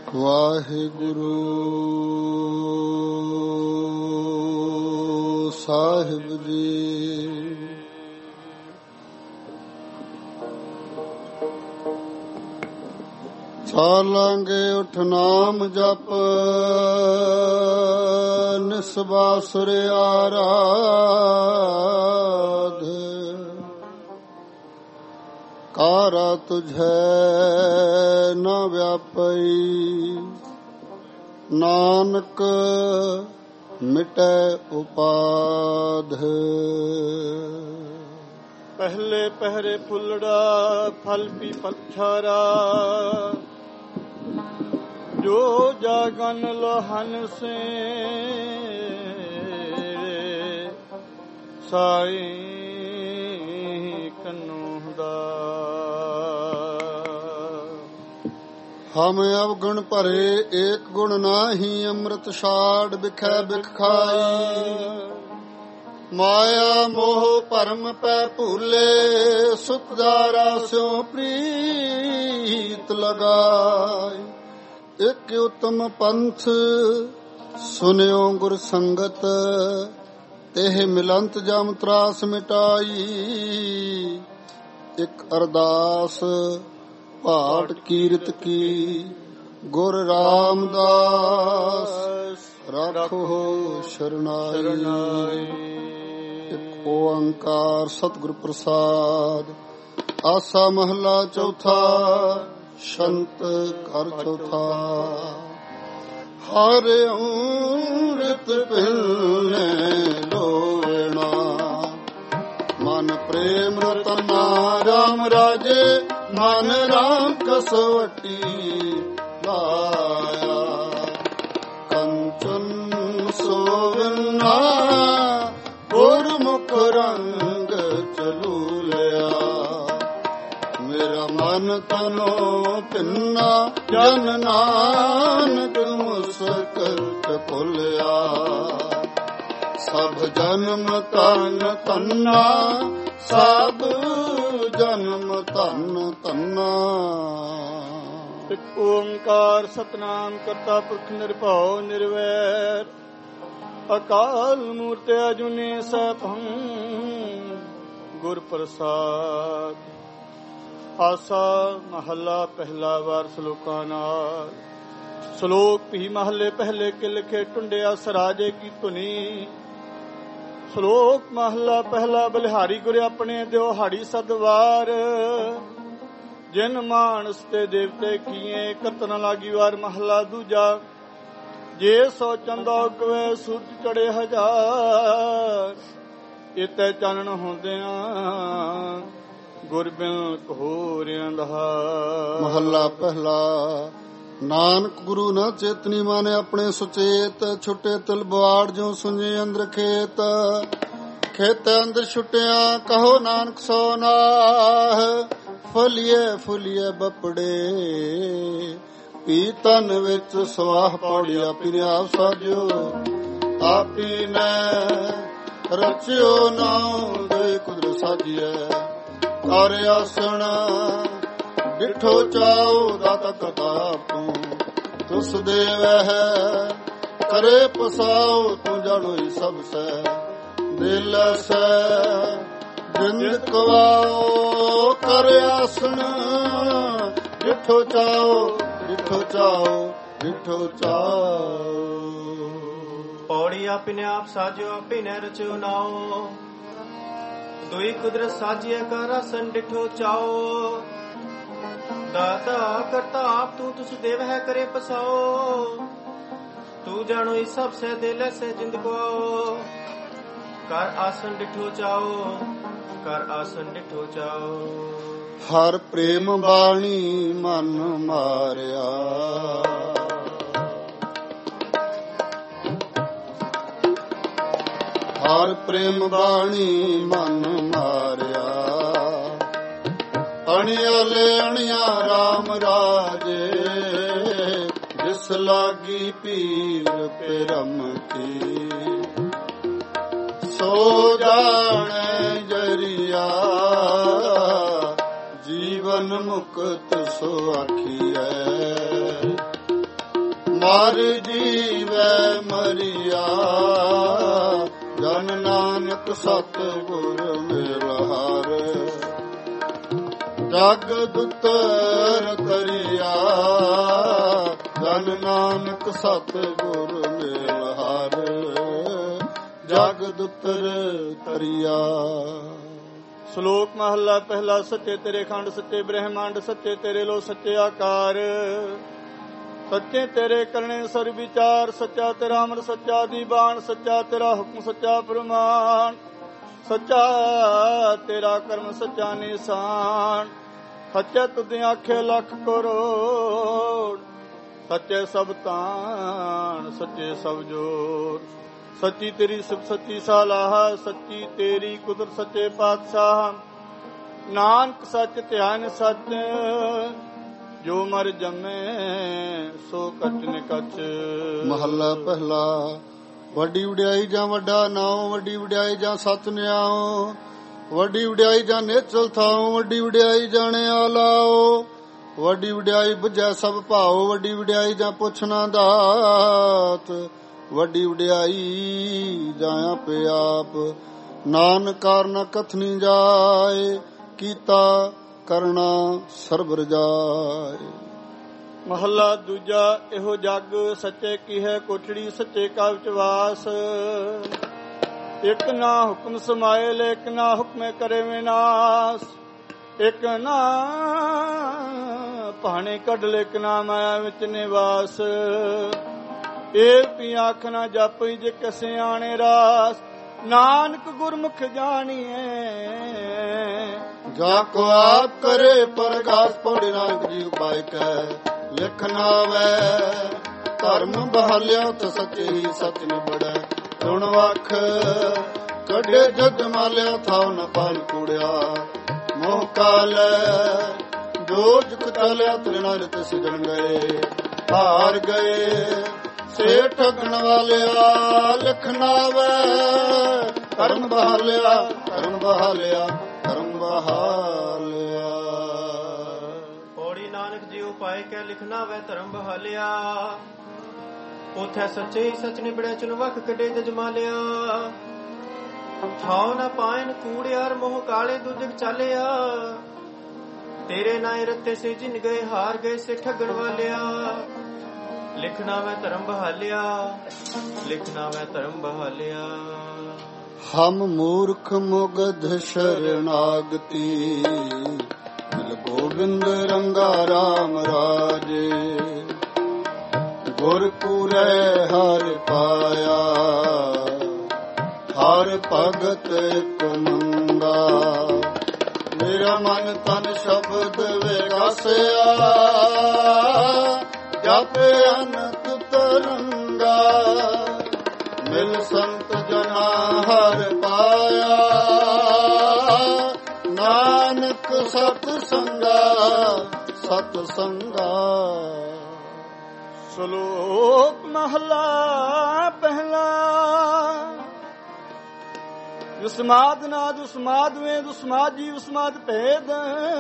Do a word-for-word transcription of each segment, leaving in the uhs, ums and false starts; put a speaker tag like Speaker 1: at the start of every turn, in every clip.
Speaker 1: ਵਾਹਿਗੁਰੂ ਸਾਹਿਬ ਜੀ। ਚਾਲਾਂਗੇ ਉਠ ਨਾਮ ਜਪ, ਨਿਸਬਾਸੁਰ ਆਰਾਧ। ਕਾਰਾ ਤੁਝੈ ਨ ਵਿਆਪਈ, ਨਾਨਕ ਮਿਟੈ ਉਪਾਧ।
Speaker 2: ਪਹਿਲੇ ਪਹਿਰੇ ਫੁੱਲੜਾ ਫਲ ਪੀ ਪੱਥਰਾ, ਜੋ ਜਾਗਨ ਲੋਹਨ ਸੇ ਸਾਈ ਕਨੂੰ ਦਾ।
Speaker 1: ਹਮ ਅਵਗੁਣ ਭਰੇ ਏਕ ਗੁਣ ਨਾਹੀ, ਅੰਮ੍ਰਿਤ ਛਾੜ ਬਿਖੈ ਬਿਖ ਖਾਈ। ਮਾਇਆ ਮੋਹ ਭਰਮ ਪੈ ਭੂਲੇ, ਸੁਖਦਾਰਾ ਸਿਉ ਪ੍ਰੀਤ ਲਗਾਈ। ਇਕ ਉਤਮ ਪੰਥ ਸੁਨਿਓ ਗੁਰ ਸੰਗਤ, ਤੇਹ ਮਿਲੰਤ ਜਮ ਤਰਾਸ ਮਿਟਾਈ। ਇਕ ਅਰਦਾਸ ਭਾਟ ਕੀਰਤ ਕੀ, ਗੁਰ ਰਾਮਦਾਸ ਰਾਖੋ ਸ਼ਰਨਾਈ। ਇਕ ਓੰਕਾਰ ਸਤਿਗੁਰ ਪ੍ਰਸਾਦ। ਆਸਾ ਮਹਲਾ ਚੌਥਾ, ਸ਼ੰਤ ਕਰ ਚੌਥਾ। ਹਰ ਅੰਮ੍ਰਿਤ ਪਿਲਨੇ ਲੋਣਾ, ਮਨ ਪ੍ਰੇਮ ਰਤਨਾ ਰਾਮ ਰਾਜੇ। ਮਨ ਰਾਮ ਕਸਵਟੀ ਲਾਇਆ, ਕੰਚਨ ਸੋਵਨਾ ਗੁਰਮੁਖ ਰੰਗ ਚਲੂ ਲਿਆ। ਮੇਰਾ ਮਨ ਤਨੋ ਪਿੰਨਾ, ਜਨ ਨਾਨਕ ਮੁਸਕਤ ਭੁੱਲਿਆ। ਸਭ ਜਨਮ ਤਨ ਤੰਨਾ, ਸਭ ਜਨਮ ਧਨ ਧੰਨਾ।
Speaker 2: ਇਕ ਓੰਕਾਰ ਸਤਿਨਾਮ ਕਰਤਾ ਪੁਰਖ ਨਿਰਭਉ ਨਿਰਵੈਰ, ਅਕਾਲ ਮੂਰਤਿ ਅਜੂਨੀ ਸੈਭੰ ਗੁਰ ਪ੍ਰਸਾਦ। ਆਸਾ ਮਹੱਲਾ ਪਹਿਲਾ ਵਾਰ ਸਲੋਕਾਂ ਨਾਲ। ਸਲੋਕ ਵੀ ਮਹੱਲੇ ਪਹਿਲੇ ਕਿ ਲਿਖੇ ਟੁੰਡਿਆ ਸਰਾਜੇ ਕੀ ਧੁਨੀ। ਸਲੋਕ ਮਹੱਲਾ ਪਹਿਲਾ। ਬਲਿਹਾਰੀ ਗੁਰ ਆਪਣੇ ਦਿਓ ਹਾੜੀ ਸਦਵਾਰ, ਜਿਨ ਮਾਨਸ ਤੇ ਦੇਵਤੇ ਕੀਏ ਕਰਤਨ ਲਾਗੀ ਵਾਰ। ਮਹੱਲਾ ਦੂਜਾ। ਜੇ ਸੋ ਚੰਦਾ ਕਵੇ ਸੂਰਜ ਚੜੇ ਹਜ਼ਾਰ, ਇਤੈ ਚਾਨਣ ਹੁੰਦਿਆਂ ਗੁਰ ਬਿਨ ਘੋਰ ਅੰਧਾਰ।
Speaker 1: ਮਹੱਲਾ ਪਹਿਲਾ। ਨਾਨਕ ਗੁਰੂ ਨ ਚੇਤਨੀ ਮਾਨੇ ਆਪਣੇ ਸੁਚੇਤ, ਛੁੱਟੇ ਤਿਲ ਬਵਾੜ ਜੋ ਸੁਝੇ ਅੰਦਰ ਖੇਤ। ਖੇਤ ਅੰਦਰ ਛੁੱਟਿਆ ਕਹੋ ਨਾਨਕ ਸੋ ਨਾਹ, ਫੁੱਲੀਏ ਫੁੱਲੀਏ ਬਪੜੇ ਪੀਤਨ ਵਿੱਚ ਸਵਾਹ ਪੌੜੀਆ। ਪਿਰ ਆਪ ਸਾਜੋ ਆਪੀ ਨੇ ਰਚਿਓ ਨਾਉ, ਦੇ ਕੁਦਰ ਸਾਜੀਐ ਕਰ ਆਸਣ। ਡਿਠੋ ਚਾਉ ਦਾਤਾ ਕਰਤਾਪ ਤੂੰ, ਤੁਸ ਦੇਵਹਿ ਕਰੇ ਪਸਾਉ। ਤੂੰ ਜਾਣੋਈ ਸਭ ਸੈ ਦਿਲ ਸੈ, ਜਿੰਦ ਕਵਾਓ ਕਰ ਆਸਣ। ਡਿਠੋ ਚਾਉ ਡਿਠੋ ਚਾਉ ਡਿਠੋ ਚਾਉ।
Speaker 3: ਪੌੜੀ ਆਪਨੇ ਆਪ ਸਾਜਿਓ, ਆਪੇ ਨੇ ਰਚਿਓ ਨਾਉ। ਦੁਈ ਕੁਦਰਤ ਸਾਜੀਐ ਕਰ ਆਸਣ ਡਿਠੋ ਚਾਉ। ਦਾਤਾ ਕਰਤਾ ਆਪ ਤੂੰ, ਤੁਸ ਦੇਵ ਹੈ ਕਰੇ ਪਸਾਓ। ਤੂੰ ਜਾਣੋ ਇਸ ਸਭ ਸੇ ਦਿਲ ਸੇ ਜਿੰਦ ਕੋ। ਕਰ ਆਸਨ ਡਿਠੋ ਚਾਓ, ਕਰ ਆਸਨ ਡਿਠੋ ਚਾਓ।
Speaker 1: ਹਰ ਪ੍ਰੇਮ ਬਾਣੀ ਮਨ ਮਾਰਿਆ, ਹਰ ਪ੍ਰੇਮ ਬਾਣੀ ਮਨ ਮਾਰਿਆ। ਅਣਿਆਲੇ ਅਣਿਆ ਰਾਮ ਰਾਜੇ, ਜਿਸ ਲਾਗੀ ਪੀਰ ਪਰਮ ਕੀ। ਸੋ ਜਾਣੈ ਜਰੀਆ, ਜੀਵਨ ਮੁਕਤ ਸੋ ਆਖੀਐ। ਮਰ ਜੀਵੈ ਮਰਿਆ, ਜਨ ਨਾਨਕ ਸਤ ਗੁਰ ਮਿਲਹਾਰ। ਜਗਤ ਉਤਰ ਤਰਿਆ, ਜਨ ਨਾਨਕ ਸਤ ਗੁਰ ਮਿਲਹਾਰ। ਜਗਤ ਉਤਰ ਤਰਿਆ।
Speaker 2: ਸ਼ਲੋਕ ਮਹੱਲਾ ਪਹਿਲਾ। ਸੱਚੇ ਤੇਰੇ ਖੰਡ ਸੱਚੇ ਬ੍ਰਹਮੰਡ, ਸੱਚੇ ਤੇਰੇ ਲੋ ਸੱਚੇ ਆਕਾਰ। ਸੱਚੇ ਤੇਰੇ ਕਰਨੇ ਸਰ ਵਿਚਾਰ, ਸੱਚਾ ਤੇਰਾ ਅਮਰ ਸੱਚਾ ਦੀਵਾਨ। ਸੱਚਾ ਤੇਰਾ ਹੁਕਮ ਸੱਚਾ ਫਰਮਾਨ, ਸੱਚਾ ਤੇਰਾ ਕਰਮ ਸੱਚਾ ਨਿਸ਼ਾਨ। ਸੱਚੇ ਤੁਧ ਆਖੇ ਲੱਖ ਕਰੋੜ, ਸੱਚੇ ਸਭ ਤਾਣ ਸੱਚੇ ਸਭ ਜੋਰ। ਸੱਚੀ ਤੇਰੀ ਸਿਫਤ ਸੱਚੀ ਸਲਾਹ, ਸੱਚੀ ਤੇਰੀ ਕੁਦਰਤ ਸੱਚੇ ਪਾਤਸ਼ਾਹ। ਨਾਨਕ ਸੱਚ ਧਿਆਨ ਸੱਚ, ਜੋ ਮਰ ਜੰਮੇ ਸੋ ਕਚ ਨਿਕਚ।
Speaker 1: ਮਹੱਲਾ ਪਹਿਲਾ। ਵੱਡੀ ਵਡਿਆਈ ਜਾਂ ਵੱਡਾ ਨਾਉ, ਵੱਡੀ ਵਡਿਆਈ ਜਾਂ ਸਤ ਨਿਆਉ। ਵੱਡੀ ਵਡਿਆਈ ਜਾਂ ਨੇਚਲ ਥਾਉ, ਵੱਡੀ ਵਡਿਆਈ ਜਾਣਿਆ ਲਾਓ। ਵੱਡੀ ਵਡਿਆਈ ਬੁਝੈ ਸਭ ਭਾਉ, ਵੱਡੀ ਵਡਿਆਈ ਜਾਂ ਪੁੱਛ ਨਾ ਦਾਤ। ਵੱਡੀ ਵਡਿਆਈ ਜਾਂ ਆਪੇ ਆਪ, ਨਾਨਕ ਕਾਰਨ ਕਥਨੀ ਜਾਏ। ਕੀਤਾ ਕਰਨਾ ਸਰਬ ਰਜਾਏ।
Speaker 2: ਮਹੱਲਾ ਦੂਜਾ। ਇਹੋ ਜਗ ਸੱਚੇ ਕੀ ਹੈ ਕੋਠੜੀ, ਸੱਚੇ ਕਾ ਵਿਚਵਾਸ। ਇੱਕ ਨਾ ਹੁਕਮ ਸਮਾਇਲ, ਇੱਕ ਨਾ ਹੁਕਮੇ ਕਰੇ ਵਿਨਾਸ਼। ਇੱਕ ਨਾ ਭਾਣੇ ਕੱਢ ਲੈ, ਇੱਕ ਨਾ ਮਾਇਆ ਵਿੱਚ ਨਿਵਾਸ। ਇਹ ਆਖ ਨਾ ਜਾਪਈ ਜੇ ਕਿਸੇ ਆਣੇ ਰਾਸ। ਨਾਨਕ ਗੁਰਮੁਖ ਜਾਣੀਏ,
Speaker 1: ਜਾ ਕੋ ਆਪ ਕਰੇ ਪ੍ਰਗਾਸ। ਪੌੜੀ ਨਾਨਕ ਜੀ ਉਪਾਇ ਕੈ ਲਿਖ ਨਾਵੈ। ਧਰਮ ਬਹਾਲਿਆ ਤੇ ਸੱਚੇ ਹੀ ਸੱਚ ਨਿਬੜੈ। ਸੁਣ ਵਖ ਕੱਢੇ ਜਗ ਮਾਲਿਆ, ਥਾਉ ਨ ਪਾਲ ਕੂੜਿਆ। ਮੋਹ ਕਾਲ ਜੋ ਜੁਗ ਚਾਲਿਆ, ਤ੍ਰਿਨਾਇ ਤੇ ਸਿਜਣ ਗਏ। ਹਾਰ ਗਏ ਸੇ ਠਗਣ ਵਾਲਿਆ, ਲਿਖ ਨਾਵੈ। ਧਰਮ ਬਹਾਲਿਆ ਧਰਮ ਬਹਾਲਿਆ ਧਰਮ ਬਹਾਲਿਆ।
Speaker 3: ਪੌੜੀ ਨਾਨਕ ਜੀ ਉਪਾਇ ਕੈ ਲਿਖਣਾ ਵੈ ਧਰਮ ਬਹਾਲਿਆ। ਉਥੈ ਸੱਚੇ ਹੀ ਸੱਚ ਨਿਬੜਿਆ, ਚੁਨ ਵਖ ਕੱਢੇ ਜਜ ਮਾਲਿਆ। ਥਾਉ ਨਾ ਪਾਇਨ ਕੂੜਿਆਰ, ਮੋਹ ਕਾਲੇ ਦੁਜਗ ਚਾਲਿਆ। ਤੇਰੇ ਨਾਏ ਰੱਤੇ ਸੇ ਜਿਨ ਗਏ, ਹਾਰ ਗਏ ਸੇ ਠੱਗਣ ਵਾਲਿਆ। ਲਿਖਣਾ ਵੈ ਧਰਮ ਬਹਾਲਿਆ, ਲਿਖਣਾ ਵੈ ਧਰਮ ਬਹਾਲਿਆ।
Speaker 1: ਹਮ ਮੂਰਖ ਮੁਗਧ ਸ਼ਰਨਾਗਤੀ, ਮਿਲ ਗੋਬਿੰਦ ਰੰਗਾ ਰਾਮ ਰਾਜੇ। ਗੁਰ ਪੂਰੈ ਹਰਿ ਪਾਇਆ, ਹਰ ਭਗਤ ਕੁਮੰਦਾ। ਮੇਰਾ ਮਨ ਤਨ ਸ਼ਬਦ ਵਿਗਾਸਿਆ, ਜਪ ਅਨੰਤ ਤਰੰਗਾ। ਮਿਲ ਸੰਤ ਜਨਾ ਹਰ ਪਾਇਆ, ਨਾਨਕ ਸਤ ਸੰਗਾ ਸਤ ਸੰਗਾ।
Speaker 2: ਸ਼ਲੋਕ ਮਹਲਾ ਪਹਿਲਾ। ਵਿਸਮਾਦ ਨਾਦ ਵਿਸਮਾਦ ਵੇਦ ਵਿਸਮਾਦ ਜੀ ਵਿਸਮਾਦ ਭੇਦ।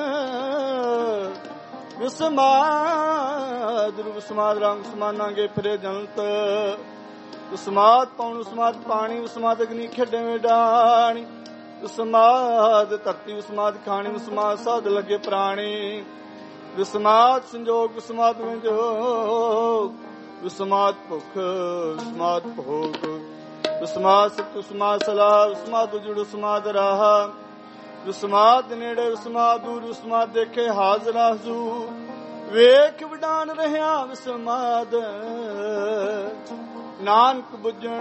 Speaker 2: ਵਿਸਮਾਦ ਰੂਪ ਵਿਸਮਾਦ ਰੰਗ ਸਮਾਨਾਂਗੇ ਫਿਰੇ ਜਨਤ। ਵਿਸਮਾਦ ਪੌਣ ਵਿਸਮਾਦ ਪਾਣੀ ਵਿਸਮਾਦ ਅਗਨੀ ਖੇਡੇ ਮੇਡਾਣੀ। ਵਿਸਮਾਦ ਧਰਤੀ ਵਿਸਮਾਦ ਖਾਣੀ ਵਿਸਮਾਦ ਸਾਧ ਲੱਗੇ ਪ੍ਰਾਣੀ। ਵਿਸਮਾਦ ਸੰਜੋਗ ਵਿਸਮਾਦ ਵਿੰਜੋਗ। ਵਿਸਮਾਦ ਭੁੱਖ ਵਿਸਮਾਦ ਭੋਗ। ਵਿਸਮਾਦ ਸਤ ਵਿਸਮਾਦ ਸਲਾਹ ਵਿਸਮਾਦ ਉਜੜ ਵਿਸਮਾਦ ਰਾਹ। ਵਿਸਮਾਦ ਨੇੜੇ ਵਿਸਮਾਦ ਦੂਰ ਵਿਸਮਾਦ ਦੇਖੇ ਹਾਜ਼ਰਾ ਹਜ਼ੂਰ। ਵੇਖ ਵਿਡਾਨ ਰਹਿਆ ਵਿਸਮਾਦ, ਨਾਨਕ ਬੁੱਝਣ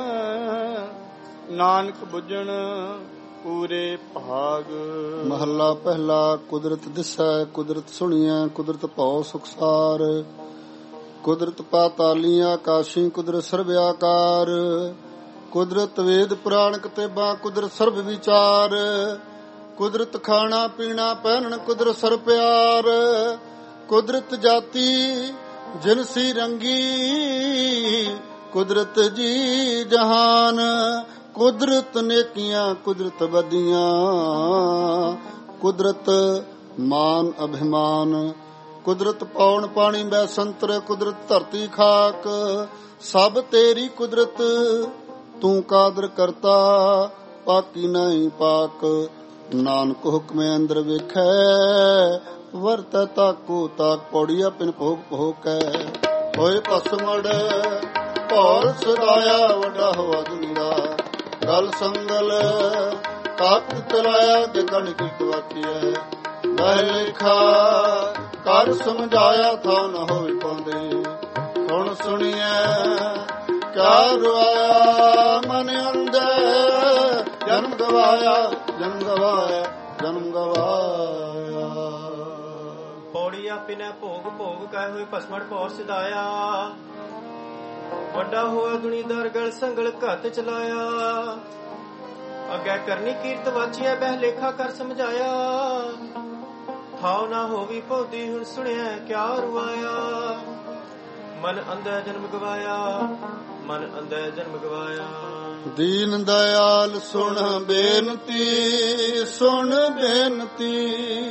Speaker 2: ਨਾਨਕ ਬੁੱਝਣ ਪੂਰੇ ਭਾਗ।
Speaker 1: ਮਹੱਲਾ ਪਹਿਲਾ। ਕੁਦਰਤ ਦਿਸੈ ਕੁਦਰਤ ਸੁਣੀਐ, ਕੁਦਰਤ ਭਉ ਸੁਖਸਾਰ। ਕੁਦਰਤ ਪਾਤਾਲੀ ਆਕਾਸ਼ੀ, ਕੁਦਰਤ ਸਰਬ ਆਕਾਰ। ਕੁਦਰਤ ਵੇਦ ਪੁਰਾਣ ਕਿਤਾਬਾਂ, ਕੁਦਰਤ ਸਰਬ ਵਿਚਾਰ। ਕੁਦਰਤ ਖਾਣਾ ਪੀਣਾ ਪਹਿਨਣ, ਕੁਦਰਤ ਸਰਬ ਪਿਆਰ। ਕੁਦਰਤ ਜਾਤੀ ਜਿਨਸੀ ਰੰਗੀ, ਕੁਦਰਤ ਜੀ ਜਹਾਨ। ਕੁਦਰਤ ਨੇਕੀਆਂ ਕੁਦਰਤ ਬਦੀਆਂ, ਕੁਦਰਤ ਮਾਨ ਅਭਿਮਾਨ। ਕੁਦਰਤ ਪੌਣ ਪਾਣੀ ਬੈਸੰਤਰ, ਕੁਦਰਤ ਧਰਤੀ ਖਾਕ, ਸਭ ਤੇਰੀ ਕੁਦਰਤ ਤੂੰ ਕਾਦਰ ਕਰਤਾ, ਪਾਕੀ ਨਹੀਂ ਪਾਕ। ਨਾਨਕ ਹੁਕਮੇ ਅੰਦਰ ਵੇਖੈ, ਵਰਤ ਤਾਕੋ ਤਾਕ। ਪੌੜੀਆ ਪਿਨ ਭੋਗ ਭੋਕੈ ਹੋਏ ਭਸਮੜ, ਭੌਰ ਸਦਾਇਆ ਵੱਡਾ ਹੋਆ ਦੁਨੀਆ। ਗਲ ਸੰਗਲ ਕਾਕ ਚਲਾਇਆ, ਕਿ ਗਣ ਕੀਤ ਵਾਚੀਐ। ਬਹਿ ਲੇਖਾ ਕਰ ਸਮਝਾਇਆ, ਥਾ ਨਾ ਹੋਵੇ ਪਾਉਂਦੇ। ਸੁਣ ਸੁਣੀਐ ਕਿਆ ਰੁਆਇਆ, ਮਨ ਅੰਦਰ ਜਨਮ ਗਵਾਇਆ, ਜਨਮ ਗਵਾਇਆ, ਜਨਮ ਗਵਾਇਆ।
Speaker 3: ਪੌੜੀ ਆਪਿਨੈ ਭੋਗ ਭੋਗ ਕਹੇ ਹੋਏ ਭਸਮੜ ਭੌਰ ਸਿਧਾਇਆ। ਵੱਡਾ ਹੋਇਆ ਦੁਨੀਦਾਰ ਗਲ ਸੰਗਲ ਘੱਤ ਚਲਾਇਆ। ਅੱਗੇ ਕਰਨੀ ਕੀਰਤ ਵਾਚੀਐ, ਬਹਿ ਲੇਖਾ ਕਰ ਸਮਝਾਇਆ। ਥਾਉ ਨਾ ਹੋਵੀ ਪੌਦੀ, ਹੁਣ ਸੁਣਿਆ ਕਿਆ ਰੁਆਇਆ। ਮਨ ਅੰਦਰ ਜਨਮ ਗਵਾਇਆ, ਮਨ ਅੰਦਰ ਜਨਮ ਗਵਾਇਆ।
Speaker 1: ਦੀਨ ਦਇਆਲ ਸੁਣ ਬੇਨਤੀ, ਸੁਣ ਬੇਨਤੀ।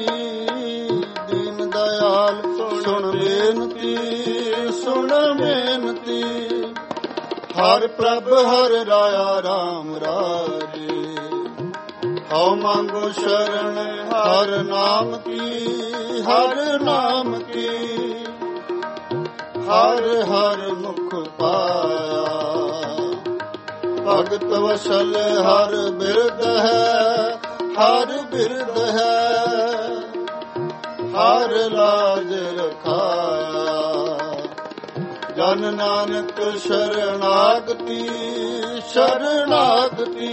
Speaker 1: ਦੀਨ ਦਇਆਲ ਸੁਣ ਬੇਨਤੀ, ਸੁਣ ਬੇਨਤੀ। ਹਰ ਪ੍ਰਭ ਹਰ ਰਾਇਆ ਰਾਮ ਰਾਜੇ। ਹਉ ਮੰਗੋ ਸ਼ਰਨ ਹਰ ਨਾਮ ਕੀ, ਹਰ ਨਾਮ ਕੀ। ਹਰ ਹਰ ਮੁਖ ਪਾਇਆ, ਭਗਤ ਵਸਲ ਹਰ ਬਿਰਦ ਹੈ, ਹਰ ਬਿਰਦ ਹੈ। ਹਰ ਲਾਜ ਰਖਾਇਆ, ਜਨ ਨਾਨਕ ਸ਼ਰਨਾਗਤੀ, ਸ਼ਰਨਾਗਤੀ।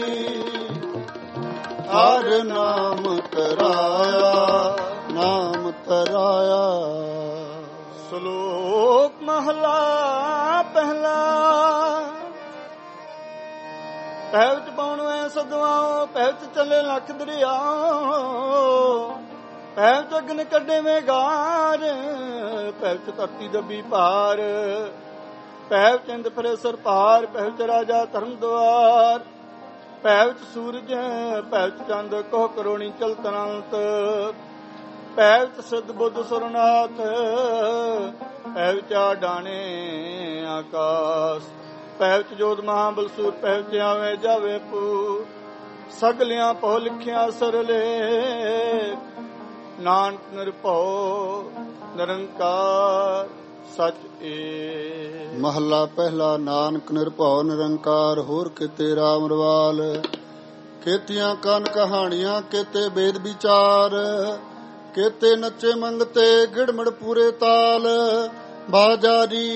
Speaker 1: ਹਰ ਨਾਮ ਤਰਾਇਆ, ਨਾਮ ਤਰਾਇਆ।
Speaker 2: ਸ਼ਲੋਕ ਮਹਲਾ ਪਹਿਲਾ। ਪਹਿਲ ਚ ਪਾਉਣਵੇਂ ਸਦਵਾਓ, ਪਹਿਲ ਚ ਚੱਲੇ ਲੱਖ ਦਰਿਆਓ। ਪਹਿਲ ਚ ਅਗਨ ਕੱਢੇ ਵੇਂ ਗਾਰ, ਪਹਿਲ ਚ ਧਰਤੀ ਦੱਬੀ ਭਾਰ। ਪਹਿਲ ਚ ਇੰਦ ਫਿਰੇ ਸਰ ਪਾਰ, ਪਹਿਲ ਚ ਰਾਜਾ ਧਰਮ ਦੁਆਰ। ਪਹਿਲ ਚ ਸੂਰਜ, ਪਹਿਲ ਚ ਚੰਦ, ਕੋਹ ਕਰੋਣੀ ਚਲਤ ਅਨੰਤ। ਪਹਿਲ ਚ ਸਿੱਧ ਬੁੱਧ ਸੁਰਨਾਥ, ਪਹਿਲ ਚ ਡਾਣੇ ਆਕਾਸ਼। ਪਹਿਲ ਚ ਜੋਧ ਮਹਾਬਲਸੂਰ, ਪਹਿਲ ਚ ਆਵੇ ਜਾਵੇ ਪੂ। ਸਗਲਿਆਂ ਪਉ ਲਿਖਿਆ ਸਰਲੇ, ਨਾਨਕ ਨਿਰਭਉ ਨਿਰੰਕਾਰ ਸਚ ਏ।
Speaker 1: ਮਹੱਲਾ ਪਹਿਲਾ। ਨਾਨਕ ਨਿਰਭਉ ਨਿਰੰਕਾਰ, ਹੋਰ ਕਿਤੇ ਰਾਮ ਰਵਾਲ। ਕੇਤੀਆਂ ਕੰਨ ਕਹਾਣੀਆਂ, केते वेद विचार, केते नचे मंगते गिड़मड़ पूरे ताल। बाजारी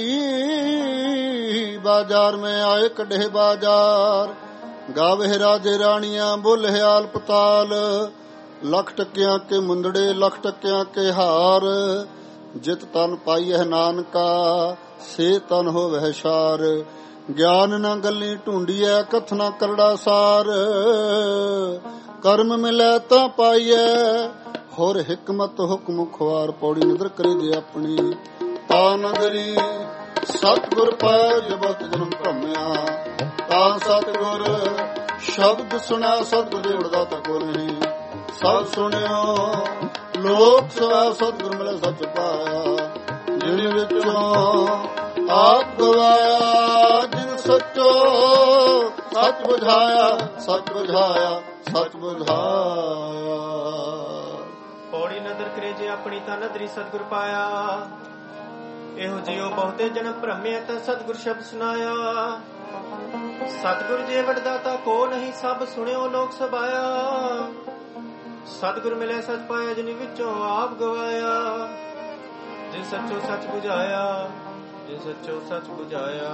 Speaker 1: बाजार में आए कढ़े बाजार, गावे राजे रानियां बोले आल पताल। लख टकिया के मुंदड़े लख टकिया के हार, जित तन पाई है नानका से तन हो वह शार। ज्ञान न गली ढूंढिए कथना करड़ा सार, कर्म मिले ता पाइए होर हिकमत हुक्म खुआर। पौड़ी नदर करे जे अपनी ता नगरी, सतगुर पाए जबत जन्म भ्रमिया। ता सतगुर शब्द सुना सतगुर जोड़दा तको नहीं। सब सुनियो लोक सवा सतगुर मिले सच पाया। जिन विचों आप गवाया जिन सचो, सच बुझाया सच बुझाया सच बुझाया।
Speaker 3: पौड़ी नदर करे जे अपनी ता नदरी सतगुर पाया। ਇਹੋ ਜਿਉ ਬਹੁਤੇ ਜਨਮ ਭ੍ਰਮਿਆ ਤਾਂ ਸਤਿਗੁਰ ਸ਼ਬਦ ਸੁਨਾਇਆ। ਸਤਿਗੁਰ ਜੇ ਵਡਦਾਤਾ ਕੋ ਨਹੀਂ, ਸਭ ਸੁਣਿਓ ਲੋਕ ਸਭਾਇਆ। ਸਤਿਗੁਰ ਮਿਲੇ ਸਚ ਪਾਇਆ, ਜਿਨ ਵਿੱਚੋਂ ਆਪ ਗਵਾਇਆ। ਜਿਨ ਸੱਚੋ ਸੱਚ ਬੁਝਾਇਆ, ਜਿਨ ਸੱਚੋ ਸੱਚ ਬੁਝਾਇਆ।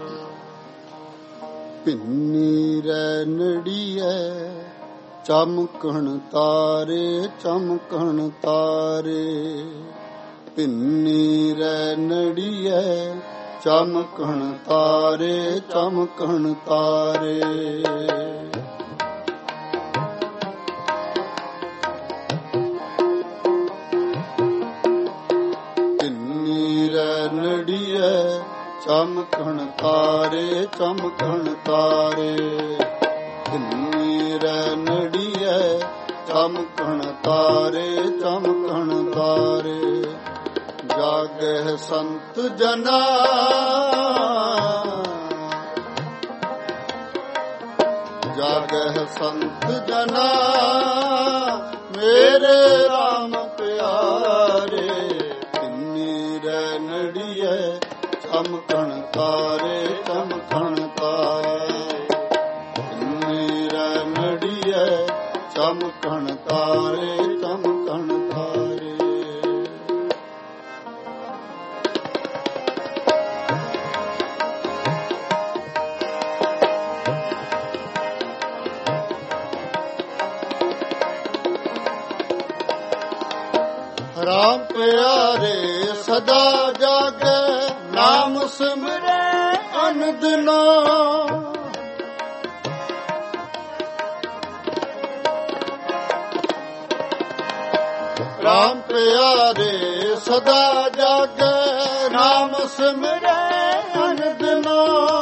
Speaker 1: ਭਿੰਨੀ ਰਹਿ ਨੜੀਐ ਚਮਕਣ ਤਾਰੇ, ਚਮਕਣ ਤਾਰੇ। ਭਿੰਨੀ ਰਹਿ ਨੜੀਐ ਚਮਕਣ ਤਾਰੇ, ਚਮਕਣ ਤਾਰੇ। ਭਿੰਨੀ ਰਹਿ ਨੜੀਐ ਚਮਕਣ ਤਾਰੇ, ਚਮਕਣ ਤਾਰੇ। ਭਿੰਨੀ ਰਹਿ ਨੜੀਐ ਚਮਕਣ ਤਾਰੇ, ਚਮਕਣ ਤਾਰੇ। ਜਾਗਹਿ ਸੰਤ ਜਨਾ ਜਾਗਹਿ ਸੰਤ ਜਨਾ ਮੇਰੇ RAM ਪਿਆਰੇ ਕਿੰਨੀ ਰਹਿ ਨੜੀਐ ਚਮਕਣ ਤਾਰੇ ਚਮਕਣ ਤਾਰੇ ਕਿੰਨੀ ਰਹਿ ਨੜੀਐ ਚਮਕਣ ਤਾਰੇ ਚਮਕਣ ਤਾਰੇ RAM ਪਿਆਰੇ ਸਦਾ ਜਾਗੈ ਨਾਮ ਸਿਮਰੈ ਅਨਦਿਨਾ RAM ਪਿਆਰੇ ਸਦਾ ਜਾਗੈ ਨਾਮ ਸਿਮਰੈ ਅਨਦਿਨਾ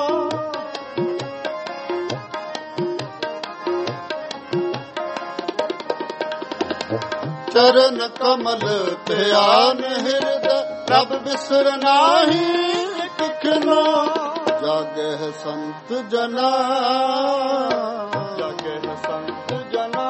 Speaker 1: ਚਰਨ ਕਮਲ ਧਿਆਨ ਹਿਰਦੈ ਪ੍ਰਭ ਬਿਸਰ ਨਾਹੀ ਕਿਖਨਾ ਜਾਗਹਿ ਸੰਤ ਜਨਾ
Speaker 2: ਜਾਗਹਿ ਸੰਤ ਜਨਾ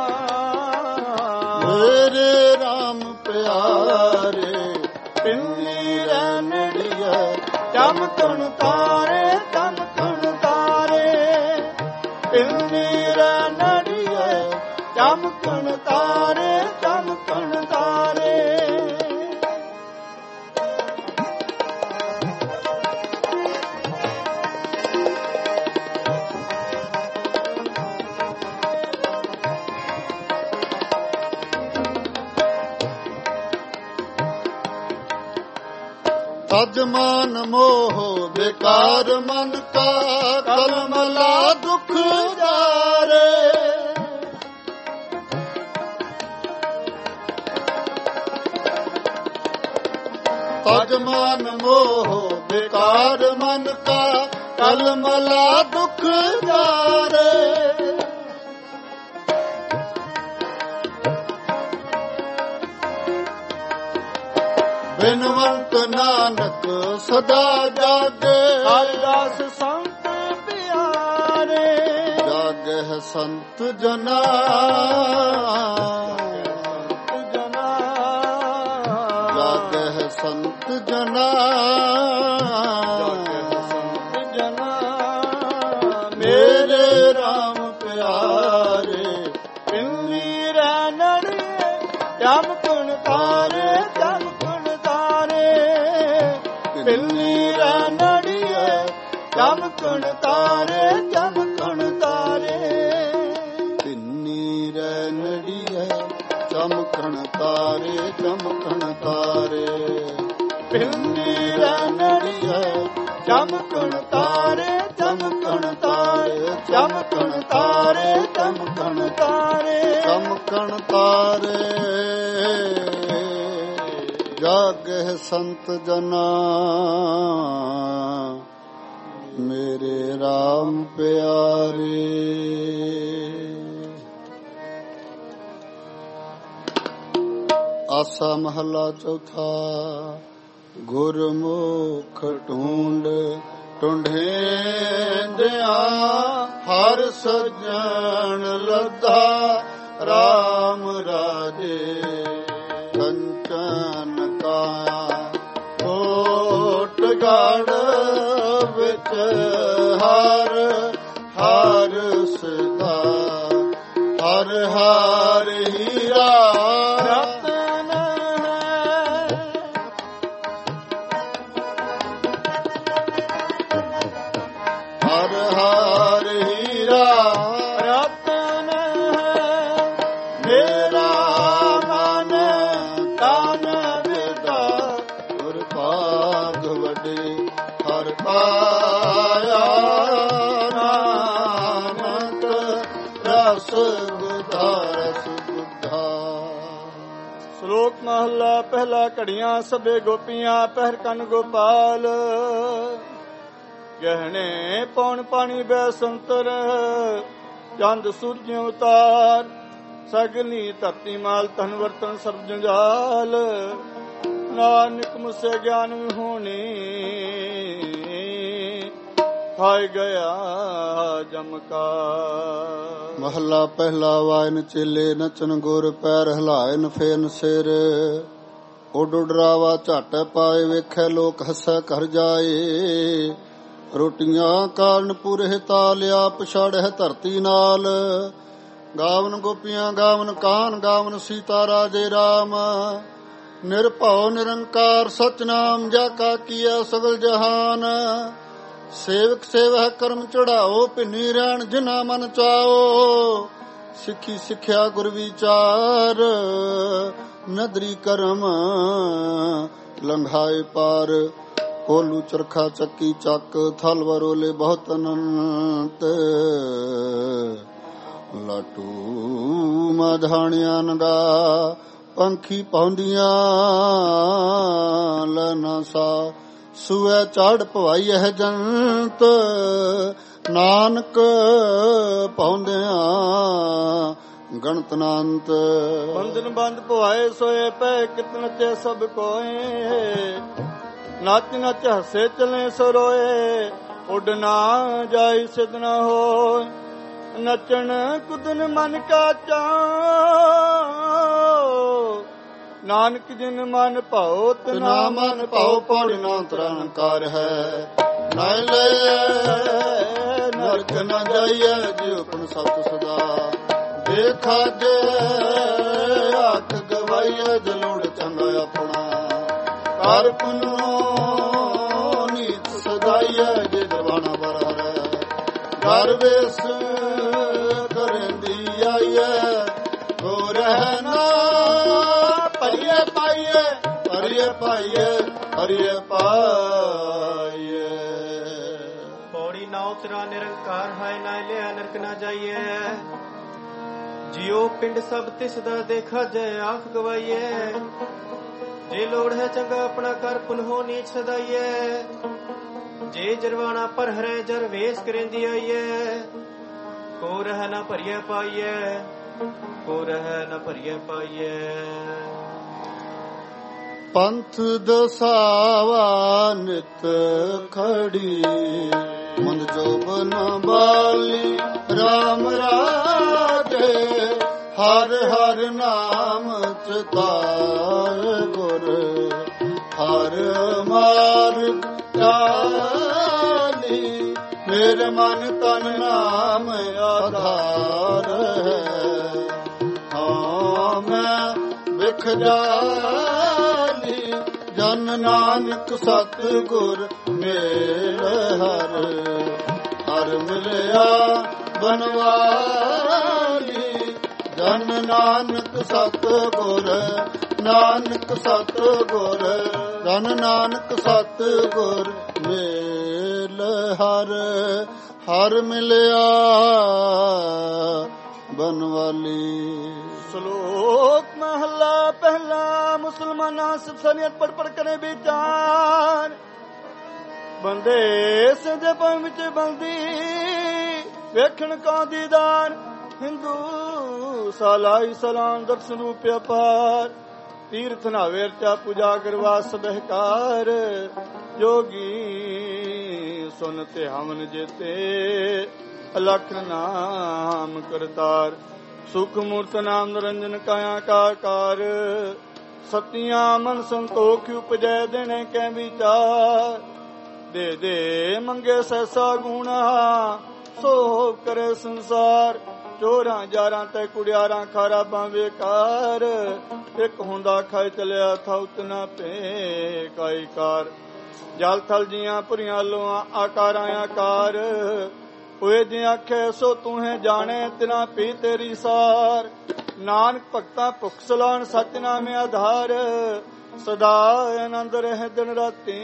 Speaker 1: ਮੇਰੇ RAM ਪਿਆਰੇ ਪਿੰਨੀ ਰਹਿ ਨੜੀਐ ਚਮਕਣ ਤਾਰੇ ਚਮਕਣ ਤਾਰੇ ਪਿੰਨੀ ਰਹਿ ਨੜੀਐ ਚਮਕਣ ਤਾਰੇ ਚਮਕਣ ਤਾਰੇ ਤਜ ਮਾਨ ਮੋਹ ਬੇਕਾਰ ਮਨ ਕਾ ਕਲਮਲਾ ਦੁਖ ਜਾਰੇ ਤਜ ਮਾਨ ਮੋਹ ਬੇਕਾਰ ਮਨ ਕਾ ਕਲਮਲਾ ਦੁਖ ਜਾਰੇ ਬਿਨਵੰਤ ਨਾਨਕ ਸਦਾ ਜਾਗੇ
Speaker 2: ਹਰਿਦਾਸ ਸੰਤ ਪਿਆਰੇ
Speaker 1: ਜਾਗਹਿ ਸੰਤ ਜਨਾ
Speaker 2: ਜਨਾ
Speaker 1: ਜਾਗਹਿ ਸੰਤ ਜਨਾ
Speaker 2: ਸੰਤ ਜਨਾ
Speaker 1: ਮੇਰੇ RAM ਪਿਆਰੇ
Speaker 2: ਪਿੰਨੀ ਰਹਿ ਨੜੀਐ ਚਮਕਣ ਤਾਰੇ ਚਮਕਣ ਤਾਰੇ ਪਿੰਨੀ ਰਹਿ ਨੜੀਐ ਚਮਕਣ ਤਾਰੇ ਚਮਕਣ ਤਾਰੇ
Speaker 1: ਪਿੰਨੀ ਰਹਿ ਨੜੀਐ ਚਮਕਣ ਤਾਰੇ ਚਮਕਣ ਤਾਰੇ
Speaker 2: ਪਿੰਨੀ ਰਹਿ ਨੜੀਐ ਚਮਕਣ ਤਾਰੇ ਚਮਕਣ ਤਾਰੇ ਚਮਕਣ ਤਾਰੇ ਚਮਕਣ ਤਾਰੇ
Speaker 1: ਚਮਕਣ ਤਾਰੇ ਜਾਗਹਿ ਸੰਤ ਜਨਾ ਮੇਰੇ RAM ਪਿਆਰੇ ਆਸਾ ਮਹਲਾ ਚੌਥਾ ਗੁਰਮੁਖ ਢੂੰਡ ਢੂੰਢੇਂਦਿਆਂ ਹਰ ਸੱਜਣ ਲੱਧਾ RAM ਰਾਜੇ ਕੰਚਨ ਕਾਇਆ ਕੋਟ ਗੜ ਵਿੱਚ ਹਰ ਹਰ ਸਦਾ ਹਰ ਹਰ ਹੀਰਾ
Speaker 2: ਰਤਨ
Speaker 1: ਹਰ ਹਰ ਹੀਰਾ
Speaker 2: ਰਤਨ ਮੇਰਾ ਮਨ ਤਨ ਵਿਦਾ
Speaker 1: ਗੁਰ ਭਾਗ ਵੱਡੇ ਹਰ ਪਾਇਆ ਨਾਨਕ ਰਸ ਬੁਧਾ ਰਸ ਬੁਧਾ।
Speaker 2: ਸ਼ਲੋਕ ਮਹਲਾ ਪਹਿਲਾ ਘੜੀਆਂ ਸਭੇ ਗੋਪੀਆਂ ਪਹਿਰ ਕੰਨ ਗੋਪਾਲ ਗਹਿਣੇ ਪੌਣ ਪਾਣੀ ਬੈ ਸੰਤਰ ਚੰਦ ਸੂਰਜ ਉਤਾਰ ਸਗਲੀ ਧਰਤੀ ਮਾਲ ਤਨ ਵਰਤਨ ਸਰਬ ਜੰਜਾਲ ਨਾਨਕ ਮੁਸੇ ਗਿਆਨ ਵਿਹੂਣੀ ਖਾਇ ਗਿਆ ਜਮਕਾ।
Speaker 1: ਮਹੱਲਾ ਪਹਿਲਾ। ਵਾਇਨ ਚੇਲੇ ਨਚਨ ਗੁਰ ਪੈਰ ਹਿਲਾਇਨ ਫੇਨ ਸਿਰ। ਉੱਡ ਡਰਾਵਾ ਝਟ ਪਾਏ ਵੇਖੈ ਲੋਕ ਹੱਸੈ ਘਰ ਜਾਏ। ਰੋਟੀਆਂ ਕਾਰਨ ਪੁਰੇ ਤਾਲਿਆ ਪਛਾੜੈ ਧਰਤੀ ਨਾਲ। ਗਾਵਨ ਗੋਪੀਆਂ ਗਾਵਨ ਕਾਨ ਗਾਵਨ ਸੀਤਾ ਰਾਜੇ ਰਾਮ। ਨਿਰਭਉ ਨਿਰੰਕਾਰ ਸਚਨਾਮ ਜਾ ਕਾ ਕੀਆ ਸਗਲ ਜਹਾਨ। ਸੇਵਕ ਸੇਵਹਿ ਕਰਮ ਚੜਾਓ ਭਿੰਨੀ ਰਹਿਣ ਜਿਨਾ ਮਨ ਚਾਓ। ਸਿੱਖੀ ਸਿੱਖਿਆ ਗੁਰ ਵਿਚਾਰ ਨਦਰੀ ਕਰਮ ਲੰਘਾਏ ਪਾਰ। ਕੋਲੂ ਚਰਖਾ ਚੱਕੀ ਚੱਕ ਥਲ ਵਰੋਲੇ ਬਹੁਤ ਅਨੰਤ। ਲਾਟੂ ਮਧਾਣੀਆਂ ਨਗਾ ਪੰਖੀ ਪਾਉਂਦੀਆਂ ਲੈਣਾ ਸਾ। ਸੂਐ ਚੜ ਭਵਾਈ ਇਹ ਜੰਤ ਨਾਨਕ ਪਾਉਂਦਿਆਂ ਗਣਤ ਨਾਨਤ।
Speaker 2: ਬੰਧਨ ਬੰਦ ਭਵਾਏ ਸੋਏ ਪੈ ਕਿਤ ਨਚੇ ਸਭ ਕੋਏ। ਨੱਚ ਨੱਚ ਹੱਸੇ ਚਲੇ ਸਰੋਏ ਉੱਡ ਨਾ ਜਾਈ ਸਿਧ ਨਾ ਹੋਏ। ਨੱਚਣ ਕੁਦਨ ਮਨ ਕਾ ਚਾਉ ਨਾਨਕ ਜਿਨ ਮਨ ਭਾਉ ਤਨਾ ਮਨ ਭਾਉ। ਪੌੜੀ ਨਾ ਤਰਨ ਕਰ ਹੈ ਨਾ ਲੈ ਨਰਕ ਨਾ ਜਾਈਐ ਜਿਉ ਪਨ ਸਤ ਸਦਾ। ਦੇਖਾ ਜੇ ਹੱਥ ਗਵਾਈਐ ਜਲੋੜ ਚੰਗਾ ਆਪਣਾ। ਕਰ ਪੁਨੋ ਨੀਤ ਸਦਾਈਐ ਜੇ ਦਰਬਾਨਾ ਬਰਾਰ। ਘਰ ਵੇਸ ਕਰੇਂਦੀ ਆਈਐ ਹੋ ਰਹਿ ਨਾ ਹਰੀਏ ਪਾਈਏ ਹਰੀਏ ਪਾਈਏ ਹਰੀਏ ਪਾਈਏ।
Speaker 3: ਪੌੜੀ ਨਾ ਉਤਰਾ ਨਿਰੰਕਾਰ ਹੈ ਨਾ ਲਿਆ ਨਰਕ ਨਾ ਜਾਈਏ। ਜਿਉ ਪਿੰਡ ਸਭ ਤਿਸ ਦਾ ਦੇਖਾ ਜੈ ਆਖ ਗਵਾਈਏ। ਜੇ ਲੋੜ ਹੈ ਚੰਗਾ ਆਪਣਾ ਕਰ ਪੁਨਹੋ ਨੀਚ ਸਦਾਈਏ। ਜੇ ਜਰਵਾਣਾ ਪਰ ਹਰੇ ਜਰ ਵੇਸ ਕਰੇਂਦੀ ਆਈਏ। ਕੋ ਰਹਿ ਨਾ ਭਰੀਏ ਪਾਈਏ ਕੋ ਰਹਿ ਨਾ ਭਰੀਏ ਪਾਈਏ।
Speaker 1: ਪੰਥ ਦਸਾਵਾ ਨਿਤ ਖੜੀ ਮੰਦ ਜੋਬਨ ਬਾਲੀ ਰਾਮ ਰਾਜੇ। ਹਰ ਹਰ ਨਾਮ ਚਿਤਾਏ ਗੁਰ ਹਰ ਮਾਰਗ ਚਾਲੀ। ਮੇਰੇ ਮਨ ਤਨ ਨਾਮ ਆਧਾਰ ਹੈ। ਹਾਂ ਮੈਂ ਵਿਖ ਜਾਲੀ ਜਨ ਨਾਨਕ ਸਤ ਗੁਰ ਮੇਲ ਹਰ। ਹਰ ਮਿਲਿਆ ਬਨਵਾਲੀ ਜਨ ਨਾਨਕ ਸਤ ਗੁਰ। ਨਾਨਕ ਸਤ ਗੁਰ ਜਨ ਨਾਨਕ ਸਤ ਗੁਰ ਮੇਲ ਹਰ। ਹਰ ਮਿਲਿਆ ਬਨਵਾਲੀ।
Speaker 2: ਸ਼ਲੋਕ ਮਹਲਾ ਪਹਿਲਾ। ਮੁਸਲਮਾਨਾਂ ਸਭ ਸਨੀਅਤ ਪੜ ਪੜ ਕਰੇ ਵਿਚਾਰ। ਬੰਦੇ ਸਿੰਦੇ ਪੰ ਵਿੱਚ ਬੰਦੀ ਵੇਖਣ ਕਾ ਦੀਦਾਰ। ਹਿੰਦੂ ਸਾਲਾਈ ਸਲਾਮ ਦਰਸ਼ਨ ਰੂਪ ਅਪਾਰ। ਤੀਰਥ ਨਾਵੇਰ ਚਾ ਪੂਜਾ ਕਰਵਾ ਸਬਹਿਕਾਰ। ਜੋਗੀ ਸੁਨਤੇ ਹਵਨ ਜੇਤੇ ਅਲਖ ਨਾਮ ਕਰਤਾਰ। ਸੁਖ ਮੂਰਤ ਨਾਮ ਨਿਰੰਜਨ ਕਾਇਆ ਕਾ ਕਾਰ। ਸਤਿਆਂ ਮਨ ਸੰਤੋਖ ਉਪਜੈ ਦੇਣੇ ਕੈ ਵਿਚਾਰ। ਦੇ ਦੇ ਮੰਗੇ ਸੈਸਾ ਗੁਣਾ ਸੋ ਕਰੇ ਸੰਸਾਰ। ਚੋਰਾਂ ਜਾਰਾਂ ਤੇ ਕੁੜਿਆਰਾਂ ਖਰਾਬਾਂ ਵੇਕਾਰ। ਇੱਕ ਹੁੰਦਾ ਖਾਇ ਚਲਿਆ ਥਾਉਤ ਨਾ ਪੇ ਕਾਈ ਕਾਰ। ਜਲ ਥਲ ਜੀਆਂ ਭੁਰੀਆਂ ਲੋਆਂ ਆਕਾਰਾਂ ਆਕਾਰ। ਹੋਏ ਜੇ ਆਖੇ ਸੋ ਤੂੰ ਹੈ ਜਾਣੇ ਤਿਨਾ ਪੀ ਤੇਰੀ ਸਾਰ। ਨਾਨਕ ਭਗਤਾਂ ਭੁਖ ਸਲਾਣ ਸਚ ਨਾਮੇ ਆਧਾਰ। ਸਦਾ ਆਨੰਦ ਰਹਿ ਦਿਨ ਰਾਤੀ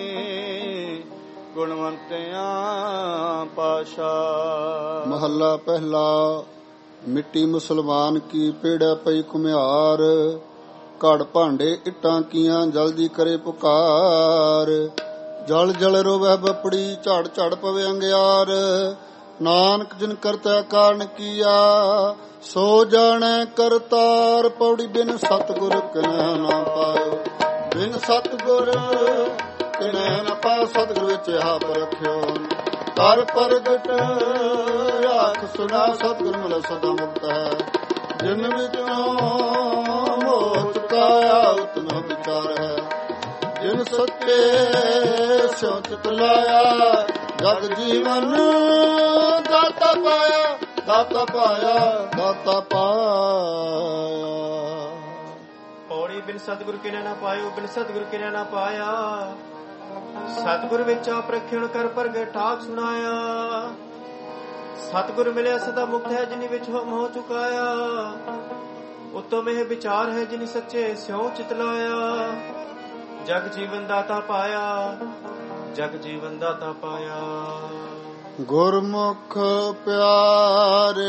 Speaker 2: ਗੁਣਵੰਤਿਆਂ ਪਾਸ਼ਾ।
Speaker 1: ਮਹੱਲਾ ਪਹਿਲਾ। ਮਿੱਟੀ ਮੁਸਲਮਾਨ ਕੀ ਪੇੜਾ ਪਈ ਘੁਮਿਆਰ। ਘੜ ਭਾਂਡੇ ਇੱਟਾਂ ਕੀਆਂ ਜਲਦੀ ਕਰੇ ਪੁਕਾਰ। ਜਲ ਜਲ ਰੋਵੈ ਬਪੜੀ ਝੜ ਝੜ ਪਵੇ ਅੰਗਿਆਰ। ਨਾਨਕ ਜਿਨ ਕਰਤਾ ਕਾਰਨ ਕੀਆ ਸੋ ਜਾਣੈ ਕਰਤਾਰ। ਪੌੜੀ ਬਿਨ ਸਤਿਗੁਰ ਕਨਹਿ ਨਾ ਪਾਇਓ ਬਿਨ ਸਤਿਗੁਰ ਕਿਨੈ ਨ ਪਾਇ। ਸਤਿਗੁਰ ਵਿੱਚ ਆਪ ਰਖਿਓ ਕਰ ਪ੍ਰਗਟ ਆਖ ਸੁਣਾ। ਸਤਿਗੁਰ ਮਿਲੈ ਸਦਾ ਮੁਕਤ ਹੈ ਜਿਨ ਵਿੱਚੋਂ ਮੋਹ ਚੁਕਾਇਆ ਉਤਨਾ ਵਿਚਾਰ ਹੈ। ਜਿਨ ਸੱਚੇ ਸਿਉ ਚਿਤ ਲਾਇਆ ਜਗ ਜੀਵਨ ਦਾਤਾ ਪਾਇਆ। ਦਾਤਾ ਪਾਇਆ ਦਾਤਾ ਪਾਇਆ।
Speaker 3: ਪੌੜੀ ਬਿਨ ਸਤਿਗੁਰ ਕਿਨੈ ਨਾ ਪਾਇਓ ਬਿਨ ਸਤਿਗੁਰ ਕਿਨੈ ਨਾ ਪਾਇਆ। ਸਤਿਗੁਰ ਵਿੱਚ ਆਪ ਰਖਿਓ ਕਰ ਪ੍ਰਗਟ ਠਾਕ ਸੁਣਾਇਆ। ਸਤਿਗੁਰ ਮਿਲਿਆ ਸਦਾ ਮੁਕਤ ਹੈ ਜਿਨੀ ਵਿੱਚ ਮੋਹ ਚੁਕਾਇਆ। ਉਤਮ ਇਹ ਵਿਚਾਰ ਹੈ ਜਿਨੀ ਸੱਚੇ ਸਿਉ ਚਿਤ ਲਾਇਆ। ਜਗ ਜੀਵਨ ਦਾਤਾ ਪਾਇਆ ਜਗ ਜੀਵਨ ਦਾਤਾ ਪਾਇਆ।
Speaker 1: ਗੁਰਮੁਖ ਪਿਆਰੇ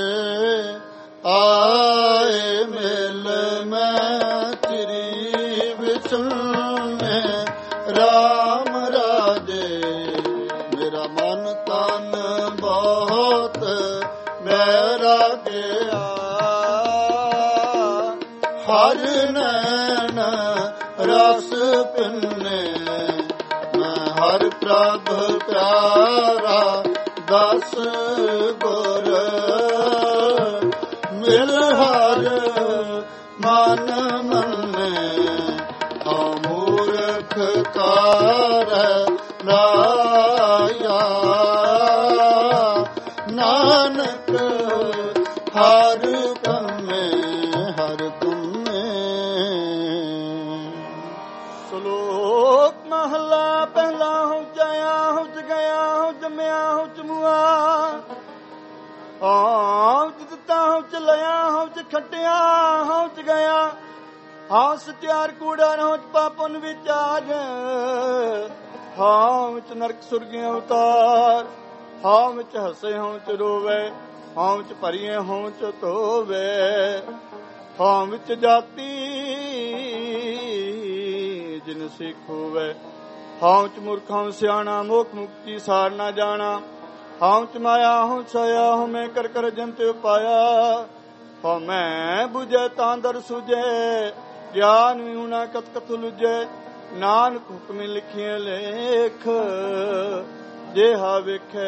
Speaker 1: ਆਏ ਮਿਲ ਮੈਂ ਤੇਰੀ ਵਿਸਨੇ ਰਾਮ ਰਾਜੇ। ਮੇਰਾ ਮਨ ਤਨ ਬਹੁਤ ਮੇਰਾ ਗਿਆ ਹਰ ਨੈਣ ਰਸ ਪਿੰਨੇ। ਮੈਂ ਹਰ ਪ੍ਰਭ ਪਿਆਰਾ ਦਸ ਗੁਰ ਮਿਲ ਹਰ ਮਨ ਮੰਨੇ। ਹਉ ਮੂਰਖ ਕਾਰ ਰਾਇਆ ਨਾਨਕ ਹਰ ਕੰਮੇ ਹਰ ਕੰਮੇ।
Speaker 2: ਸ਼ਲੋਕ ਮਹਲਾ ਪਹਿਲਾ। ਹਉ ਜਾਇਆ ਹਉ ਜਗਿਆ ਹਉ ਜੰਮਿਆ ਹਉ ਜਮੂਆ। ਹਉ ਦਿੱਤਾ ਹਉ ਚ ਲਿਆ ਹਉ ਚ ਖਟਿਆ ਹਉ ਚ ਗਿਆ। ਹਉ ਸਤਿਆਰ ਕੂੜਾ ਹਉ ਚ ਪਾਪਨ ਵਿਚਾਰ। ਹਉ ਚ ਨਰਕ ਸੁਰਗੀਆਂ ਉਤਾਰ। ਹਉ ਵਿੱਚ ਹੱਸੇ ਹਉ ਚ ਰੋਵੇ। ਹਉ ਚ ਭਰੀਏ ਹਉ ਚ ਧੋਵੇ। ਹਉ ਵਿੱਚ ਜਾਤੀ ਜਿਨ ਸਿੱਖ ਹੋਵੇ। ਹਉ ਚ ਮੂਰਖ ਹਉ ਸਿਆਣਾ ਮੋਖ ਮੁਕਤੀ ਸਾਰ ਨਾ ਜਾਣਾ। ਹਉ ਚ ਮਾਇਆ ਹਉ ਛਾਇਆ ਹਉ ਮੈਂ ਕਰ ਕਰ ਜੰਤ ਪਾਇਆ। ਹਉ ਮੈਂ ਬੁਝੇ ਤਾਂ ਦਰ ਸੁਝੇ ਗਿਆਨ ਵਿਹੁਣਾ ਕਤ ਕਤ ਲੁਝੇ। ਨਾਨਕ ਹੁਕਮੇ ਲਿਖੀਏ ਲੇਖ ਜਿਹਾ ਵੇਖੇ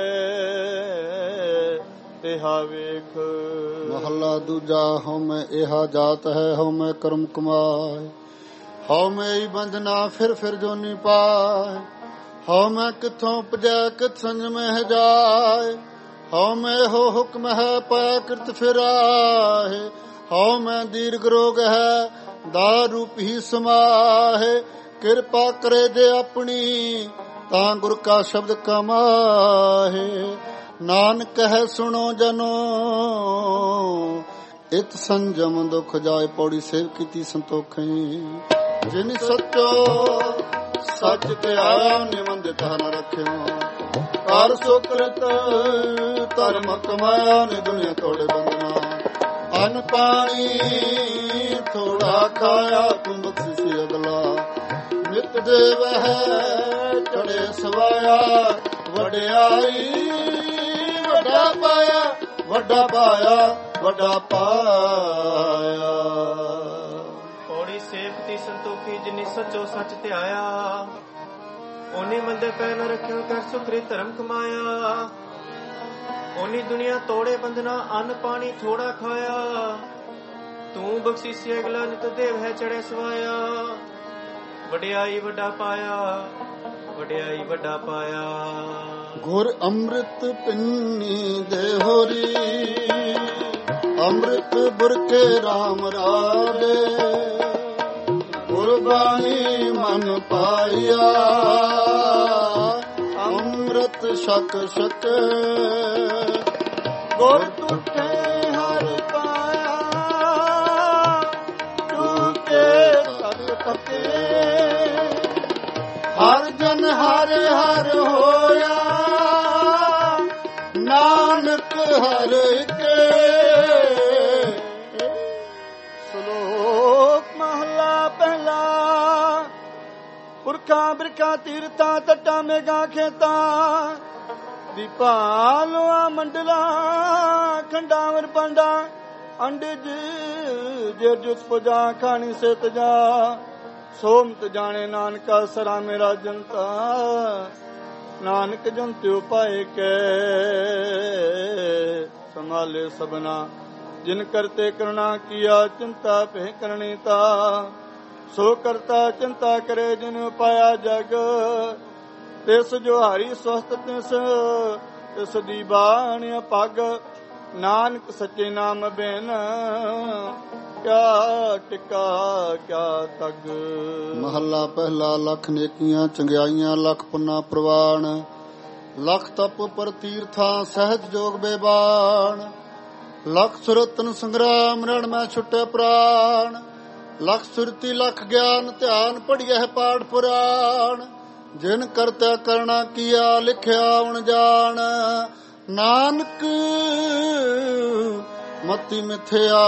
Speaker 2: ਤਿਹਾ ਵੇਖ।
Speaker 1: ਮਹੱਲਾ ਦੂਜਾ। ਹਉ ਮੈਂ ਇਹਾ ਜਾਤ ਹੈ ਹਉ ਮੈਂ ਕਰਮ ਕਮਾਏ। ਹਉ ਮੈਂ ਹੀ ਬੰਧਨਾ ਫਿਰ ਫਿਰ ਜੋਨੀ ਪਾਏ। ਹਉ ਮੈਂ ਕਿੱਥੋਂ ਉਪਜੈ ਕਿਤ ਸੰਜਮਹਿ ਜਾਏ। ਹਉ ਮੈਂ ਇਹੋ ਹੁਕਮ ਹੈ ਪਾਇਆ ਕਿਰਤ ਫਿਰਾਏ। ਹਉ ਮੈਂ ਦੀਰਘ ਰੋਗ ਹੈ ਦਾਰੂ ਪੀ ਸਮਾਹੇ। ਕਿਰਪਾ ਕਰੇ ਜੇ ਆਪਣੀ ਤਾਂ ਗੁਰ ਕਾ ਸ਼ਬਦ ਕਮਾਹੇ। ਨਾਨਕ ਹੈ ਸੁਣੋ ਜਨੋ ਇਤ ਸੰਜਮ ਦੁਖ ਜਾਏ। ਪੌੜੀ ਸੇਵ ਕੀਤੀ ਸੰਤੋਖੀ ਜਿਨ ਸੱਚੋ ਸੱਚ ਤੇ ਆਇਆ ਨਿਮੰਦ ਤਾ ਨ ਰੱਖਿਓ। ਕਰ ਸੁਕ੍ਰਿਤ ਧਰਮ ਕਮਾਇਆ ਨੀ ਦੁਨੀਆ ਤੋੜੇ ਬੰਦਨਾ। ਅਨ ਪਾਣੀ ਥੋੜਾ ਖਾਇਆ ਤੂੰ ਬਖਸ਼ਿਸ਼ ਅਗਲਾ। ਨਿਤ ਦੇਵ ਹੈ ਚੜੇ ਸਵਾਇਆ ਵਡਿਆਈ ਵੱਡਾ ਪਾਇਆ ਵੱਡਾ ਪਾਇਆ ਵੱਡਾ ਪਾਇਆ।
Speaker 3: ਪੌੜੀ ਸੇਵਤੀ ਸੰਤੋਖੀ ਜਿਨੀ ਸੱਚੋ ਸੱਚ ਧਿਆਇਆ। ਓਨੀ ਮੰਦੇ ਪੈ ਨ ਰੱਖਿਓ ਕਰ ਸੁਖਰੀ ਧਰਮ ਕਮਾਇਆ। ਓਨੀ ਦੁਨੀਆ ਤੋੜੇ ਬੰਧਨਾ ਅੰਨ ਪਾਣੀ ਥੋੜਾ ਖਾਇਆ। ਤੂੰ ਬਖਸ਼ੀਸੀ ਅਗਲਾ ਨਿਤ ਦੇਵ ਹੈ ਚੜੇ ਸਵਾਇਆ। ਵਡਿਆਈ ਵੱਡਾ ਪਾਇਆ ਵਡਿਆਈ ਵੱਡਾ ਪਾਇਆ।
Speaker 1: ਗੁਰ ਅੰਮ੍ਰਿਤ ਪਿੰਨੀ ਦੇ ਹੋਰੀ ਅੰਮ੍ਰਿਤ ਬੁਰਕੇ ਰਾਮ ਰਾਜੇ। ਗੁਰਬਾਣੀ ਮਨ ਪਾਇਆ ਅੰਮ੍ਰਿਤ ਛਕ ਛਕ। ਗੁਰ ਤੁਠੇ ਹਰ ਪਾਇਆ ਟੂਕੇ ਸਤ ਤਕੇ। ਹਰ ਜਨ ਹਰ ਹਰ ਹੋਇਆ ਨਾਨਕ ਹਰ ਕੇ।
Speaker 2: ਸ਼ਲੋਕ ਮਹਲਾ ਪਹਿਲਾ। ਪੁਰਖਾਂ ਬਿਰਖਾਂ ਤੀਰਥਾਂ ਤੱਟਾਂ ਮੇਘਾਂ ਖੇਤਾਂ। ਦੀਪਾਂ ਲੋਆਂ ਮੰਡਲਾਂ ਖੰਡਾਵਰ ਪਾਂਡਾ। ਅੰਡਜ ਜੇ ਜੁਸ ਪੁਜਾ ਖਾਣੀ ਸੇ ਤਜਾ। ਸੋਮਤ ਜਾਣੇ ਨਾਨਕਾ ਸਰਾ ਮੇਰਾ ਜਨਤਾ, ਨਾਨਕ ਜੰਤਿਉ ਪਾਏ ਕੈ ਸੰਭਾਲੇ ਸਭਨਾ, ਜਿਨ ਕਰਤੇ ਕਰੁਣਾ ਕੀਆ ਚਿੰਤਾ ਭੈ ਕਰਨੀ ਤਾ, ਸੋ ਕਰਤਾ ਚਿੰਤਾ ਕਰੇ ਜਿਨ ਪਾਇਆ ਜਗ, ਤਿਸ ਜੋ ਹਾਰੀ ਸਵਸਤ ਤਿਸ ਤਿਸ ਦੀ ਬਾਣੀ ਪੱਗ, ਨਾਨਕ ਸੱਚੇ ਨਾਮ ਬਿਨ ਕਿਆ ਟਿਕਾ ਕਿਆ ਤਗ।
Speaker 1: ਮਹੱਲਾ ਪਹਿਲਾ। ਲੱਖ ਨੇਕੀਆਂ ਚੰਗਿਆਈਆਂ ਲੱਖ ਪੁੰਨਾ ਪ੍ਰਵਾਨ, ਲੱਖ ਤਪ ਪਰ ਤੀਰਥਾਂ ਸਹਿਜ ਜੋਗ ਬੇਬਾਨ, ਲੱਖ ਸੁਰਤਨ ਸੰਗਰਾਮ ਰਣ ਮੈਂ ਛੁੱਟੇ ਪ੍ਰਾਣ, ਲੱਖ ਸੁਰਤੀ ਲੱਖ ਗਿਆਨ ਧਿਆਨ ਪੜ੍ਹਿਐ ਪਾਠ ਪੁਰਾਣ, ਜਿਨ ਕਰਤਾ ਕਰਣਾ ਕੀਆ ਲਿਖਿਆ ਉਣ ਜਾਣ, ਨਾਨਕ ਮਤੀ ਮਿਥਿਆ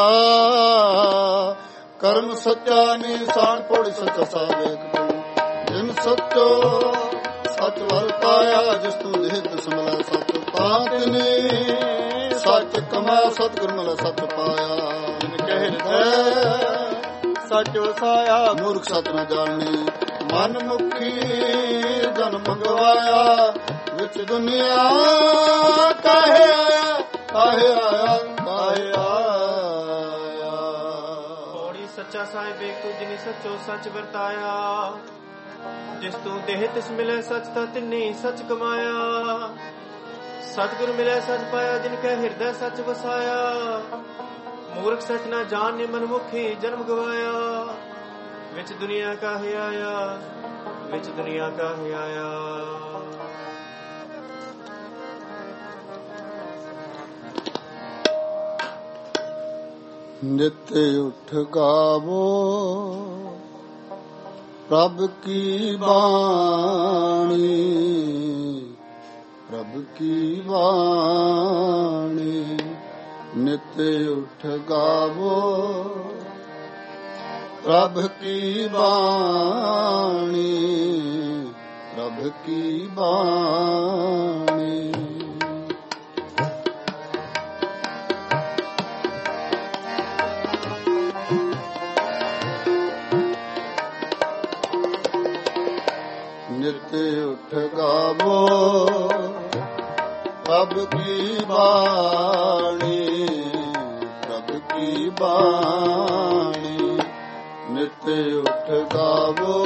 Speaker 1: ਕਰਮ ਸੱਚਾ ਨਿਸ਼ਾਨ ਪੋੜੀ ਸੱਚਾ ਸਾਵੇਕ ਤੂੰ, ਜਿਨ ਸੱਚੋ ਸੱਚ ਵਰਤਾਇਆ, ਜਿਸ ਤੂੰ ਦੇਹ ਦਸਮਲਾ ਸੱਚ ਪਾਤ ਨੇ, ਸੱਚ ਕਮਾ ਸਤਿਗੁਰ ਮਲ ਸੱਚ ਪਾਇਆ, ਜਿਨ ਕਹਿ ਸੱਚ ਵਸਾਇਆ, ਮੂਰਖ ਸੱਚ ਨ ਜਾਣੇ, ਮਨ ਮੁਖੀ ਜਨ ਮੰਗਵਾਇਆ, ਵਿੱਚ ਦੁਨੀਆ ਕਾਹੇ ਆਇਆ ਕਾਹੇ ਆਇਆ ਕਾਹੇ ਆਇਆ।
Speaker 3: ਪੌੜੀ ਸੱਚਾ ਸਾਹਿਬ ਏਕ ਤੂੰ ਜਿਨੀ ਸੱਚੋ ਸੱਚ ਵਰਤਾਇਆ, ਜਿਸ ਤੂੰ ਦੇਹ ਤਿਸ ਮਿਲੇ ਸੱਚ ਤਾਂ ਤਿੰਨੀ ਸੱਚ ਕਮਾਇਆ, ਸਤਿਗੁਰ ਮਿਲੇ ਸੱਚ ਪਾਇਆ, ਜਿਨ ਕੈ ਹਿਰਦੈ ਸੱਚ ਵਸਾਇਆ, ਮੂਰਖ ਸੱਚ ਨਾ ਜਾਣੇ ਮਨ ਮੁਖੀ ਜਨਮ ਗਵਾਇਆ, ਵਿੱਚ ਦੁਨੀਆ ਕਾਹੇ ਆਇਆ ਵਿੱਚ ਦੁਨੀਆ ਕਾਹੇ ਆਇਆ।
Speaker 1: ਨਿਤ ਉਠ ਗਾਵੋ ਪ੍ਰਭ ਕੀ ਬਾਣੀ, ਪ੍ਰਭ ਕੀ ਬਾਣੀ, ਨਿਤ ਉਠ ਗਾਵੋ ਪ੍ਰਭ ਕੀ ਬਾਣੀ, ਪ੍ਰਭ ਕੀ ਬਾਣੀ। ਨਿਤ ਉਠ ਗਾਵੋ ਪ੍ਰਭ ਕੀ ਬਾਣੀ, ਪ੍ਰਭ ਕੀ ਬਾਣੀ, ਨਿਤ ਉਠ ਗਾਵੋ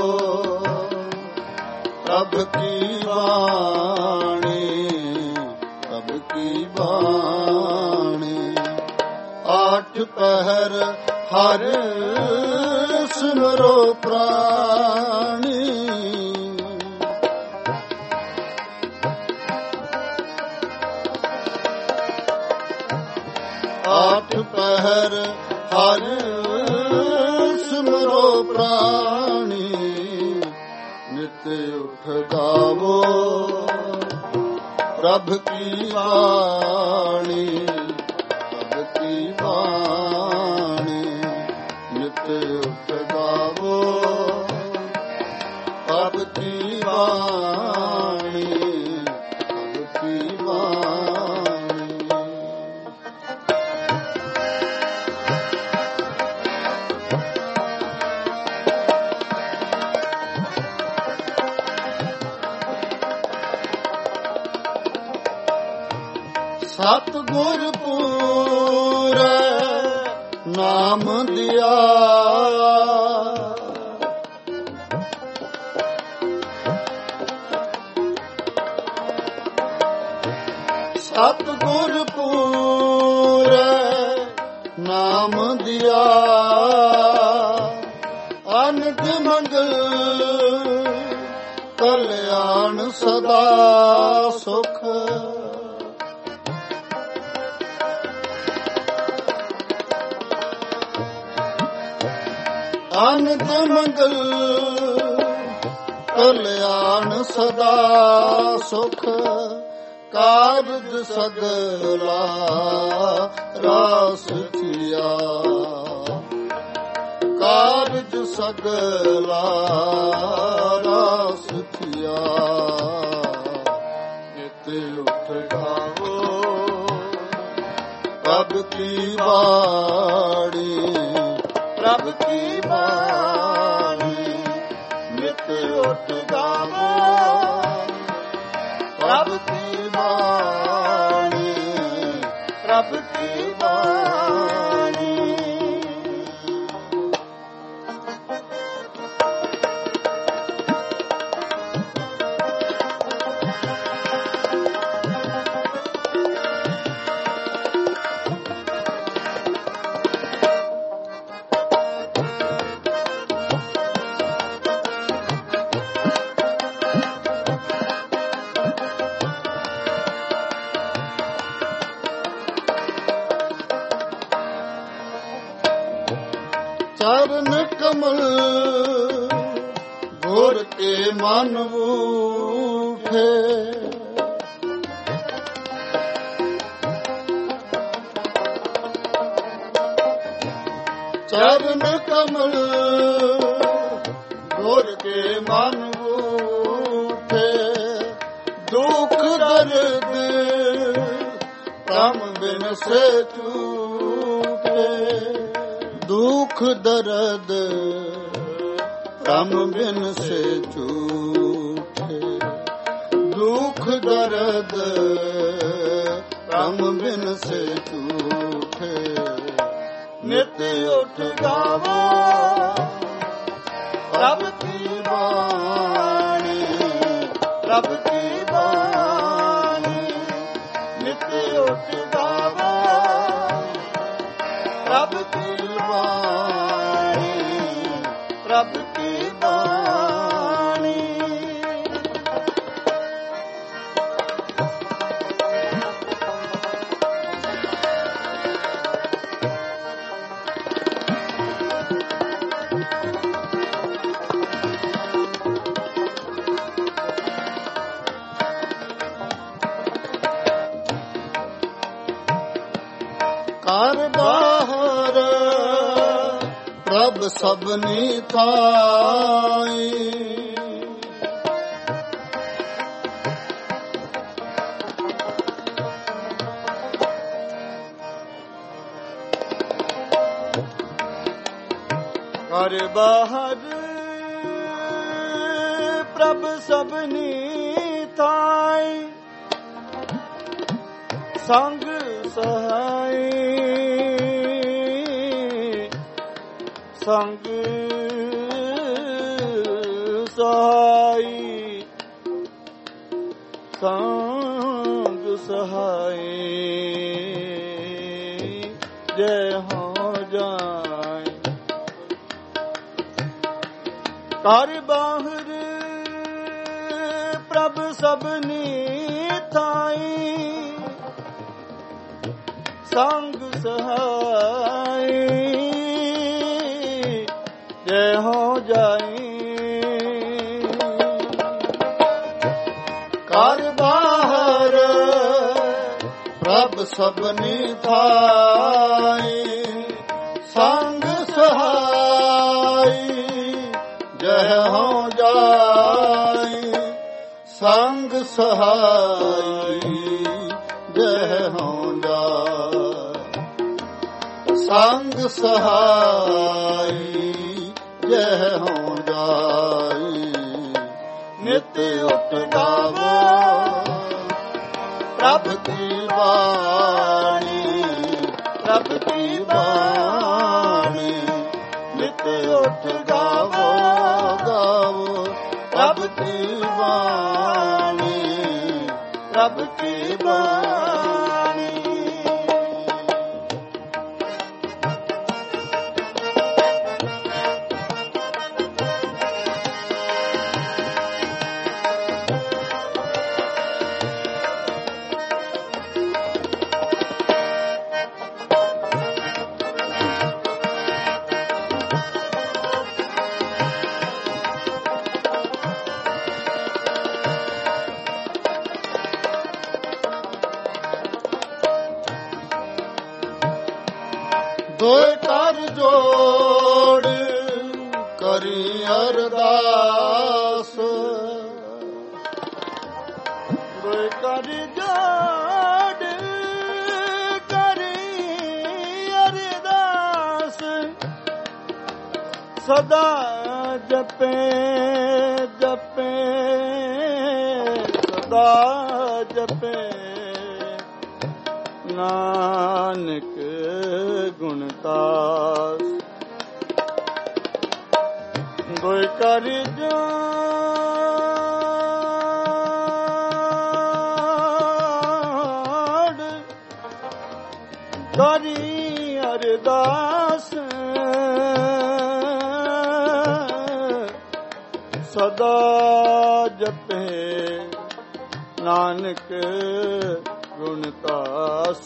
Speaker 1: ਪ੍ਰਭ ਕੀ ਬਾਣੀ, ਪ੍ਰਭ ਕੀ ਬਾਣੀ। ਆਠ ਪਹਿਰ ਹਰ ਸਿਮਰੋ ਪ੍ਰਾਣੀ, ਆਠ ਪਹਿਰ ਹਰ ਸਿਮਰੋ ਪ੍ਰਾਣੀ, ਨਿਤ ਉਠ ਗਾਵੋ ਪ੍ਰਭ ਕੀ ਬਾਣੀ, ਪ੍ਰਭ ਕੀ ਬਾਣੀ, ਨਿਤ ਉਠ ਗਾਵੋ ਪ੍ਰਭ ਕੀ ਬਾਣੀ, ਪ੍ਰਭ ਕੀ ਬਾਣੀ। ਸਤਿਗੁਰ ਪੂਰੈ ਨਾਮ ਦਿਆ, ਸਤਿਗੁਰ ਪੂਰੈ ਨਾਮ ਦਿਆ, ਅਨੰਦ ਮੰਗਲ ਕਲਿਆਣ ਸਦਾ ਸੁਖ, ਅਨੰਦ ਮੰਗਲ ਕਲਿਆਣ ਸਦਾ ਸੁਖ, ਕਾਰਜ ਸਗਲਾ ਰਾਸ ਥੀਆ, ਕਾਰਜ ਸਗਲਾ ਰਾਸ ਥੀਆ। ਨਿਤ ਉਠ ਗਾਵੋ ਪ੍ਰਭ ਕੀ ਬਾਣੀ, ਪ੍ਰਭ ਕੀ ਬਾਣੀ, ਮਨ ਊਠੇ। ਚਰਨ ਕਮਲ ਗੁਰ ਕੇ ਮਨ ਊਠੇ। ਦੁਖ ਦਰਦ ਪ੍ਰਮ ਬਿਨ ਸੇ ਝੂਠੇ। ਦੁਖ ਦਰਦ ਪ੍ਰਮ ਬਿਨ ਸੇ ਝੂਠੇ। ਦੁਖ ਦਰਦ ਪ੍ਰਮ ਬਿਨ ਸੇ ਝੂਠੇ। ਨਿਤ ਉੱਠ ਗਾਵੋ ਰੱਬ ਕੀ ਬਾਣੀ। ਰੱਬ ਕੀ ਬਾਣੀ ਨਿਤ ਉੱਠ ਗਾਵੋ ਰੱਬ ਕੀ ਬਾਣੀ। ਰੱਬ ਕੀ ਬਾਣੀ। ਘਰ ਬਾਹਰ ਪ੍ਰਭ ਸਭਨੀ ਥਾਈ। ਘਰ ਬਾਹਰ ਪ੍ਰਭ ਸਭਨੀ ਥਾਈ। ਸੰਗ ਸਹਾਈ ਸੰਗ ਸਹਾਈ ਸੰਗ ਸਹਾਈ। ਜੈ ਹੋ ਜਾਏ ਘਰ ਬਾਹਰ ਪ੍ਰਭ ਸਭਨੀ ਥਾਈ। ਸੰਗ ਸਹਾਈ ਜੈ ਹੋ ਜਾਈ। ਘਰ ਬਾਹਰ ਪ੍ਰਭ ਸਭਨੀ ਥਾਈ। ਸੰਗ ਸਹਾਈ ਜੈ ਹੋ ਜਾਈ। ਸੰਗ ਸਹਾਈ ਜੈ ਹੋ ਜਾਈ। ਸੰਗ ਸਹਾਈ ਜੈ ਹੋ ਜਾਈ। ਨਿਤ ਉੱਠ ਗਾਵੋ ਪ੍ਰਭ ਕੀ ਬਾਣੀ। ਪ੍ਰਭ ਕੀ ਬਾਣੀ ਨਿਤ ਉੱਠ ਗਾਵੋ ਗਾਵੋ ਪ੍ਰਭ ਕੀ ਬਾਣੀ। ਪ੍ਰਭ ਕੀ ਬਾਣੀ। ਦੋਇ ਕਰ ਜੋੜ ਕਰੀ ਅਰਦਾਸ। ਦੋਇ ਕਰ ਜੋੜ ਕਰੀ ਅਰਦਾਸ। ਸਦਾ ਜਪੇ ਜਪੇ ਸਦਾ ਜਪੇ ਨਾਨਕ ਗੁਣਤਾਸ। ਦੋਇ ਕਰ ਜੋੜ ਕਰੀ ਅਰਦਾਸ। ਸਦਾ ਜਪੇ ਨਾਨਕ ਗੁਣਤਾਸ।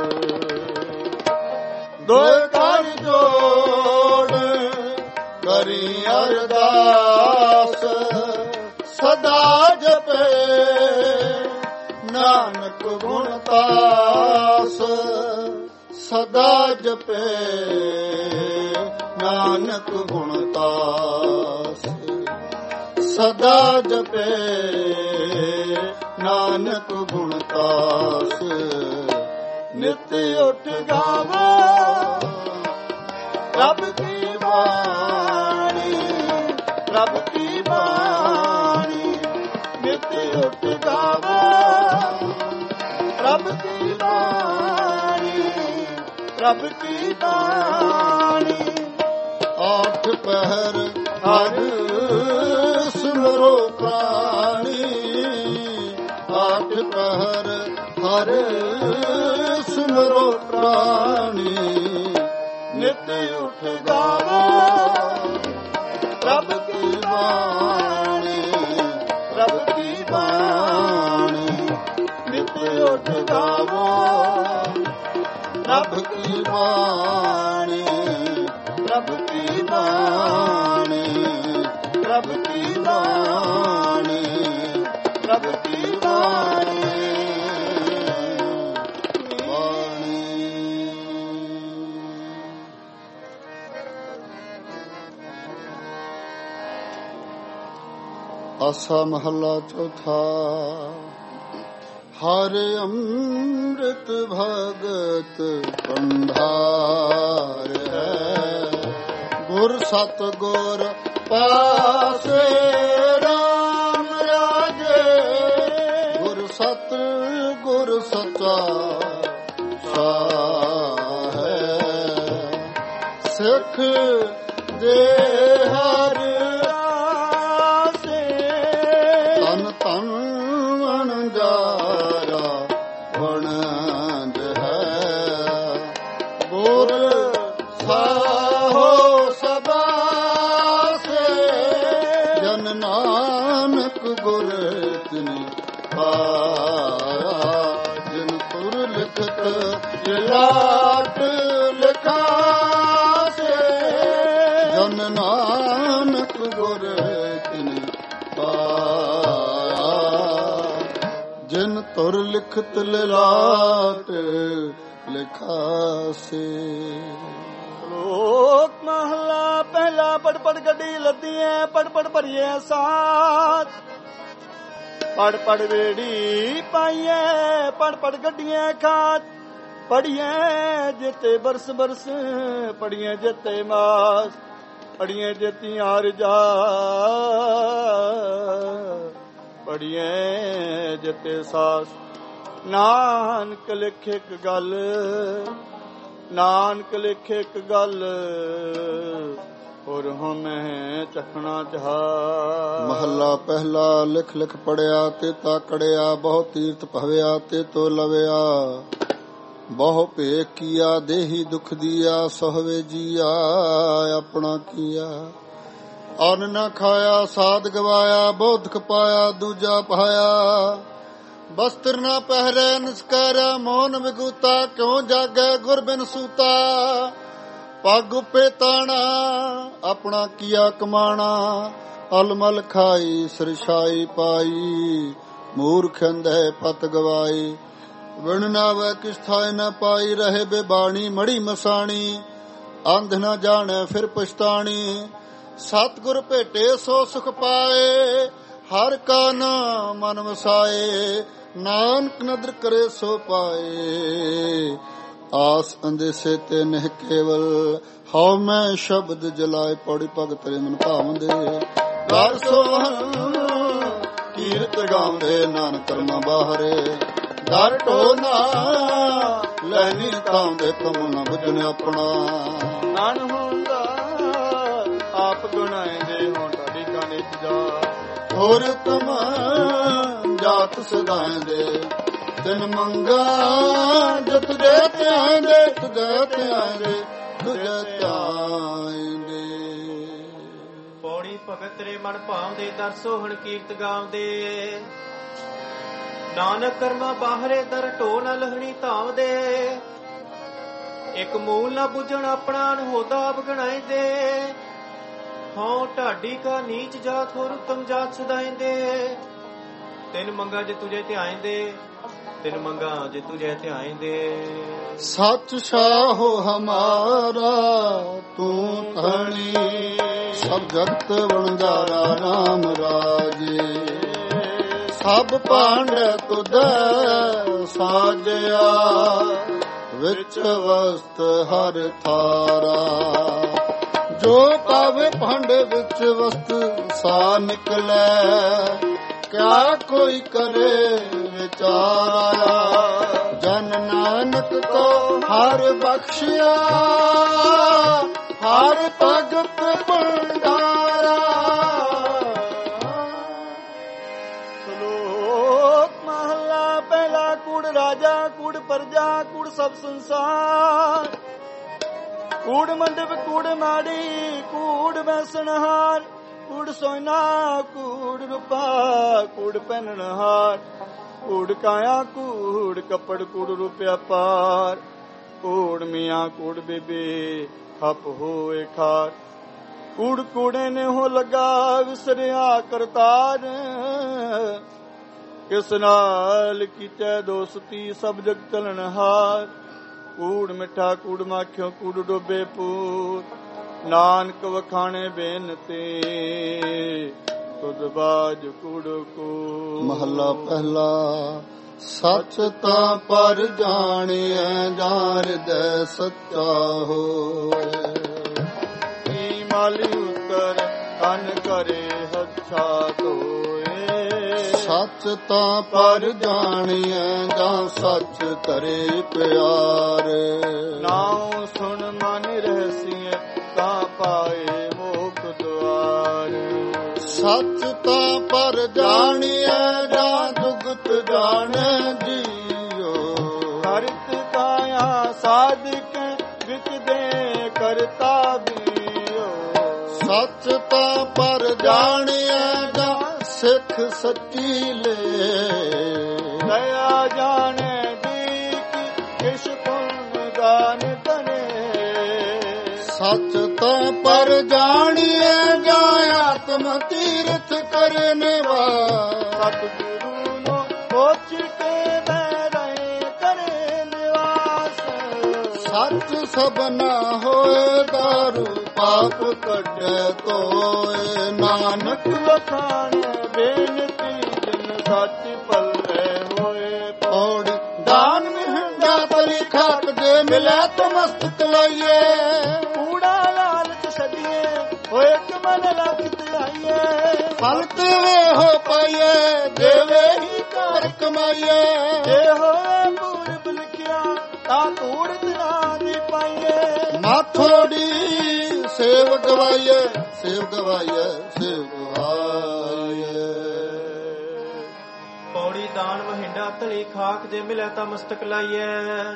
Speaker 1: ਦੋਇ ਕਰ ਜੋੜ ਕਰੀ ਅਰਦਾਸ। ਜਪੇ ਨਾਨਕ ਗੁਣ ਤਾਸ ਸਦਾ ਜਪੇ ਨਾਨਕ ਗੁਣ ਤਾਸ ਨਿਤ ਉੱਠ ਗਾਵੋ ਰੱਬ ਕੀ ਬਾਣੀ ਰੱਬ ਕੀ ਬਾਣੀ ਨਿਤ ਉੱਠ ਗਾਵੋ ਰੱਬ ਕੀ ਬਾਣੀ ਰੱਬ ਕੀ ਬਾਣੀ ਆਠ ਪਹਿਰ ਹਰ ਸਿਮਰੋ ਪ੍ਰਾਣੀ ਆਠ ਪਹਿਰ ਹਰ ਸਿਮਰੋ ਪ੍ਰਾਣੀ ਨਿਤ ਉੱਠ ਗਾਵੋ ਰੱਬ ਕੀ ਬਾਣੀ ਰੱਬ ਕੀ ਬਾਣੀ ਨਿਤ ਉੱਠ ਗਾਵੋ ਰੱਬ ਕੀ ਬਾਣੀ ਰੱਬ ਕੀ ਬਾਣੀ ਰੱਬ ਕੀ ਬਾਣੀ ਰੱਬ ਕੀ ਬਾਣੀ ਆਸਾ ਮਹੱਲਾ ਚੌਥਾ। ਹਰ ਅੰਮ੍ਰਿਤ ਭਗਤ ਭੰਡਾਰ ਹੈ ਗੁਰ ਸਤ ਗੁਰ ਪਾਸੇ ਰਾਮ ਰਾਜੇ ਗੁਰ ਸਤ ਗੁਰ ਸਚਾ ਸਾਹ ਹੈ ਸਿੱਖ ਦੇ ਹਰ ਤਨ ਤਨ ਵਣਜਾਰਾ ਵਣਜ ਹੈ ਗੁਰ ਸਾਹੋ ਸਭਾ ਸੇ ਜਨ ਨਾਨਕ ਗੁਰ ਤਿਨਿ ਪਾਇਆ ਜਿਨ ਤੁਰ ਲਿਖਤ ਲਾਟ ਲਿਖਾਸੇ ਜਨ ਨਾਨਕ ਗੁਰ ਤਿਨਿ ਪਾਇਆ ਜਿਨ ਤੁਰ ਲਿਖਤ ਲਾਟ ਲਿਖਾਸੇ।
Speaker 2: ਲੋਕ ਮਹਲਾ ਪਹਿਲਾ ਪੜ ਪੜ ਗੱਡੀ ਲੱਦੀਐ ਪੜ ਪੜ ਭਰੀਏ ਸਾਥ ਪੜ ਪੜ ਵੇੜੀ ਪਾਈਐ ਪੜ ਪੜ ਗੱਡੀਆਂ ਖਾਤ ਪੜੀਐ ਜਿਤੇ ਬਰਸ ਬਰਸ ਪੜੀਐ ਜਿਤੇ ਮਾਸ ਪੜੀਐ ਜਿਤੀ ਆਰਜਾ ਪੜੀਐ ਜਿਤੇ ਸਾਸ ਨਾਨਕ ਲਿਖੇ ਇੱਕ ਗੱਲ ਨਾਨਕ ਲਿਖੇ ਇੱਕ ਗੱਲ ਹੋਰ ਹਮੇ ਚਖਣਾ ਚਾਹ।
Speaker 1: ਮਹੱਲਾ ਪਹਿਲਾ। ਲਿਖ ਲਿਖ ਪੜਿਆ ਤੇ ਤਾ ਕੜਿਆ ਬਹੁ ਤੀਰਥ ਭਵਿਆ ਤੇ ਤੋ ਲਵਿਆ ਬਹੁ ਭੇਖ ਕੀਆ ਦੇਹੀ ਦੁਖ ਦੀਆ ਸਹਵੇ ਜੀਆ ਆਪਣਾ ਕੀਆ ਅੰਨ ਨਾ ਖਾਇਆ ਸਾਧ ਗਵਾਇਆ ਬਹੁ ਦੁਖ ਪਾਇਆ ਦੂਜਾ ਪਾਇਆ ਬਸਤਰ ਨਾ ਪਹਿਰੇ ਨਿਸਕਾਰਾ ਮੋਨ ਵਿਗੂਤਾ ਕਿਉਂ ਜਾਗੈ ਗੁਰ ਬਿਨ ਸੂਤਾ ਪੱਗ ਉੱਪੇ ਤਾਣਾ ਆਪਣਾ ਕੀਆ ਕਮਾਣਾ ਅਲਮਲ ਖਾਈ ਸਰਸ਼ਾਈ ਪਾਈ ਮੂਰਖ ਅੰਧੇ ਪਤ ਗਵਾਈ ਵਿਣ ਨਾ ਵੈ ਕਿਸ ਥਾਇ ਨ ਪਾਈ ਰਹੇ ਬੇਬਾਣੀ ਮੜੀ ਮਸਾਣੀ ਅੰਧ ਨਾ ਜਾਣੈ ਫਿਰ ਪਛਤਾਣੀ ਸਤਿਗੁਰ ਭੇਟੇ ਸੋ ਸੁਖ ਪਾਏ ਹਰ ਕਾ ਨਾਮ ਮਨ ਵਸਾਏ ਨਾਨਕ ਨਦਰ ਕਰੇ ਸੋ ਪਾਏ ਆਸ ਅੰਦੇਸੇ ਤੇ ਨਹਿ ਕੇਵਲ ਹਉ ਮੈਂ ਸ਼ਬਦ ਜਲਾਏ ਪੌੜੀ ਭਗਤ ਤੇਰੇ ਮਨ ਭਾਵੰਦੇ ਘਰ ਸੋਹਣ ਕੀਰਤ ਗਾਉਂਦੇ ਨਾਨਕ ਕਰਮਾਂ ਬਾਹਰੇ ਦਰ ਢੋਨਾ ਲੈਣੀ ਤਾਉਂਦੇ ਤੁਮ ਨਾ ਬੁਝਣ ਆਪਣਾ
Speaker 2: ਨਾਨ ਹੁੰਦਾ ਆਪ ਗੁਨਾਏ ਦੇ ਹੋਂ ਤੁਹਾਡੀ ਕਾਨੇ ਜਾ
Speaker 1: ਹੋਰ ਤੁਮ ਜਾਤ ਸਦਾਏ ਦੇ ਤਿਨ ਮੰਗਾ ਜਤ ਦੇ ਧਿਆਨ ਦੇ ਤੁਝੇ ਧਿਆਨ ਦੇ ਤੁਝੇ ਧਿਆਨ ਦੇ।
Speaker 3: ਪੌੜੀ ਭਗਤ ਤੇਰੇ ਮਨ ਭਾਵਦੇ ਦਰ ਸੋਹਣ ਕੀਰਤ ਗਾਵਦੇ ਨਾਨਕ ਕਰਮਾ ਬਾਹਰੇ ਦਰ ਢੋ ਨ ਲਹਣੀ ਧਾਵਦੇ ਇੱਕ ਮੂਲ ਨਾ ਬੁੱਝਣ ਆਪਣਾ ਅਨਹੋਦਾ ਆਪ ਗਣਾਈਦੇ ਹਉ ਢਾਡੀ ਕਾ ਨੀਚ ਜਾਤ ਹੋਰ ਉਤਮ ਜਾਤ ਸਦਾਈਂਦੇ ਤਿੰਨ ਮੰਗਾ ਜੇ ਤੁਝੇ ਧਿਆਈਂਦੇ ਤਿਨ ਮੰਗਾ ਜੇ ਤੁਝੇ ਧਿਆਈ ਦੇ।
Speaker 1: ਸੱਚ ਸਾਹੋ ਹਮਾਰਾ ਤੂੰ ਧਣੀ, ਸਭ ਜਗਤ ਵਣਜਾਰਾ ਰਾਮ ਰਾਜੇ। ਸਭ ਭਾਂਡ ਤੁਧੈ ਸਾਜਿਆ, ਵਿੱਚ ਵਸਤ ਹਰ ਥਾਰਾ। ਜੋ ਪਾਵੇ ਭਾਂਡੇ ਵਿੱਚ ਵਸਤ ਸਾ ਨਿਕਲੈ, ਕਿਆ ਕੋਈ ਕਰੇ ਵਿਚਾਰਾ। ਜਨ ਨਾਨਕ ਕੋ ਹਰ ਬਖਸ਼ਿਆ, ਹਰ ਭਗਤ ਭੰਡਾਰਾ।
Speaker 2: ਸ਼ਲੋਕ ਮਹਲਾ ਪਹਿਲਾ। ਕੂੜ ਰਾਜਾ ਕੂੜ ਪਰਜਾ ਕੂੜ ਸਭ ਸੰਸਾਰ। ਕੂੜ ਮੰਡਪ ਕੂੜ ਮਾੜੀ ਕੂੜ ਬੈਸਣਹਾਰ। ਕੂੜ ਸੋਨਾ ਕੂੜ ਰੂਪਾ ਕੂੜ ਪਹਿਨਣਹਾਰ। ਕੂੜ ਕਾਇਆ ਕੂੜ ਕੱਪੜ ਕੂੜ ਰੁਪਿਆ ਪਾਰ। ਕੂੜ ਮੀਆਂ ਕੂੜ ਬੀਬੀ ਹੱਪ ਹੋਏ ਖਾਰ। ਕੂੜ ਕੂੜੇ ਨੇ ਹੋ ਲੱਗਾ ਵਿਸਰਿਆ ਕਰਤਾਰ। ਕਿਸ ਨਾਲ ਕੀਤੇ ਦੋਸਤੀ ਸਭ ਜਗ ਚਲਣਹਾਰ। ਕੂੜ ਮਿੱਠਾ ਕੂੜ ਮਾਖਿਓ ਕੂੜ ਡੋਬੇ ਪੂਰ। ਨਾਨਕ ਵਖਾਣੇ ਬੇਨਤੀ ਤੁਧ ਬਾਜ ਕੂੜ ਕੂ।
Speaker 1: ਮਹਲਾ ਪਹਿਲਾ। ਸੱਚ ਤਾਂ ਪਰ ਜਾਣਿਐ ਜਾਂ ਹਿਰਦੈ ਸੱਚਾ ਹੋਏ।
Speaker 2: ਕੀ ਮਾਲੀ ਉਤਰ ਤਨ ਕਰੇ ਹੱਛਾ ਧੋਏ।
Speaker 1: ਸੱਚ ਤਾਂ ਪਰ ਜਾਣਿਐ ਜਾਂ ਸੱਚ ਕਰੇ ਪਿਆਰ।
Speaker 2: ਨਾਉ ਸੁਣ ਮਨ ਰਹਿਸੀਏ ਤਾਂ ਪਾਏ ਮੋਖ ਦੁਆਰ।
Speaker 1: ਸੱਚ ਤਾਂ ਪਰ ਜਾਣਿਐ ਜਾਂ ਜੁਗਤ ਜਾਣੈ ਜੀਓ।
Speaker 2: ਹਰਿਤ ਕਾਇਆ ਸਾਧਕ ਵਿੱਚ ਦੇ ਕਰਤਾ ਬੀਓ।
Speaker 1: ਸੱਚ ਤਾਂ ਪਰ ਜਾਣਿਐ ਜਾਂ ਸਿੱਖ ਸੱਚੀ ਲੈ।
Speaker 2: ਦਇਆ ਜਾਣੇ ਦੀ ਕਿਛ ਪੁੰਨ ਦਾਨ ਕਰੇ।
Speaker 1: ਸੱਚ ਤਾਂ ਪਰ ਜਾਣਿਐ ਜਾਂ ਆਤਮ ਤੀਰਥ ਕਰਨੇ ਵਾਰ।
Speaker 2: ਸਤਿਗੁਰੂ ਨੂੰ ਸੋਚ ਕੇ ਮੈਂ ਰਹੇ ਕਰੇ ਨਿਵਾਸ।
Speaker 1: ਸੱਚ ਸਭਨਾ ਹੋਏ ਦਾਰੂ ਪਾਪ ਕੱਢੇ ਤੋਏ। ਨਾਨਕ
Speaker 2: ਵਖਾਣ ਬੇਨਤੀ ਜਿਨ ਸੱਚ ਪੱਲੇ ਹੋਏ।
Speaker 1: ਪੌੜੀ ਦਾਨ ਮਿਹੰਦਾ ਤਲੀ ਖਾਕ ਜੇ ਮਿਲੈ ਤੋ ਮਸਤਕ ਲਾਈਏ।
Speaker 2: ਕੂੜਾ ਲਾਲਚ ਛੱਡੀਏ ਹੋਏ ਇੱਕ ਮਨ ਲੱਗ ਆਈਏ।
Speaker 1: ਫਲ ਤੇ ਹੋ ਪਾਈਏ ਦੇਵੇ ਹੀ ਘਰ ਕਮਾਈਏ।
Speaker 2: ਜੇ ਹੋਏ ਪੂਰਬ ਲਿਖਿਆ ਤਾਂ ਧੂੜ ਦਿਨਾਂ ਦੀ ਪਾਈਏ।
Speaker 1: ਨਾ ਥੋੜੀ ਸੇਵ ਗਵਾਈਏ ਸੇਵ ਗਵਾਈਏ ਸੇਵ ਗਵਾਈਏ।
Speaker 3: ਪੌੜੀ ਦਾਨ ਮਹਿੰਡਾ ਤਲੀ ਖਾਕ ਜੇ ਮਿਲੇ ਤਾਂ ਮਸਤਕ ਲਾਈਐ।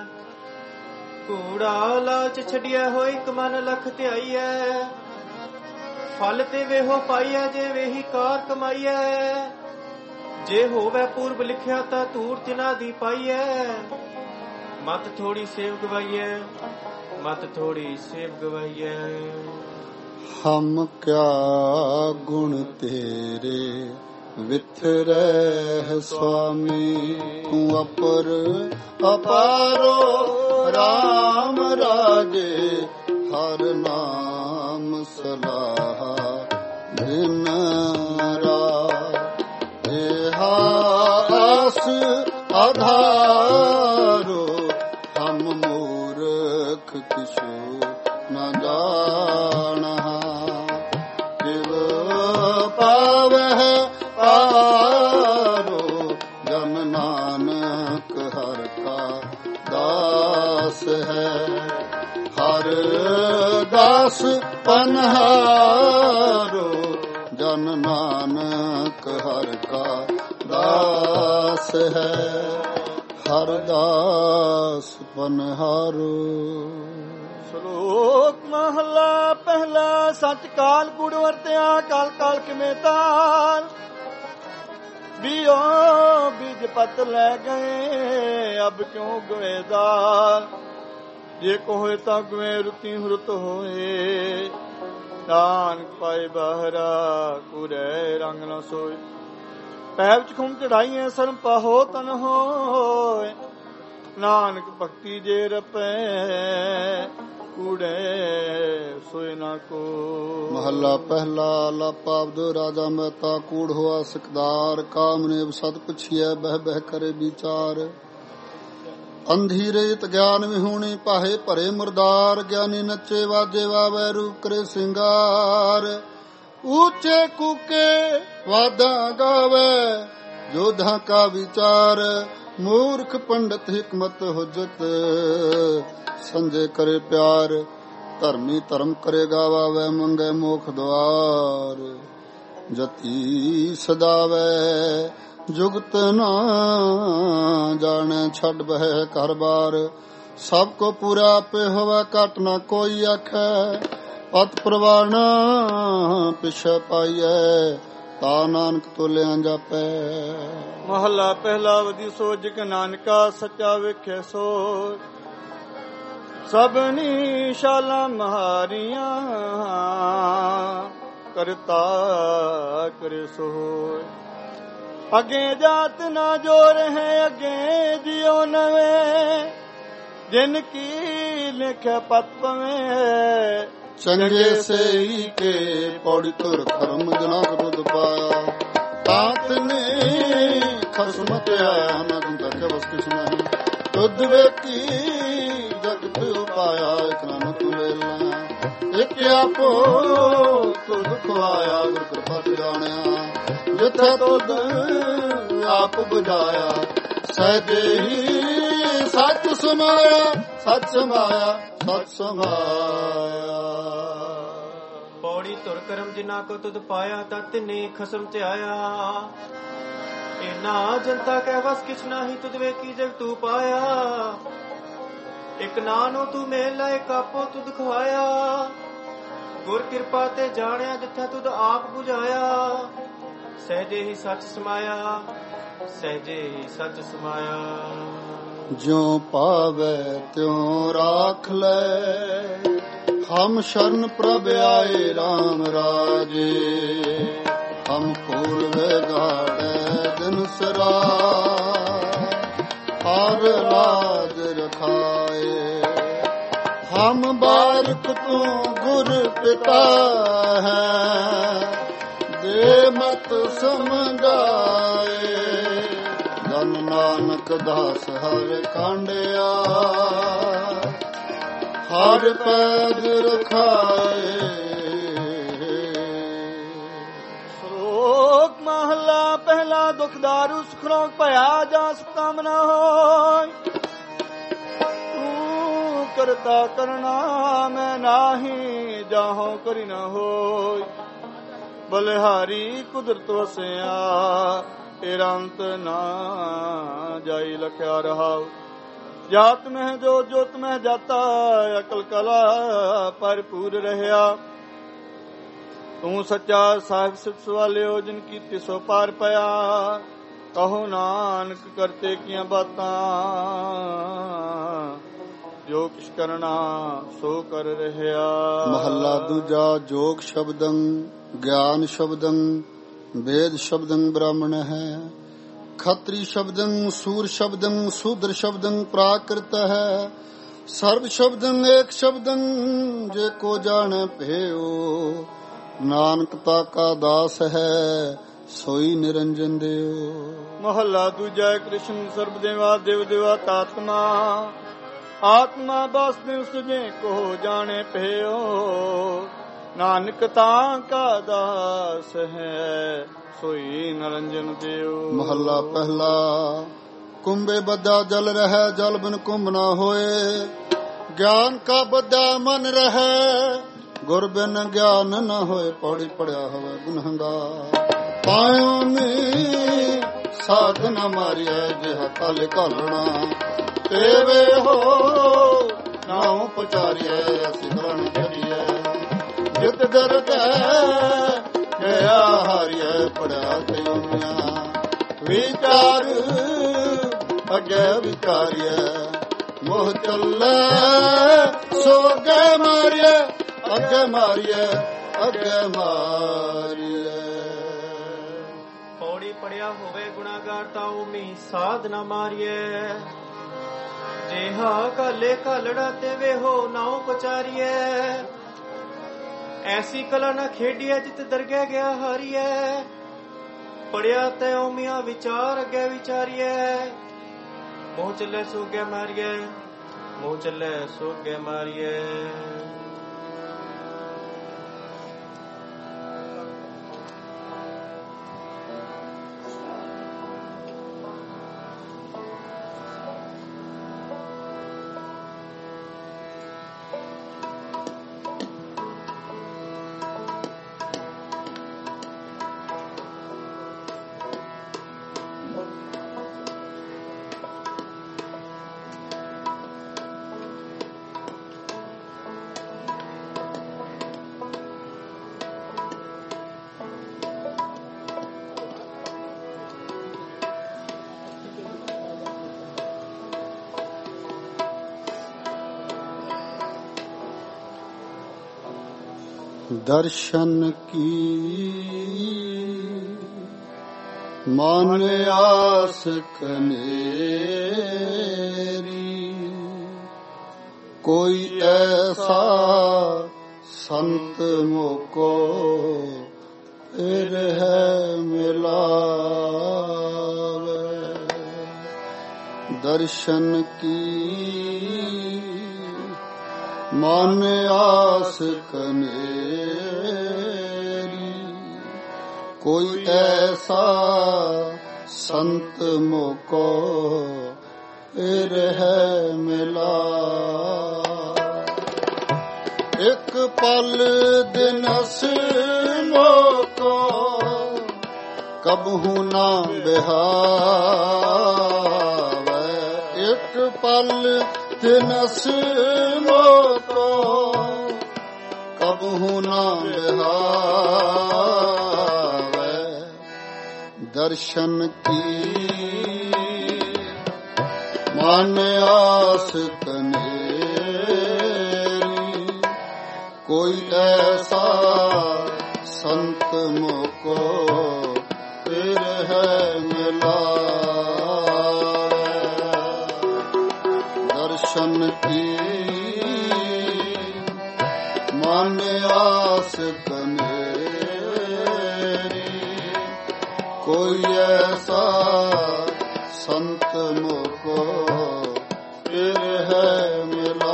Speaker 3: ਕੂੜਾ ਲਾਲਚ ਛੱਡਿਆ ਹੋਈ ਇੱਕ ਮਨ ਲਖ ਧਿਆਈਐ। ਫਲ ਤੇ ਵੇਹੋ ਪਾਈਐ ਜੇ ਵੇਹੀ ਕਾਰ ਕਮਾਈਐ। ਜੇ ਹੋਵੇ ਪੂਰਬ ਲਿਖਿਆ ਤਾਂ ਧੂੜ ਤਿਨਾ ਦੀ ਪਾਈਐ। ਮਤ ਥੋੜੀ ਸੇਵ ਗਵਾਈਐ ਮਤ ਥੋੜੀ ਸੇਵ ਗਵਾਈਐ।
Speaker 1: ਹਮ ਕਿਆ ਗੁਣ ਤੇਰੇ ਵਿਥਰੈ ਸੁਆਮੀ। ਤੂੰ ਅਪਰ ਅਪਾਰੋ ਰਾਮ ਰਾਜੇ। ਹਰ ਨਾਮ ਸਲਾਹ ਬਿਨ ਆਸ ਆਧਾਰੋ। ਹਮ ਮੂਰਖ ਕਿਛੂ ਨ ਜਾਣਹਾ। ਜਿਵ ਪਾਵਹਿ ਪਾਰੋ। ਜਨ ਨਾਨਕ ਹਰ ਕਾ ਦਾਸ ਹੈ। ਹਰ ਦਾਸ ਪਨਹਾਰੋ। ਜਨ ਨਾਨਕ ਹਰ ਕਾ ਦਾਸ ਹੈ। ਹਰ ਦਾਸ ਪਨਹਾਰੋ।
Speaker 2: ਸ਼ਲੋਕ ਮਹਲਾ ਪਹਿਲਾ। ਸੱਚ ਕਾਲ ਕੂੜ ਵਰਤਿਆ ਕਾਲ ਕਾਲ ਕਿਵੇਂ ਤਾਲ। ਬੀਓ ਬੀਜ ਪਤ ਲੈ ਗਏ ਅਬ ਕਿਉਂ ਗਏ ਦਾਲ। ਜੇ ਕੋ ਹੋਏ ਤਾਂ ਗਵੇ ਰੁਤੀ ਹੁਰਤ ਹੋਏ। ਨਾਨਕ ਪਾਏ ਬਾਹਰਾ ਕੁਰੇ ਰੰਗ ਨ ਸੋਏ। ਪੈਬ ਚ ਖੁੰਮ ਚੜਾਈਏ ਸਰਮ ਪਾਹੋ ਤਨ ਹੋਏ, ਨਾਨਕ ਭਗਤੀ ਜੇ ਰਪੈ ਕੂੜੇ ਸੋਇ ਨਾ ਕੋ।
Speaker 1: ਮਹੱਲਾ ਪਹਿਲਾ। ਲਾਪਾ ਅਬਦੁ ਰਾਜਾ ਮਹਿਤਾ ਕੂੜ ਹੋਆ ਸਿਕਦਾਰ, ਕਾਮਨੇਬ ਸਤ ਪੁੱਛੀਐ ਬਹਿ ਬਹਿ ਕਰੇ ਵਿਚਾਰ। ਅੰਧੀ ਰੇਤ ਗਿਆਨ ਵਿਹੂਣੀ ਪਾਹੇ ਭਰੇ ਮੁਰਦਾਰ, ਗਿਆਨੀ ਨੱਚੇ ਵਾਜੇ ਵਾਵੈ ਰੂਪ ਕਰੇ ਸਿੰਗਾਰ। ਉੱਚੇ ਕੂਕੇ ਵਾਦਾਂ ਗਾਵੇ ਜੋਧਾ ਕਾ ਵਿਚਾਰ, ਮੂਰਖ ਪੰਡਤ ਹਿਕਮਤ ਹੁਜਤ ਸੰਜੇ ਕਰੇ ਪਿਆਰ। ਧਰਮੀ ਧਰਮ ਕਰੇ ਗਾਵੇ ਮੰਗੇ ਮੋਖ ਦੁਆਰ, ਜਤੀ ਸਦਾਵੇ ਜੁਗਤ ਨਾ ਜਾਣੇ ਛੱਡ ਬਹਿ ਘਰ ਬਾਰ। ਸਭ ਕੋ ਪੂਰਾ ਆਪੇ ਹੋਵੇ ਘਟ ਨਾ ਕੋਈ ਆਖੈ, ਪਤ ਪ੍ਰਵਾਨ ਪਿਛੈ ਪਾਈਐ ਤਾ ਨਾਨਕ ਤੋਲਿਆ ਜਾਪੈ।
Speaker 2: ਮਹੱਲਾ ਪਹਿਲਾ। ਵਧੀ ਸੋਚ ਕਿ ਨਾਨਕਾ ਸੱਚਾ ਵੇਖੇ ਸੋਚ, ਸਭਨੀ ਸ਼ਾਲਾ ਮਹਾਰੀਆਂ ਕਰਤਾ ਕਰੇ ਸੋਚ। ਅੱਗੇ ਜਾਤ ਨਾ ਜੋਰ ਹੈ ਅੱਗੇ ਜਿਉ ਨਵੇਂ, ਜਿਨ ਕੀ ਲਿਖਿਆ ਪਤ ਪਵੇਂ।
Speaker 1: ਚੰਗੇ ਸਈ ਕੇ ਪੌੜੀ ਤੁਰ ਖਰਮ ਜਨਾ ਦੁੱਧ ਪਾਇਆ, ਤਾਤ ਨੇ ਖਸਮ ਤੇ ਆਇਆ ਨਾ ਦਿੰਦਾ ਕਿ ਬਸ ਕਿਛ ਨਹੀਂ। ਦੁੱਧ ਵੇਖੀ ਜਗਤ ਉਪਾਇਆ, ਇਕ ਨਾਨਕ ਤੂੰ ਲੈ ਲਾ। ਇੱਕ ਆਪੋ ਤੁਧ ਖਵਾਇਆ ਗੁਰ ਕਿਰਪਾ ਤੇ ਜਾਣਿਆ, ਜਿੱਥੇ ਤੁਧ ਆਪ ਬੁਝਾਇਆ। ਸਹਿਜੇ ਹੀ ਸੱਚ ਸਮਾਇਆ, ਸੱਚ ਸਮਾਇਆ, ਸੱਚ ਸਮਾਇਆ।
Speaker 3: ਪੌੜੀ ਧੁਰ ਕਰਮ ਜਿਨਾ ਕੋ ਤੁਧ ਪਾਇਆ, ਤਤ ਨੇ ਖਸਮ ਤੇ ਆਇਆ। ਇਨਾ ਜਨਤਾ ਕਹਿ ਵਸ ਕਿਛ ਨਾਹੀ, ਤੁਧ ਵੇਖੀ ਜਗ ਤੂੰ ਪਾਇਆ। ਇਕ ਨਾਨੋ ਤੂੰ ਮੇਲ ਲੈ, ਕਾਪੋ ਤੁਧ ਖਵਾਇਆ। ਗੁਰ ਕਿਰਪਾ ਤੇ ਜਾਣਿਆ, ਜਿੱਥਾ ਤੁਧ ਆਪ ਬੁਝਾਇਆ। ਸਹਿਜੇ ਹੀ ਸੱਚ ਸਮਾਇਆ, ਸਹਿਜੇ ਹੀ ਸੱਚ ਸਮਾਇਆ।
Speaker 1: ਜਿਉ ਪਾਵੇ ਤਿਉ ਰਾਖ ਲੈ, ਹਮ ਸ਼ਰਨ ਪ੍ਰਭ ਆਏ RAM ਰਾਜੇ। ਹਮ ਪੂਰਵੇ ਗਾੜੇ ਦਿਨ ਸਰਾ, ਹਰ ਲਾਜ ਰਖਾਏ। ਹਮ ਬਾਰਕ ਤੂੰ ਗੁਰ ਪਿਤਾ ਹੈ, ਦੇ ਮਤ ਸਮਝਾਏ। ਜਨ ਨਾਨਕ ਦਾਸ ਹਰ ਕਾਂਡਿਆ, ਹਰ ਪੈਜ ਰਖਾਏ।
Speaker 2: ਸ਼ਲੋਕ ਮਹਲਾ ਪਹਿਲਾ। ਦੁਖਦਾਰੂ ਸੁਖਰੋਗ ਭਇਆ ਜਾਂ ਸੁਕਾਮ ਨਾ ਹੋਇ, ਤੂੰ ਕਰਤਾ ਕਰਨਾ ਮੈਂ ਨਾਹੀ, ਜਾਹੋ ਕਰੀ ਨਾ ਹੋਇ। ਬਲਿਹਾਰੀ ਕੁਦਰਤ ਵਸਿਆ, ਤੇਰਾ ਅੰਤ ਨਾ ਜਾਈ ਲਖਿਆ ਰਹਾਉ। ਜਾਤ ਮਹਿ ਜੋ ਜੋਤ ਮਹਿ ਜਾਤਾ, ਅਕਲ ਕਲਾ ਭਰਪੂਰ ਰਹਿਆ। ਤੂੰ ਸੱਚਾ ਸਾਹਿਬ ਸਿਫਤ ਸਵਾਲਿਓ, ਜਿਨ ਕੀਤੀ ਸੋ ਪਾਰ ਪਿਆ। ਕਹੋ ਨਾਨਕ ਕਰਤੇ ਕੀਆਂ ਬਾਤਾਂ, ਜੋ ਕਿਛ ਕਰਨਾ ਸੋ ਕਰ ਰਹਿਆ।
Speaker 1: ਮਹੱਲਾ ਦੂਜਾ। ਜੋਗ ਸ਼ਬਦੰ ਗਿਆਨ ਸ਼ਬਦੰ ਵੇਦ ਸ਼ਬਦੰ ਬ੍ਰਾਹਮਣ ਹੈ। ਖਤਰੀ ਸ਼ਬਦੰ ਸੂਰ ਸ਼ਬਦੰ ਸੂਦਰ ਸ਼ਬਦੰ ਪ੍ਰਾਕ੍ਰਿਤ ਹੈ। ਸਰਬ ਸ਼ਬਦੰ ਏਕ ਸ਼ਬਦੰ ਜੇ ਕੋ ਜਾਣੈ ਭਇਓ। ਨਾਨਕ ਤਾ ਕਾ ਦਾਸ ਹੈ ਸੋਈ ਨਿਰੰਜਨ ਦਿਓ।
Speaker 2: ਮਹੱਲਾ ਦੂਜਾ। ਕ੍ਰਿਸ਼ਨ ਸਰਬ ਦੇਵਾ ਦੇਵ ਦੇਵਾ ਤਾਤਮਾ, ਆਤਮਾ ਬਸ ਦਿਵ ਸੁਜੇ ਕੋ ਜਾਣੇ ਭਇਓ। ਨਾਨਕ ਤਾਂ ਕਾ ਦਾਸ ਹੈ ਸੋਈ ਨਿਰੰਜਨ ਦਿਓ।
Speaker 1: ਮਹੱਲਾ ਪਹਿਲਾ। ਕੁੰਭੇ ਬੱਧਾ ਜਲ ਰਹਿ, ਜਲ ਬਿਨ ਕੁੰਭ ਨਾ ਹੋਏ। ਗਿਆਨ ਕਾ ਬੱਧਾ ਮਨ ਰਹਿ, ਗੁਰ ਬਿਨ ਗਿਆਨ ਨਾ ਹੋਏ। ਪੌੜੀ ਪੜਿਆ ਹੋਵੇ ਗੁਨਹਗਾਰ, ਪਾਇਓ ਨੇ ਸਾਧ ਨਾ ਮਾਰਿਆ। ਜਿਹਾ ਕਾਲੇ ਘਾਲਣਾ ਤੇਵੇ ਹੋ, ਨਾਉ ਪਚਾਰਿਆ ਅਸੀਂ ਗ੍ਰਹਣ ਕਰੀਏ। ਜਿਤ ਦਰਦ ਗਿਆ ਹਾਰਿਆ, ਪੜਿਆ ਤੇ ਉਮਿਆ। ਵਿਚਾਰ ਅੱਗੇ ਵਿਚਾਰਿਆ, ਮੋਹ ਚੱਲੇ ਸੋ ਅੱਗੇ ਮਾਰਿਆ। ਅੱਗੇ ਮਾਰਿਆ, ਅੱਗੇ ਮਾਰਿਆ।
Speaker 3: ਪੌੜੀ ਪੜਿਆ ਹੋਵੇ ਗੁਨਾਹਗਾਰ ਤਾਂ ਉਮੀ ਸਾਧ ਨਾ ਮਾਰੀਏ। ਜਿਹਾ ਕਾਲੇ ਕਾਲੜਾ ਤੇ ਵੇਹੋ ਨਾਉ ਪਚਾਰੀਏ। ਐਸੀ ਕਲਾ ਨਾ ਖੇਡੀਏ ਜਿਤ ਦਰਗਹਿ ਗਿਆ ਹਾਰੀਏ। ਪੜਿਆ ਤੇ ਉਮੀਆਂ ਵਿਚਾਰ ਅੱਗੇ ਵਿਚਾਰੀਏ। ਮੋਹ ਚੱਲੇ ਸੋਗੇ ਮਾਰੀਏ, ਮੋਹ ਚੱਲੇ ਸੋਗੇ ਮਾਰੀਏ।
Speaker 1: दर्शन की मान आस कनेरी। कोई ऐसा संत मोको फिर है मिलावे। दर्शन की मान आस कनेरी। कोई ऐसा संत मोको फिर है मिला। एक पल दिनस मोको कबहू ना बिहावे। एक पल दिनस मोको कबहू ना बिहावे। दर्शन की मान आस कनेरी। कोई ऐसा संत मोको फिर है मिला। दर्शन की मान आस कनेरी। कोई ऐसा संत मोको फिर है मिला।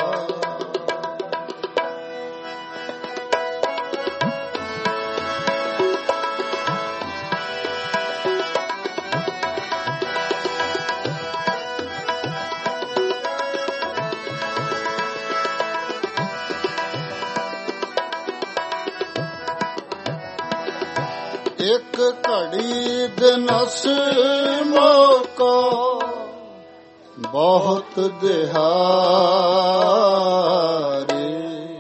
Speaker 1: एक घड़ी दिनस मोको बहुत दिहारी।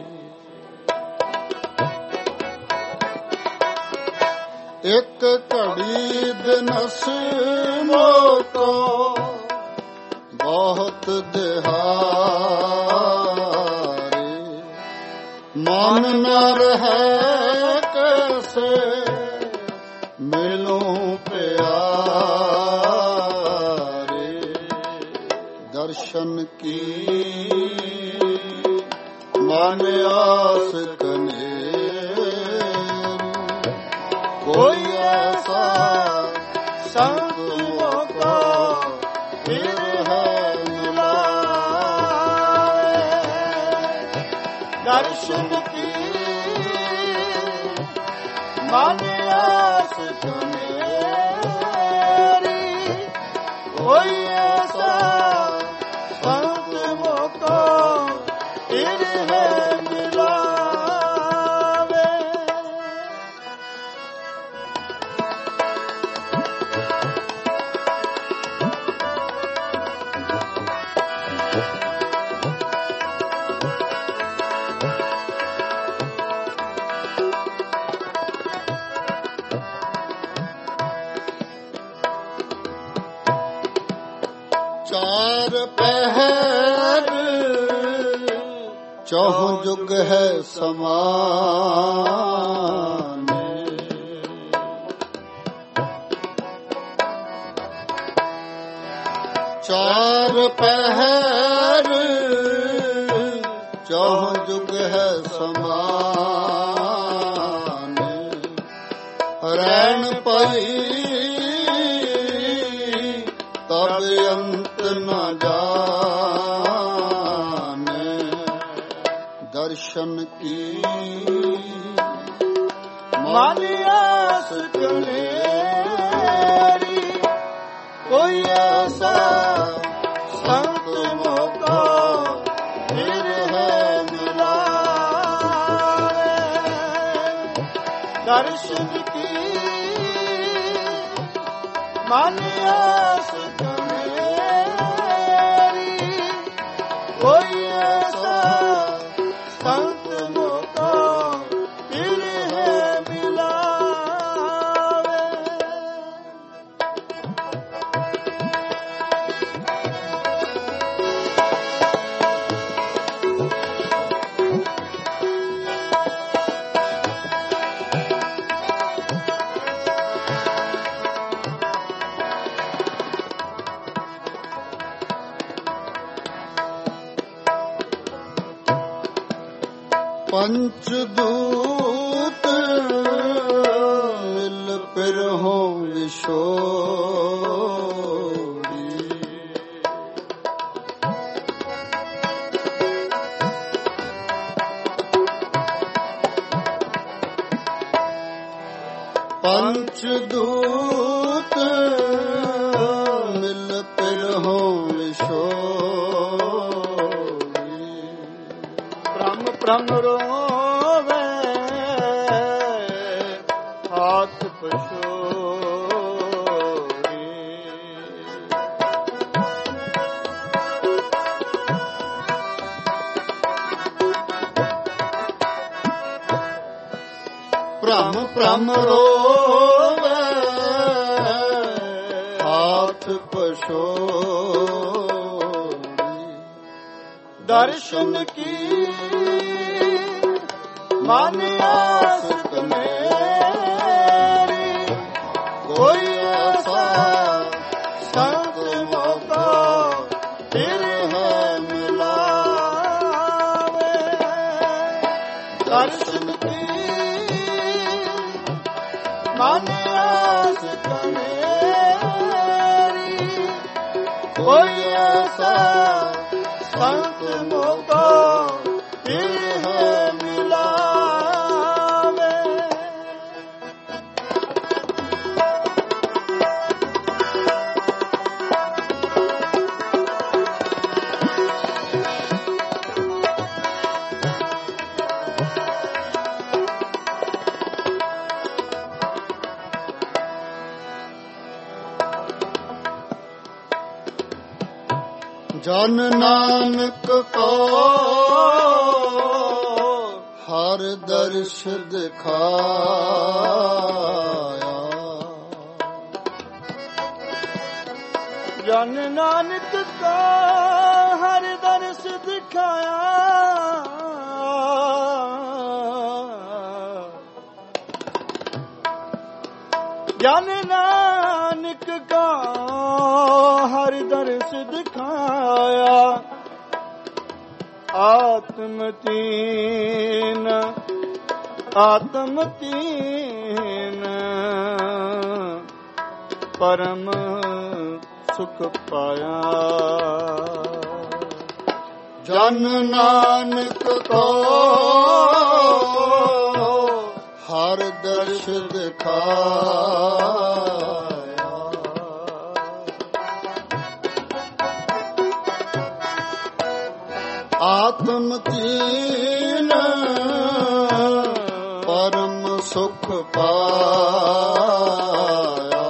Speaker 1: एक घड़ी दिनस मोको बहुत दिहारी। मान न रहे कैसे मिलो प्यारे। दर्शन की मान आस कनेरी। कोई ऐसा संत मोको फिर है मिला। दर्शन की मान आस कनेरी। कोई ऐसा संत मोको फिर है मिलावे। चार पहर चौह जुग है समान। ਚਾਰ ਪਹਿਰ ਚੌਹ ਜੁਗ ਹੈ ਸਮਾਨ, ਰੈਣ ਪਈ ਤਬ ਅੰਤ ਨ ਜਾਣੇ। ਦਰਸ਼ਨ ਕੀ
Speaker 2: ਮਨ ਆਸ ਕਨੇਰੀ, ਕੋਈ ਐਸਾ ਸੰਤ ਮੋਕਾ ਫਿਰ ਹੈ ਮਿਲਾਵੇ। ਦਰਸ਼ਨ ਕੀ ਮਨ ਆਸ ਕਨੇਰੀ, ਕੋਈ ਐਸਾ ਸੰਤ ਮੋਕਾ ਫਿਰ ਹੈ ਮਿਲਾਵੇ।
Speaker 1: ਪੰਚ ਦੂਤ ਮਿਲ ਪਿਰਹੁ ਵਿਛੋੜੀ, ਪੰਚ ਦੂਤ ਮਿਲ ਪਿਰਹੁ ਵਿਛੋੜੀ।
Speaker 2: ਬ੍ਰਹਮ ਬ੍ਰਹਮ ਰੋਵੇ ਹਾਥ ਪਛੋੜੀ।
Speaker 1: ਭ੍ਰਮ ਭ੍ਰਮ ਰੋਵੇ ਹਾਥ ਪਛੋੜੀ।
Speaker 2: ਦਰਸ਼ਨ ਕੀ ਮਨ ਆਸ ਕਨੇਰੀ, ਕੋਈ ਐਸਾ ਸੰਤ ਮੋਕਾ ਫਿਰ ਹੈ ਮਿਲਾਵੇ। ਦਰਸ਼ਨ ਕੀ ਮਨ ਆਸ ਕਨੇਰੀ, ਕੋਈ ਐਸਾ ਸੰਤ ਮੋਕਾ ਫਿਰ ਹੈ ਮਿਲਾਵੇ।
Speaker 1: ਜਨ ਨਾਨਕ ਕੋ ਹਰ ਦਰਸ਼ ਦਿਖਾਇਆ।
Speaker 2: ਜਨ ਨਾਨਕ ਕਾ ਹਰ ਦਰਸ ਦਿਖਾਇਆ। ਜਨ ਨਾਨਕ ਕਾ ਹਰ ਦਰਸ ਦਿਖਾਇਆ। ਆਤਮ ਤੀਨ ਆਤਮ ਤੀਨ ਪਰਮ ਸੁਖ ਪਾਇਆ।
Speaker 1: ਜਨ ਨਾਨਕ ਕੋ ਹਰ ਦਰਸ਼ ਦਿਖਾਇਆ। ਆਤਮ ਤੀਨ ਪਰਮ ਸੁਖ ਪਾਇਆ।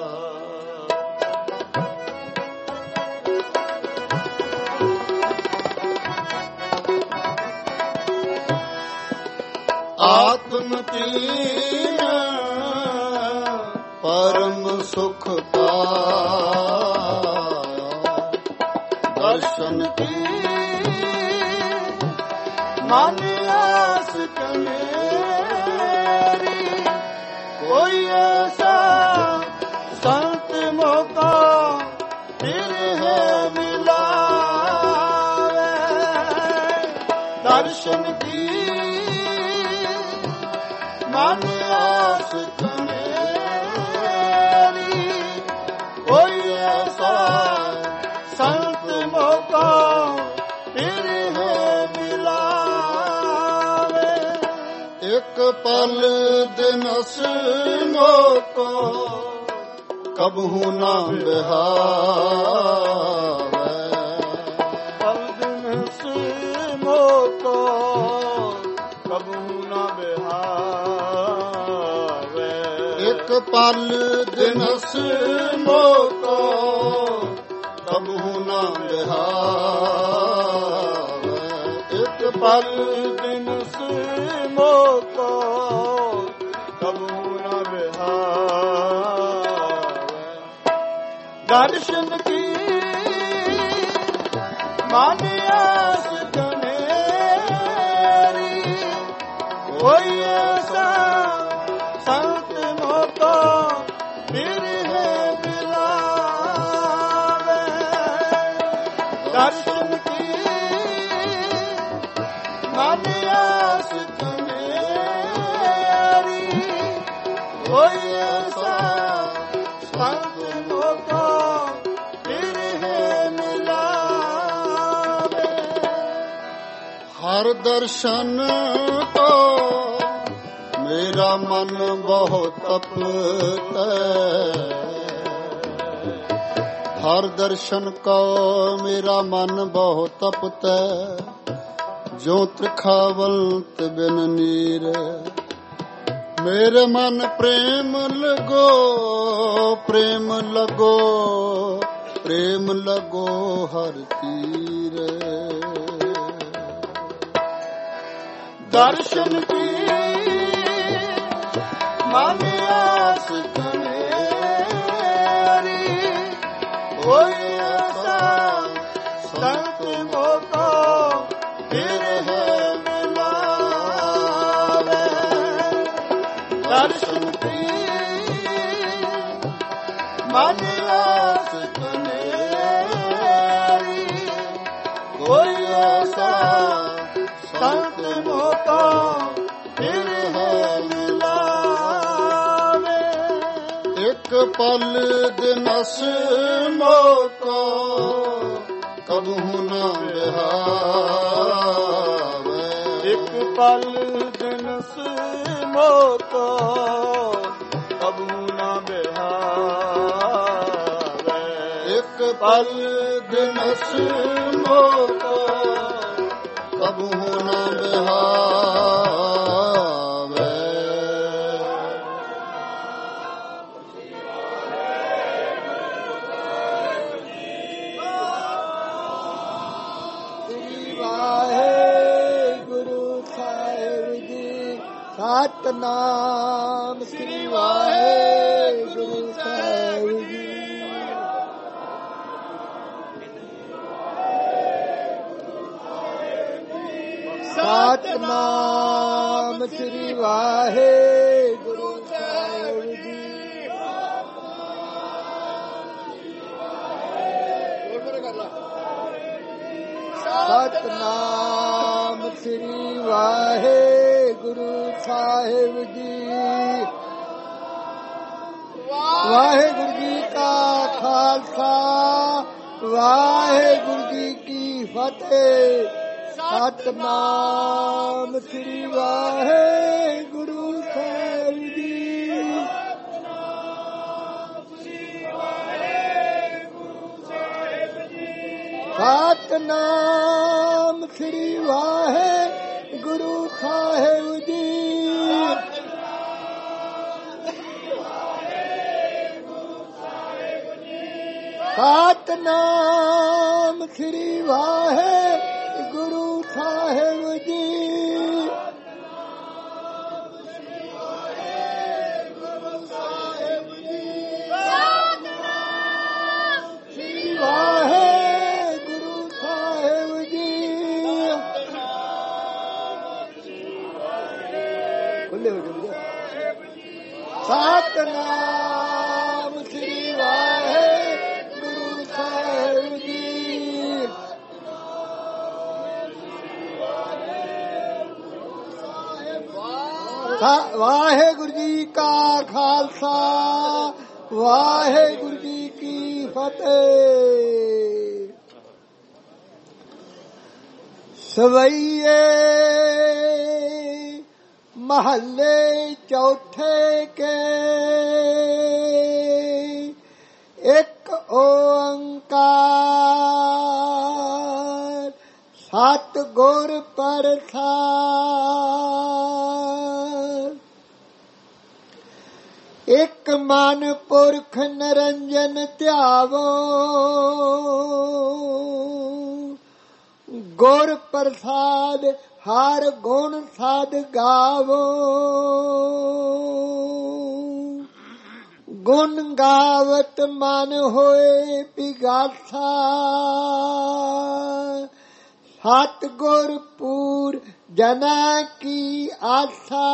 Speaker 1: ਆਤਮ ਤੀਨ ਪਰਮ ਸੁਖ ਪਾਇਆ। ਦਰਸ਼ਨ ਕੀ
Speaker 2: ਮਨ ਆਸ ਕਨੇਰੀ, ਕੋਈ ਐਸਾ ਸੰਤ ਮੋਕਾ ਫਿਰ ਹੈ
Speaker 1: ਦਰਸ਼ਨ ਕੀ ਮਨ ਆਸ ਕਨੇਰੀ। ਕੋਈ ਐਸਾ ਸੰਤ ਮੋਕਾ ਫਿਰ ਹੈ ਮਿਲਾਵੇ। ਇੱਕ ਪਲ ਦਿਨਸ ਮੋਕੋ ਕਬਹੂ ਨਾ ਬਿਹਾਵੇ।
Speaker 2: ਪਲ ਦਿਨਸ ਮੋਕੋ ਕਬਹੂ ਨਾ ਬਿਹਾਵੇ।
Speaker 1: ਇੱਕ ਪਲ ਦਿਨਸ ਮੋਕੋ ਕਬਹੂ ਨਾ ਬਿਹਾਵੇ। ਇੱਕ
Speaker 2: ਪਲ ਦਿਨਸ ਮੋਕੋ ਕਬਹੂ ਨਾ ਬਿਹਾਵੇ। ਦਰਸ਼ਨ ਕੀ ਮਨ ਆਸ ਕਨੇਰੀ। ਕੋਈ ਐਸਾ ਸੰਤ ਮੋਕੋ ਫਿਰ ਹੈ ਮਿਲਾਵੇ। ਦਰਸ਼ਨ ਕੀ ਮਨ ਆਸ ਕਨੇਰੀ। ਕੋਈ ਐਸਾ ਸੰਤ ਮੋਕੋ ਫਿਰ ਹੈ ਮਿਲਾਵੇ।
Speaker 1: ਹਰ ਦਰਸ਼ਨ ਕੋ ਮੇਰਾ ਮਨ ਬਹੁਤ ਤਪਤੈ। ਹਰ ਦਰਸ਼ਨ ਕੋ ਮੇਰਾ ਮਨ ਬਹੁਤ ਤਪਤੈ। ਜੋ ਤ੍ਰਿਖਾਵੰਤ ਬਿਨ ਨੀਰ। ਮੇਰੇ ਮਨ ਪ੍ਰੇਮ ਲਗੋ ਪ੍ਰੇਮ ਲਗੋ ਪ੍ਰੇਮ ਲਗੋ ਹਰ ਤੀਰ।
Speaker 2: ਦਰਸ਼ਨ ਕੀ ਮਨ ਆਸ ਕਨੇਰੀ। ਕੋਈ ਐਸਾ ਸੰਤ ਮੋਕੋ ਫਿਰ ਹੈ ਮਿਲਾਵੇ। ਦਰਸ਼ਨ ਕੀ ਮਨ ਆਸ ਕਨੇਰੀ। ਕੋਈ ਐਸਾ ਸੰਤ ਮੋਕੋ ਫਿਰ ਹੈ ਮਿਲਾਵੇ।
Speaker 1: ਇੱਕ ਪਲ ਦਿਨਸ ਮੋਕੋ ਕਬਹੂ ਨਾ ਬਿਹਾਵੇ।
Speaker 2: ਇੱਕ ਪਲ ਦਿਨਸ ਮੋਕੋ ਕਬਹੂ ਨਾ ਬਿਹਾਵੇ।
Speaker 1: ਇੱਕ ਪਲ ਦਿਨਸ ਮੋਕੋ ਕਬਹੂ ਨਾ ਬਿਹਾਵੇ।
Speaker 4: ਵਾਹਿਗੁਰੂ ਸਾਹਿਬ ਜੀ। ਸਤਿਨਾਮ ਸ੍ਰੀ ਵਾਹਿਗੁਰੂ ਸਾਹਿਬ ਜੀ। ਸਤਿਨਾਮ ਸ੍ਰੀ ਵਾਹਿਗੁਰੂ ਸਾਹਿਬ ਜੀ। ਸਤਿਨਾਮ ਸ੍ਰੀ ਵਾਹਿਗੁਰੂ ਸਾਹਿਬ ਜੀ। ਵਾਹਿਗੁਰੂ ਜੀ ਕਾ ਖਾਲਸਾ ਵਾਹਿਗੁਰੂ ਜੀ ਕੀ ਫਤਿਹ। ਸਤਿਨਾਮ ਸ੍ਰੀ ਵਾਹਿਗੁਰੂ ਸਾਹਿਬ ਜੀ। ਸਤਿਨਾਮ ਸ੍ਰੀ ਵਾਹਿਗੁਰੂ ਸਾਹਿਬ ਜੀ। ਸਤਿਨਾਮ ਸ੍ਰੀ ਵਾਹਿਗੁਰੂ ਸਾਹਿਬ ਜੀ। ਵਾਹਿਗੁਰੂ ਸਾਹਿਬ ਜੀ। ਬੋਲੇ ਹੋ ਜਲਦੀ। ਸਤਿਨਾਮ ਸ੍ਰੀ ਵਾਹਿਗੁਰੂ ਸਾਹਿਬ ਜੀ। ਵਾਹਿਗੁਰੂ ਜੀ ਕਾ ਖਾਲਸਾ ਵਾਹਿਗੁਰੂ ਜੀ ਕੀ ਫਤਿਹ। ਸਵਈਏ ਮਹੱਲੇ ਚੌਥੇ ਕੇ ਇੱਕ ਓੰਕਾਰ ਸਤ ਗੁਰ ਪ੍ਰਸਾਦਿ। ਇੱਕ ਮਨ ਪੁਰਖ ਨਿਰੰਜਨ ਧਿਆਵੋ ਗੁਰ ਪ੍ਰਸਾਦ ਹਰ ਗੁਣ ਸਾਧ ਗਾਵੋ। ਗੁਣ ਗਾਵਤ ਮਨ ਹੋਏ ਪਿਗਾਸਾ ਸਤ ਗੁਰ ਪੂਰ ਜਨਾ ਕੀ ਆਸਾ।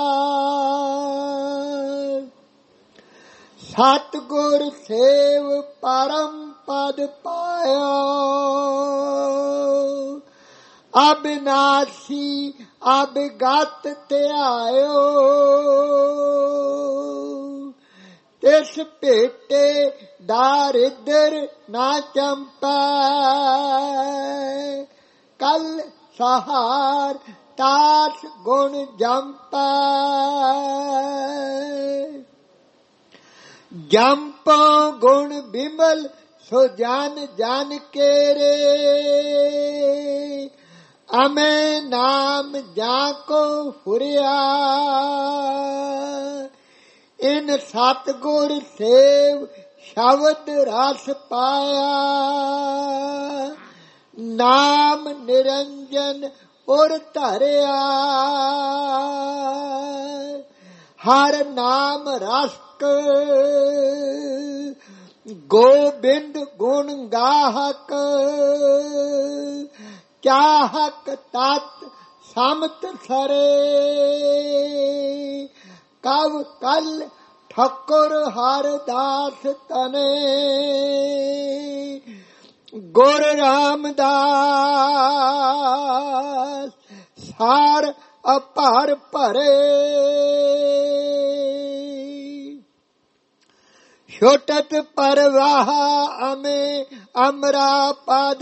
Speaker 4: ਸਤ ਗੁਰ ਸੇਵ ਪਰਮ ਪਦ ਪਾਇਆ ਅਬਿਨਾਸੀ ਅਬਿਗਤ ਧਿਆਇਓ। ਤਿਸ ਭੇਟੇ ਦਾਰਿਦਰ ਨਾ ਚੰਪੈ ਕਲ ਸਹਾਰ ਤਾਸ ਗੁਣ ਜੰਪੈ। ਜੰਪੋ ਗੁਣ ਬਿਮਲ ਸੋ ਜਨ ਜਨ ਕੇਰੇ ਅਮੇ ਨਾਮ ਜਾ ਕੋ ਫੁਰਿਆ। ਇਨ ਸਤਿਗੁਰ ਸੇਵ ਸ਼ਬਦ ਰਸ ਪਾਇਆ ਨਾਮ ਨਿਰੰਜਨ ਉਰ ਧਰਿਆ। ਹਰ ਨਾਮ ਰਸਕ ਗੋਬਿੰਦ ਗੁਣ ਗਾਹਕ ਚਾਹਕ ਤਤ ਸਮਤ ਸਰੇ। ਕਵ ਕਲ ਠਾਕੁਰ ਹਰ ਦਾਸ ਤਨੇ ਗੁਰ ਰਾਮਦਾਸ ਸਾਰ ਅਪਾਰ ਭਰੇ। ਛੋਟਤ ਪਰਵਾਹ ਅਮੇ ਅਮਰਾ ਪਦ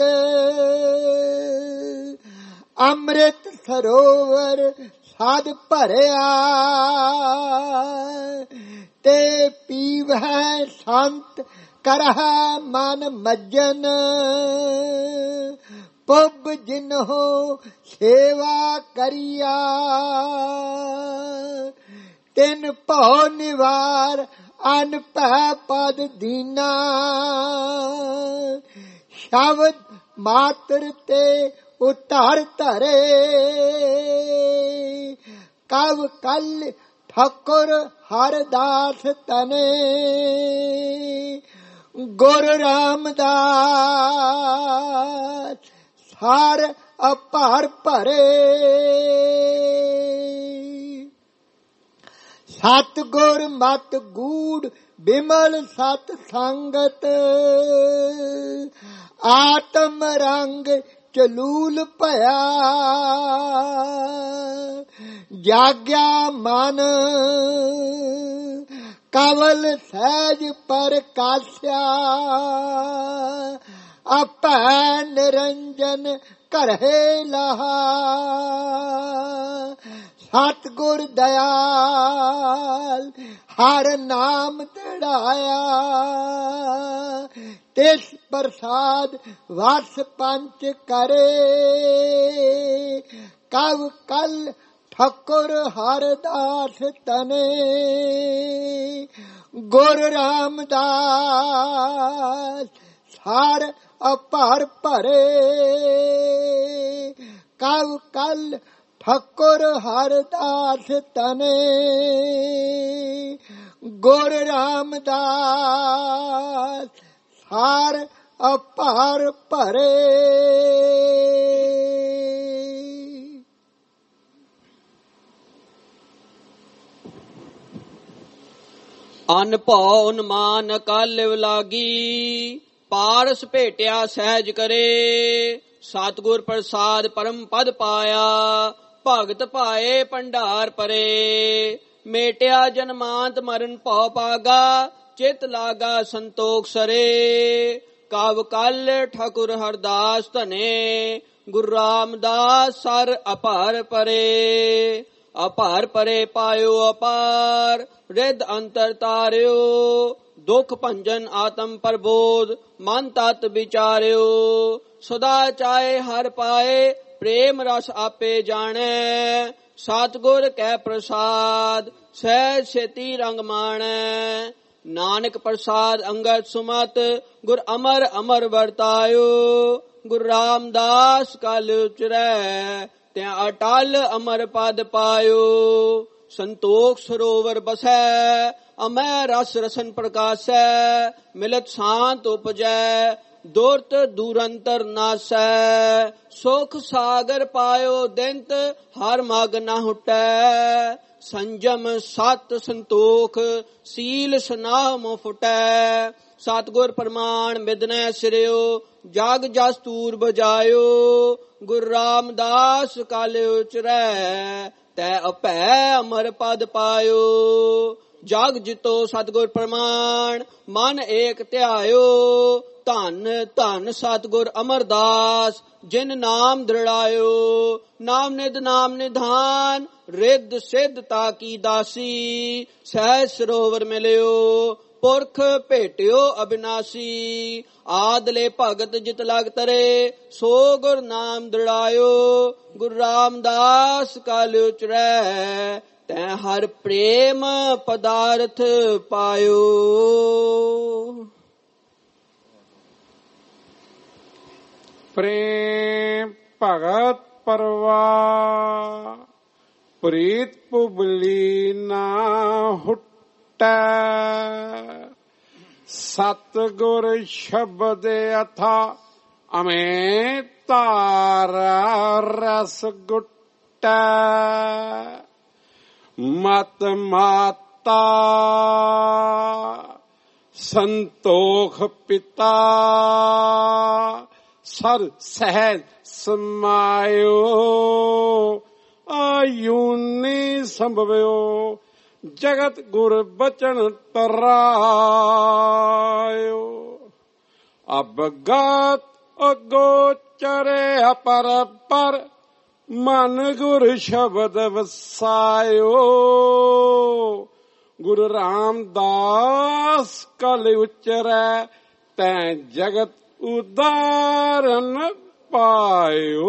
Speaker 4: ਅੰਮ੍ਰਿਤ ਸਰੋਵਰ ਸਾਧ ਭਰਿਆ। ਤੇ ਪੀਵਹਿ ਸੰਤ ਕਰਹਿ ਮਨ ਮੱਜਨ ਪੁੱਬ ਜਿਨਹੁ ਸੇਵਾ ਕਰੀਆ। ਤਿਨ ਭਉ ਨਿਵਾਰ ਅਨ ਭੈ ਪਦ ਦੀਨਾ ਸ਼ਬਦ ਮਾਤਰ ਤੇ ਉਤਾਰ ਧਰੇ। ਕਵ ਕਲ ਠਾਕੁਰ ਹਰ ਦਾਸ ਤਨੇ ਗੁਰ ਰਾਮਦਾਸ ਸਾਰ ਅਪਾਰ ਭਰੇ। ਸਤ ਗੁਰ ਮਤ ਗੂੜ ਬਿਮਲ ਸਤ ਸੰਗਤ ਆਤਮ ਰੰਗ ਚਲੂਲ ਭਇਆ। ਜਾਗਿਆ ਮਨ ਕਵਲ ਸਹਿਜ ਪ੍ਰਕਾਸ਼ਿਆ। ਆਪੈ ਨਿਰੰਜਨ ਕਰਹਿ ਲਹਾ ਸਤਿਗੁਰ ਦਇਆਲ ਹਰ ਨਾਮ ਧੜਾਇਆ। ਤਿਸ ਪ੍ਰਸਾਦ ਵਸ ਪੰਚ ਕਰੇ ਕਵ ਕਲ ਠਾਕੁਰ ਹਰ ਦਾਸ ਤਨੇ ਗੁਰ ਰਾਮਦਾਸ ਸਾਰ ਅਪਾਰ ਭਰੇ। ਕਵ ਕਲ ਠਾਕੁਰ ਹਰ ਦਾਸ ਤਨੇ ਗੁਰ ਰਾਮਦਾਸ ਸਾਰ ਅਪਾਰ ਭਰੇ।
Speaker 5: ਅਨ ਭਉ ਉਨਮਾਨ ਅਕਾਲ ਲਾਗੀ ਪਾਰਸ ਭੇਟਿਆ ਸਹਿਜ ਕਰੇ। ਸਤਿਗੁਰ ਪ੍ਰਸਾਦ ਪਰਮ ਪਦ ਪਾਇਆ ਭਗਤ ਪਾਏ ਭੰਡਾਰ ਪਰੇ। ਮੇਟਿਆ ਜਨਮਾਂਤ ਮਰਨ ਭਉ ਪਾਗਾ, ਚਿਤ ਲਾਗਾ ਸੰਤੋਖ ਸਰੇ। ਕਵ ਕਲ ਠਾਕੁਰ ਹਰਦਾਸ ਧਨੇ, ਗੁਰੂ ਰਾਮਦਾਸ ਸਰ ਅਪਾਰ ਪਰੇ। ਅਪਾਰ ਪਰੇ ਪਾਇਓ ਅਪਾਰ, ਰਿਦ ਅੰਤਰ ਤਾਰਿਓ। ਦੁਖ ਭੰਜਨ ਆਤਮ ਪ੍ਰਬੋਧ, ਮਨ ਤਤ ਵਿਚਾਰਿਓ। ਸਦਾ ਚਾਹੇ ਹਰ ਪਾਏ, ਪ੍ਰੇਮ ਰਸ ਆਪੇ ਜਾਣੈ। ਸਤਿਗੁਰ ਕੈ ਪ੍ਰਸਾਦ, ਸਹਿਜ ਛੇਤੀ ਰੰਗ ਮਾਣੈ। ਨਾਨਕ ਪ੍ਰਸਾਦ ਅੰਗਦ ਸੁਮਤ, ਗੁਰ ਅਮਰ ਅਮਰ ਵਰਤਾਇਓ। ਗੁਰੂ ਰਾਮਦਾਸ ਕਲ ਉਚਰੈ, ਤਿਆ ਅਟਲ ਅਮਰ ਪਦ ਪਾਇਓ। ਸੰਤੋਖ ਸਰੋਵਰ ਬਸੈ, ਅਮੈ ਰਸ ਰਸਨ ਪ੍ਰਕਾਸ਼ੈ। ਮਿਲਤ ਸ਼ਾਂਤ ਉਪਜੈ, ਦੁਰਤ ਦੂਰੰਤਰ ਨਾਸੈ। ਸੁਖ ਸਾਗਰ ਪਾਇਓ ਦਿੰਤ, ਹਰ ਮਗ ਨਾ ਹੁਟੈ। ਸੰਜਮ ਸਤ ਸੰਤੋਖ, ਸੀਲ ਸਨਾਹ ਮੋ ਫੁਟੈ। ਸਤਿਗੁਰ ਪ੍ਰਮਾਣ ਮਿਦਨੈ ਸਿਰਿਓ, ਜਗ ਜਸ ਤੂਰ ਬਜਾਇਓ। ਗੁਰੂ ਰਾਮਦਾਸ ਕਲ ਉਚਰੈ, ਤੈ ਅਭੈ ਅਮਰ ਪਦ ਪਾਇਓ। ਜਗ ਜਿਤੋ ਸਤਿਗੁਰ ਪ੍ਰਮਾਣ, ਮਨ ਏਕ ਧਿਆਇਓ। ਧੰਨ ਧੰਨ ਸਤਿਗੁਰ ਅਮਰਦਾਸ, ਜਿਨ ਨਾਮ ਦ੍ਰਿੜਾਇਓ। ਨਾਮ ਨਿਧ ਨਾਮ ਨਿਧਾਨ, ਰਿੱਧ ਸਿੱਧ ਤਾ ਕੀ ਦਾਸੀ। ਸਹਿਜ ਸਰੋਵਰ ਮਿਲਿਓ, ਪੁਰਖ ਭੇਟਿਓ ਅਬਿਨਾਸੀ। ਆਦਲੇ ਭਗਤ ਜਿਤ ਲਗ ਤਰੇ, ਸੋ ਗੁਰ ਨਾਮ ਦ੍ਰਿੜਾਇਓ। ਗੁਰੂ ਰਾਮਦਾਸ ਕਲ ਉਚਰੈ, ਤੈ ਹਰ ਪ੍ਰੇਮ ਪਦਾਰਥ ਪਾਇਓ।
Speaker 6: ਪ੍ਰੇਮ ਭਗਤ ਪਰਵਾ, ਪ੍ਰੀਤ ਪੁਬਲੀ ਨਾ ਹੁਟੈ। ਸਤਿਗੁਰ ਸ਼ਬਦ ਅਥਾ, ਅਮੇ ਧਾਰਾ ਰਸ ਗੁਟੈ। ਮਤ ਮਾਤਾ ਸੰਤੋਖ ਪਿਤਾ, ਸਰ ਸਹਿਜ ਸਮਾਇਓ। ਆਯੂਨੀ ਸੰਭਵਿਓ, ਜਗਤ ਗੁਰ ਬਚਨ ਤਰਾਇਓ। ਅਬਗਤ ਅਗੋਚਰੇ ਅਪਰ ਪਰ, ਮਨ ਗੁਰ ਸ਼ਬਦ ਵਸਾਇਓ। ਗੁਰੂ ਰਾਮਦਾਸ ਕਲ ਉਚਰੈ, ਤੈ ਜਗਤ ਉਦਾਰਨ ਪਾਇਓ।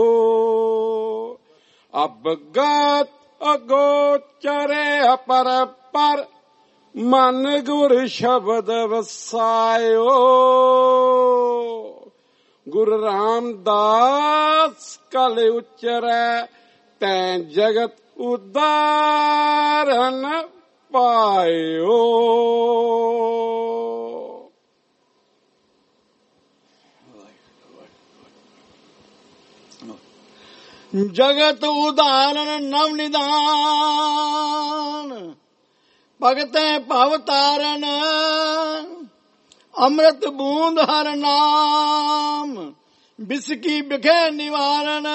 Speaker 6: ਅਬਗਤ ਅਗੋਚਰੇ ਅਪਰ ਪਰ, ਮਨ ਗੁਰ ਸ਼ਬਦ ਵਸਾਇਓ। ਗੁਰੂ ਰਾਮਦਾਸ ਕਲ ਉਚਰੈ, ਤੈ ਜਗਤ ਉਦਾਰਨ ਪਾਇਓ।
Speaker 2: ਜਗਤ ਉਦਾਰਨ ਨਵ ਨਿਦਾਨ, ਭਗਤੈ ਭਵ ਤਾਰਨ। ਅੰਮ੍ਰਿਤ ਬੂੰਦ ਹਰ ਨਾਮ, ਬਿਸਕੀ ਬਿਖੇ ਨਿਵਾਰਨ।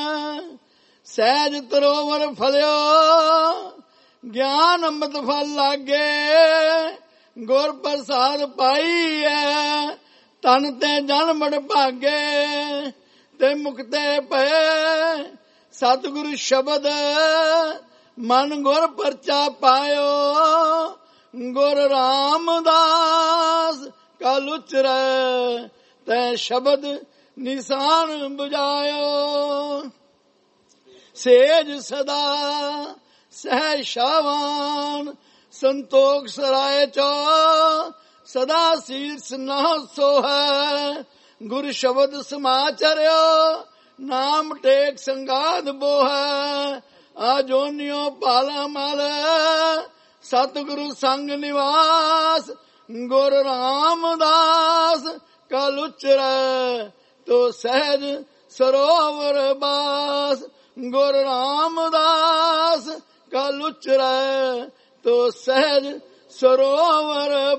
Speaker 2: ਸਹਿਜ ਤਰੋਵਰ ਫਲਿਓ, ਗਿਆਨ ਅੰਮ੍ਰਿਤ ਫਲ ਲਾਗੇ। ਗੁਰ ਪ੍ਰਸਾਦ ਪਾਈਐ, ਤਨ ਤੇ ਜਨ ਬੜ ਭਾਗੇ। ਤੇ ਮੁਕਤੇ ਪਏ ਸਤਿਗੁਰੂ ਸ਼ਬਦ, ਮਨ ਗੁਰ ਪਰਚਾ ਪਾਇਓ। ਗੁਰ ਰਾਮਦਾਸ ਕਲ ਉਚਰੈ, ਤੈ ਸ਼ਬਦ ਨਿਸ਼ਾਨ ਬੁਝਾਇਓ। ਸੇਜ ਸਦਾ ਸਹਿ ਸ਼ਾਵਾਨ, ਸੰਤੋਖ ਸਰਾਏ ਚੋ। ਸਦਾ ਸੀਸ ਨਾ ਸੋਹੈ, ਗੁਰ ਸ਼ਬਦ ਸਮਾਚਰਿਓ। ਨਾਮ ਟੇਕ ਸੰਗਾਦ ਬੋਹੈ, ਆ ਜੋਨਿਓ ਪਾਲਾ ਮਲ। ਸਤਿਗੁਰੂ ਸੰਗ ਨਿਵਾਸ, ਗੁਰ ਰਾਮਦਾਸ ਕਲ ਉਚਰੈ, ਤੋ ਸਹਿਜ ਸਰੋਵਰ ਬਾਸ। ਗੁਰ ਰਾਮਦਾਸ ਕਲ ਉਚਰੈ, ਤੋ ਸਹਿਜ ਸਰੋਵਰ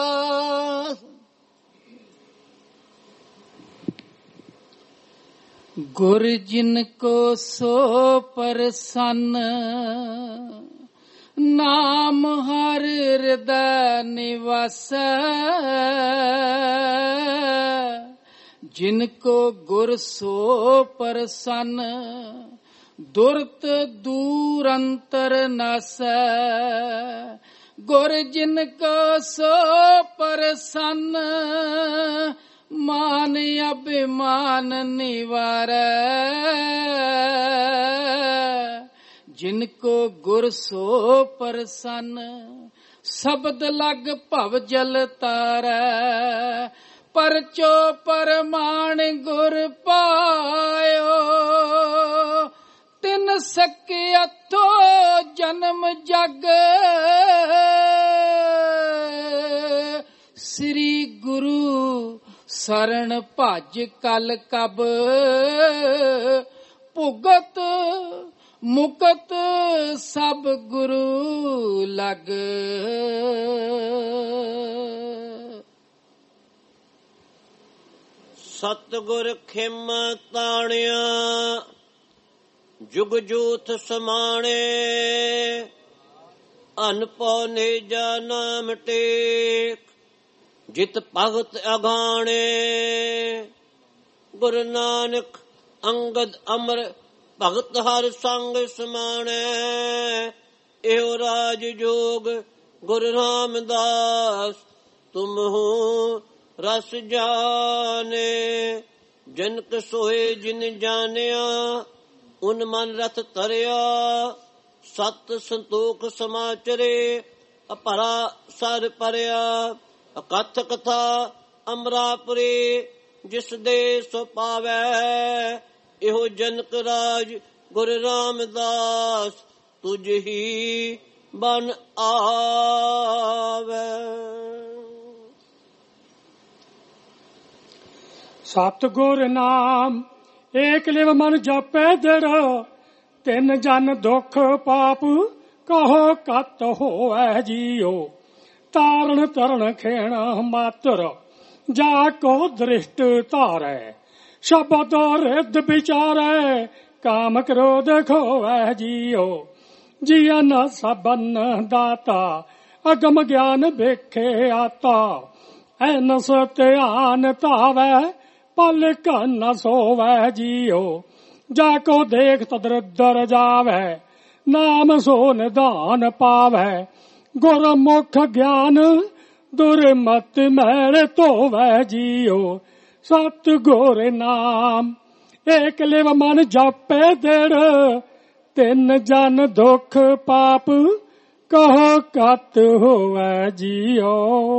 Speaker 2: ਬਾਸ।
Speaker 7: ਗੁਰ ਜਿਨ ਕੋ ਸੋ ਪ੍ਰਸੰਨ ਨਾਮ ਹਰ ਹਿਰਦੈ ਨਿਵਾਸੈ ਜਿਨ ਕੋ ਗੁਰ ਸੋ ਪ੍ਰਸੰਨ ਦੁਰਤ ਦੂਰ ਅੰਤਰ ਨਾਸੈ ਗੁਰ ਜਿਨ ਕੋ ਸੋ ਪ੍ਰਸੰਨ ਮਾਨ ਅਭਿਮਾਨ ਨਿਵਾਰੈ ਜਿਨ ਕੋ ਗੁਰ ਸੋ ਪ੍ਰਸੰਨ ਸ਼ਬਦ ਲਗ ਭਵ ਜਲ ਤਾਰੈ ਪਰਚੋ ਪਰਮਾਨ ਗੁਰ ਪਾਇਓ ਤਿਨ ਸਕਿਅਥੋ ਜਨਮ ਜਗ ਸ੍ਰੀ ਗੁਰੂ ਸਰਣ ਭਜ ਕਲ ਕਬ ਭੁਗਤ ਮੁਕਤ ਸਭ ਗੁਰੂ ਲਗ
Speaker 8: ਸਤਿਗੁਰ ਖਿਮ ਤਾਣਿਆ ਜੁਗ ਜੂਥ ਸਮਾਣੇ ਅਨਪਉ ਨੇਜਾ ਨਾਮ ਟੇਕ ਜਿਤ ਭਗਤ ਅਗਾਣੇ ਗੁਰੂ ਨਾਨਕ ਅੰਗਦ ਅਮਰ ਭਗਤ ਹਰ ਸੰਗ ਸਮਾਣੈ ਇਹੋ ਰਾਜ ਜੋਗ ਗੁਰੂ ਰਾਮਦਾਸ ਤੁਮ ਹੋ ਰਸ ਜਾਣੇ ਜਨਕ ਸੋਏ ਜਿਨ ਜਾਣਿਆ ਉਨ ਮਨ ਰਥ ਤਰਿਆ ਸਤ ਸੰਤੋਖ ਸਮਾਚਰੇ ਅਪਰਾ ਸਰ ਪਰਿਆ ਅਕਥ ਕਥਾ ਅਮਰਾਪੁਰੇ ਜਿਸ ਦੇ ਸੋ ਪਾਵੈ ਇਹੋ ਜਨਕ ਰਾਜ ਗੁਰੂ ਰਾਮਦਾਸ ਤੁਝ ਹੀ ਬਨ ਆਵੈ।
Speaker 9: ਸਤਿਗੁਰ ਨਾਮ ਏਕ ਲਿਵ ਮਨ ਜਪੈ ਦਿੜੋ ਤਿੰਨ ਜਨ ਦੁਖ ਪਾਪ ਕਹੋ ਕਤ ਹੋਐ ਜੀਓ ਤਾਰਨ ਤਰਨ ਖੇਣ ਮਾਤਰ ਜਾ ਕੋ ਦ੍ਰਿਸ਼ਟ ਧਾਰੈ ਸ਼ਬਦ ਰਿੱਧ ਵਿਚਾਰੈ ਕਾਮ ਕ੍ਰੋਧ ਖੋਵੈ ਜੀਓ ਜੀਵਨ ਸਬਨ ਦਾਤਾ ਅਗਮ ਗਿਆਨ ਵੇਖੇ ਆਤਾ ਐਨਸ ਧਿਆਨ ਧਾਵੈ ਪਲ ਕੰਨ ਸੋਵੈ ਜੀਓ ਜਾ ਕੋ ਦੇਖ ਤਦਰਦਰ ਜਾਵੈ ਨਾਮ ਸੋ ਨਿਧਾਨ ਪਾਵੈ ਗੁਰਮੁਖ ਗਿਆਨ ਦੁਰਮਤ ਮੈਲ ਧੋਵੈ ਜੀਓ ਸਤਿਗੁਰ ਨਾਮ ਏਕ ਲਿਵ ਮਨ ਜਪੈ ਦਿੜ ਤਿੰਨ ਜਨ ਦੁਖ ਪਾਪ ਕਹੋ ਕਤ ਹੋਵੈ ਜੀਓ।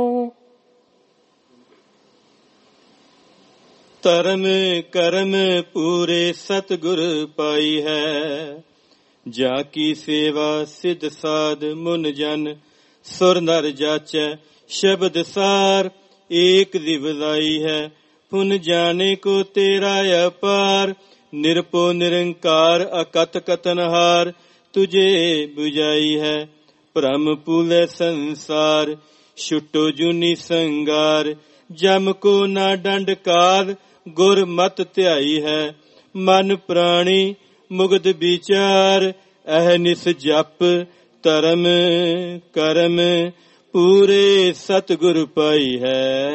Speaker 10: ਧਰਮ ਕਰਮ ਪੂਰੇ ਸਤਿਗੁਰ ਪਾਈ ਹੈ ਜਾ ਕੀ ਸੇਵਾ ਸਿਧ ਸਾਧ ਮੁਨ ਜਨ ਸੁਰ ਨਰ ਜਾਚੈ ਸ਼ਬਦ ਸਾਰ ਏਕ ਦਿਵਦਾਈ ਹੈ ਪੁਨ ਜਾਣੇ ਕੋ ਤੇਰਾ ਅਪਾਰ ਨਿਰਪੋ ਨਿਰੰਕਾਰ ਅਕਤ ਕਤਨਹਾਰ ਤੁਝੇ 부ਜਾਈ ਹੈ ਭ੍ਰਮ ਪੂਲੇ ਸੰਸਾਰ ਛੁਟੋ ਜੁਨੀ ਸੰਗਾਰ ਜਮ ਕੋ ਨਾ ਡੰਡ ਕਾਲ ਗੁਰ ਮਤ ਧਿਆਈ ਹੈ ਮਨ ਪ੍ਰਾਣੀ ਮੁਗਧ ਵਿਚਾਰ ਅਹਨਿਸ ਜਪ ਧਰਮ ਕਰਮ ਪੂਰੇ ਸਤਿਗੁਰ ਪਾਈ ਹੈ।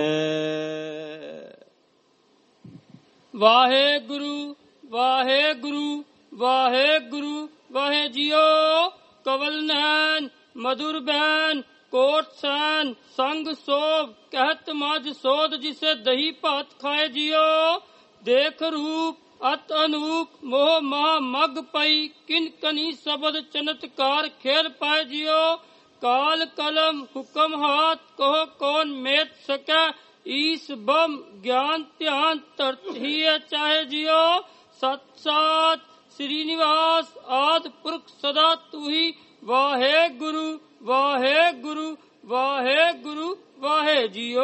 Speaker 7: ਵਾਹਿਗੁਰੂ ਵਾਹਿਗੁਰੂ ਵਾਹਿਗੁਰੂ ਵਾਹਿ ਜੀਓ ਕਵਲ ਨੈਣ ਮਧੁਰ ਬੈਨ ਕੋਟ ਸੈਨ ਸੰਗ ਸੋਭ ਕਹਿਤ ਮਜ ਸੋਧ ਜਿਸੇ ਦਹੀ ਭਾਤ ਖਾਏ ਜੀਓ ਦੇਖ ਰੂਪ ਅਤ ਅਨੂਪ ਮੋਹ ਮਹਾ ਮਗ ਪਈ ਕਿਨ ਕਨੀ ਸ਼ਬਦ ਚਨਤਕਾਰ ਖੇਲ ਪਾਏ ਜੀਓ ਕਾਲ ਕਲਮ ਹੁਕਮ ਹਾਥ ਕਹੋ ਕੌਣ ਮੇਟ ਸਕੈ ਈਸ ਬਮ ਗਿਆਨ ਧਿਆਨ ਧਰਤੀ ਚਾਹੇ ਜੀਓ ਸਤ ਸਾਤ ਸ੍ਰੀ ਨਿਵਾਸ ਆਦ ਪੁਰਖ ਸਦਾ ਤੂ ਹੀ ਵਾਹਿਗੁਰੂ ਵਾਹਿਗੁਰੂ ਵਾਹਿਗੁਰੂ ਵਾਹਿ ਜੀਓ।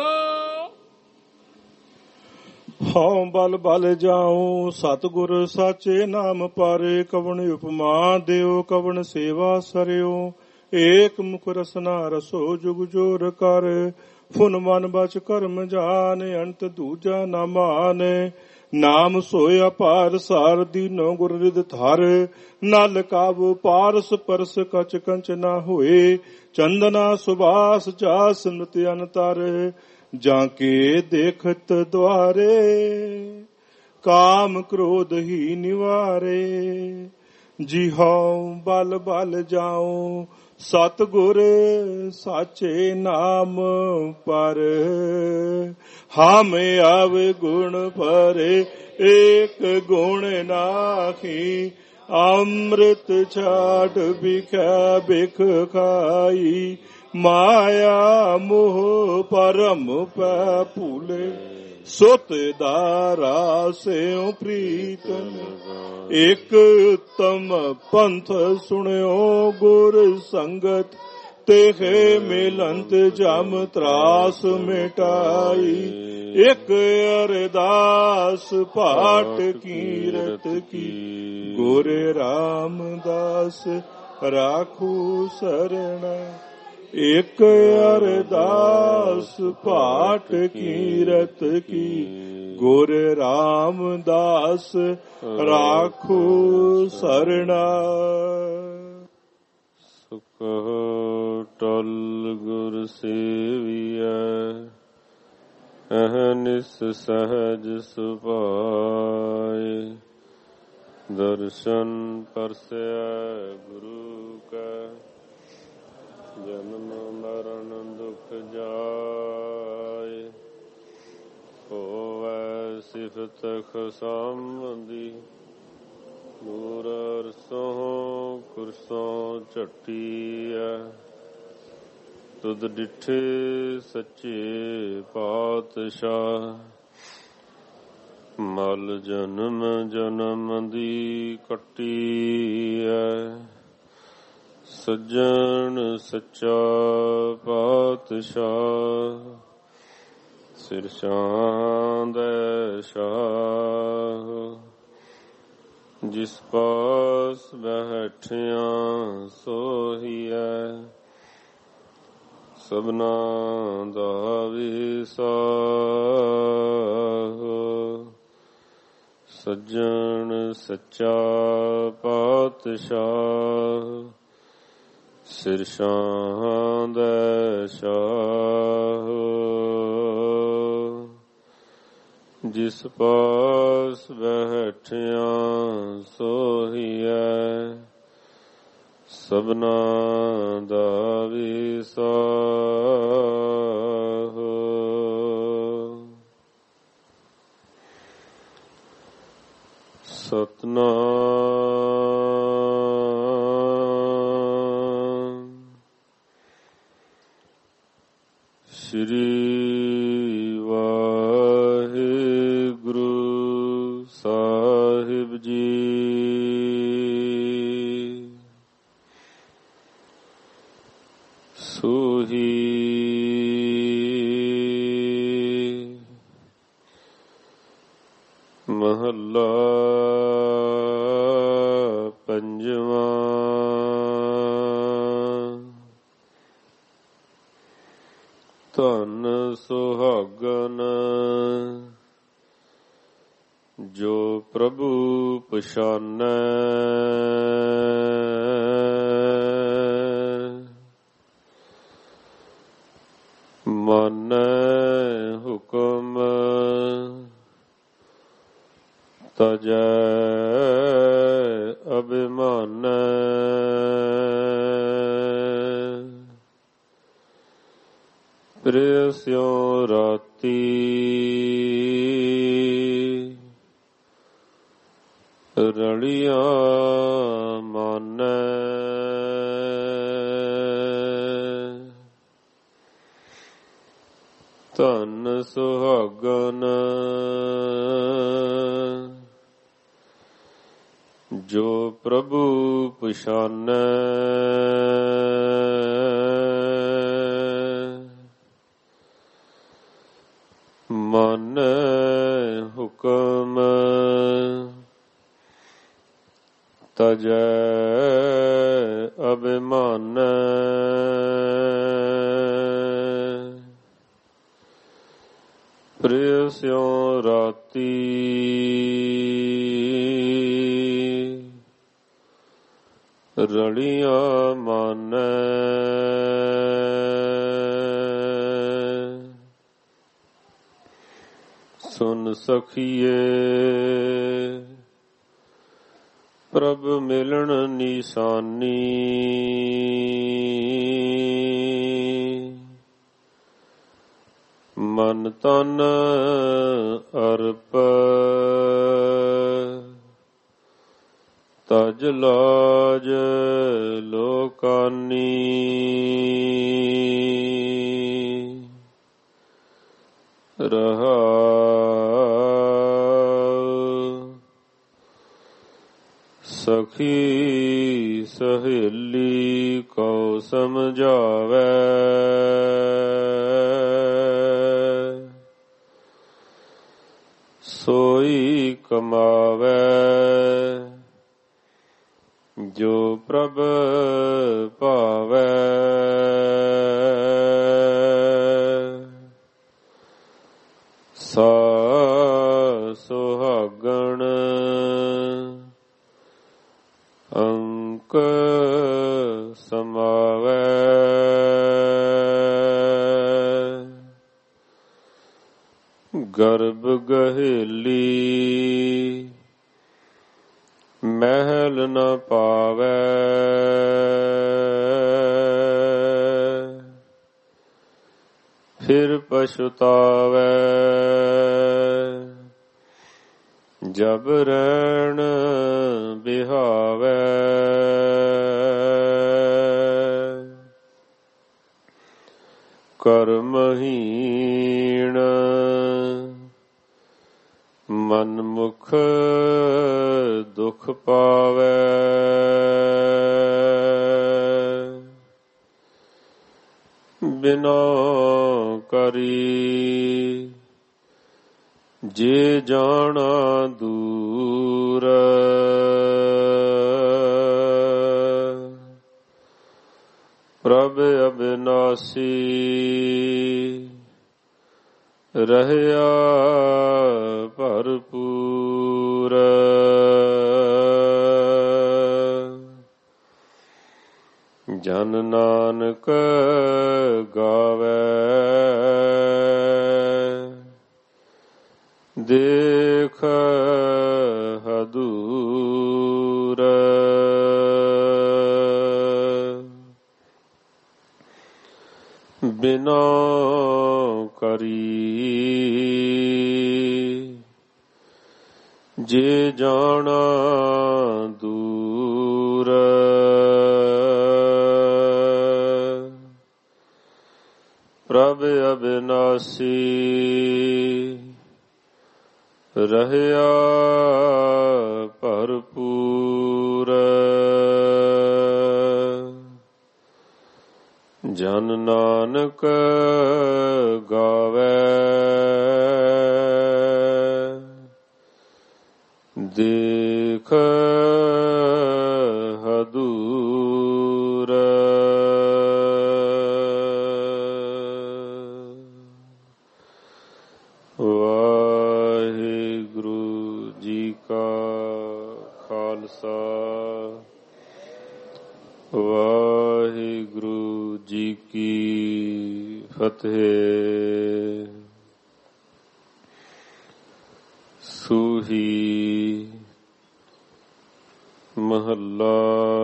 Speaker 11: ਹਉ ਬਲ ਬਲ ਜਾਉ ਸਤਿਗੁਰ ਸਾਚੇ ਨਾਮ ਪਾਰੇ ਕਵਣ ਉਪਮਾ ਦਿਓ ਕਵਣ ਸੇਵਾ ਸਰਿਓ ਏਕ ਮੁਖ ਰਸਨਾ ਰਸੋ ਜੁਗ ਜੋਰ ਕਰ ਫੁਨ ਮਨ ਬਚ ਕਰਮ ਜਾਨ, ਅੰਤ ਦੂਜਾ ਨਾ ਮਾਨ। ਨਾਮ ਸੋਇਆ ਪਾਰ ਸਾਰ ਦੀਨੋ ਗੁਰ ਰਿਦ ਧਰ, ਨਲ ਕਾਬੂ ਪਾਰਸ ਪਰਸ ਕਚ ਕੰਚ ਨਾ ਹੋਏ। ਚੰਦਨਾ ਸੁਬਾਸ ਜਾਸ ਨਿਤ ਅਨਤਰ, ਜਾਂ ਕੇ ਦੇਖਤ ਦੁਆਰੇ ਕਾਮ ਕ੍ਰੋਧ ਹੀ ਨਿਵਾਰੇ। ਜੀ ਹਉ ਬਲ ਬਲ ਜਾਉ ਸਤਿਗੁਰ ਸਾਚੇ ਨਾਮ ਪਰ, ਹਮ ਆਵੇ ਗੁਣ ਭਰੇ ਏਕ ਗੁਣ ਨਾਹੀ। ਅੰਮ੍ਰਿਤ ਛਾੜ ਬਿਖੈ ਬਿਖ ਖਾਈ, ਮਾਇਆ ਮੋਹ ਪਰਮ ਪੈ ਭੂਲੇ। ਸੁਤ ਦਾਰਾ ਸਿਉ ਪ੍ਰੀਤਮ, ਇਕ ਉਤਮ ਪੰਥ ਸੁਣਿਓ ਗੁਰ ਸੰਗਤ। ਤੇਹੇ ਮਿਲੰਤ ਜਮ ਤਰਾਸ ਮਿਟਾਈ, ਇਕ ਅਰਦਾਸ ਪਾਠ ਕੀਰਤ ਕੀ। ਗੁਰ ਰਾਮਦਾਸ ਰਾਖੂ ਸਰਣਾ, ਇਕ ਅਰਦਾਸ ਪਾਠ ਕੀਰਤ ਕੀ। ਗੁਰ ਰਾਮਦਾਸ ਰਾਖੂ ਸਰਣਾ।
Speaker 12: ਸੁਖ ਟਲ ਗੁਰ ਸੇਵੀਐ, ਅਹਨਿਸ ਸਹਜ ਸੁਭਾਏ। ਦਰਸ਼ਨ ਪਰਸੈ ਗੁਰੂ ਕੈ, ਜਨਮ ਮਰਨ ਦੁਖ ਜਾਏ। ਹੋਵੈ ਸਿਫਤ ਖਸਮਦੀ, ਨੂਰ ਅਰਸੋਂ ਕੁਰਸੋਂ ਝਟੀਐ। ਤੁਧ ਡਿਠੇ ਸੱਚੇ ਪਾਤਸ਼ਾਹ, ਮਲ ਜਨਮ ਜਨਮ ਦੀ ਕੱਟੀਐ। ਸੱਜਣ ਸੱਚਾ ਪਾਤਸ਼ਾਹ, ਸਿਰ ਸ਼ਾਂਦੈ ਸ਼ਾਹ। ਜਿਸ ਪਾਸ ਬੈਠਿਆਂ ਸੋਹੀਐ, ਸਭਨਾ ਦਾ ਵਿਸਾਹ। ਸੱਜਣ ਸੱਚਾ ਪਾਤਸ਼ਾਹ, ਸਿਰ ਸ਼ਾਂਦੈ ਸ਼ਾਹ। ਜਿਸ ਪਾਸ ਬੈਠਿਆਂ ਸੋਹੀਐ, ਸਭਨਾ ਦਾ ਵਿਸਾਹ। ਸਤਨਾਮ ਸ਼੍ਰੀ ਵਾਹਿਗੁਰੂ ਸਾਹਿਬ ਜੀ। ਸੋਹੀ ਮਹੱਲਾ ਪੰਜਵਾਂ। ਧਨ ਸੁਹਾਗਨ ਜੋ ਪ੍ਰਭੂ ਪਛਾਨੈ, ਮਾਨੈ ਹੁਕਮ ਤਜੈ ਅਭਿਮਾਨੈ। ਪ੍ਰਿਯ ਸਿਉ ਰਾਤੀ ਰਲੀਆਂ ਮਾਨੈ। ਧਨ ਸੁਹਾਗਨ ਜੋ ਪ੍ਰਭੂ ਪਛਾਨੈ, ਮਾਨੈ ਹੁਕਮ ਤਜੈ ਅਭਿਮਾਨੈ। ਪ੍ਰਿਯ ਸਿਉ ਰਾਤੀ ਰਲੀਆਂ ਮਾਨੈ ਸੁਨ ਸਖੀਏ ਪ੍ਰਭ ਮਿਲਣ ਨਿਸ਼ਾਨੀ ਮਨ ਤਨ ਅਰਪ ਤਜ ਲਾਜ ਲੋਕਾਨੀ ਰਹਾ ਸਖੀ ਸਹੇਲੀ ਕਉ ਸਮਝਾਵੈ ਸੋਈ ਕਮਾਵੈ ਜੋ ਪ੍ਰਭ ਭਾਵੈ ਸਾ ਸੁਹਾਗਣ ਅੰਕ ਸਮਾਵੈ ਗਰਭ ਗਹੇਲੀ ਮਹਿਲ ਨ ਪਾਵੈ ਫਿਰ ਪਛੁਤਾਵੈ ਜਬ ਰਹਿਣ ਬਿਹਾਵੈ ਕਰਮਹੀਣ ਮਨ ਮੁਖ ਦੁਖ ਪਾਵੈ ਬਿਨਾ ਕਰੀ ਜੇ ਜਾਣਾ ਦੂਰ ਪ੍ਰਭ ਅਬਿਨਾਸੀ ਰਹਿਆ ਭਰਪੂਰ ਜਨ ਨਾਨਕ ਗਾਵੈ ਦੇਖ ਹਦੂਰ ਬਿਨਾ ਕਰੀ ਜੇ ਜਾਣਾ ਦੂਰ ਪ੍ਰਭ ਅਬਿਨਾਸੀ ਰਹਿਆ ਭਰਪੂਰ ਜਨ ਨਾਨਕ ਗਾਵੈ ਦੇਖ ਹਦੂਰ ਵਾਹਿਗੁਰੂ ਜੀ ਕਾ ਖਾਲਸਾ ਵਾਹਿਗੁਰੂ ਜੀ ਕੀ ਫਤਿਹ। ਸੂਹੀ ਮਹੱਲਾ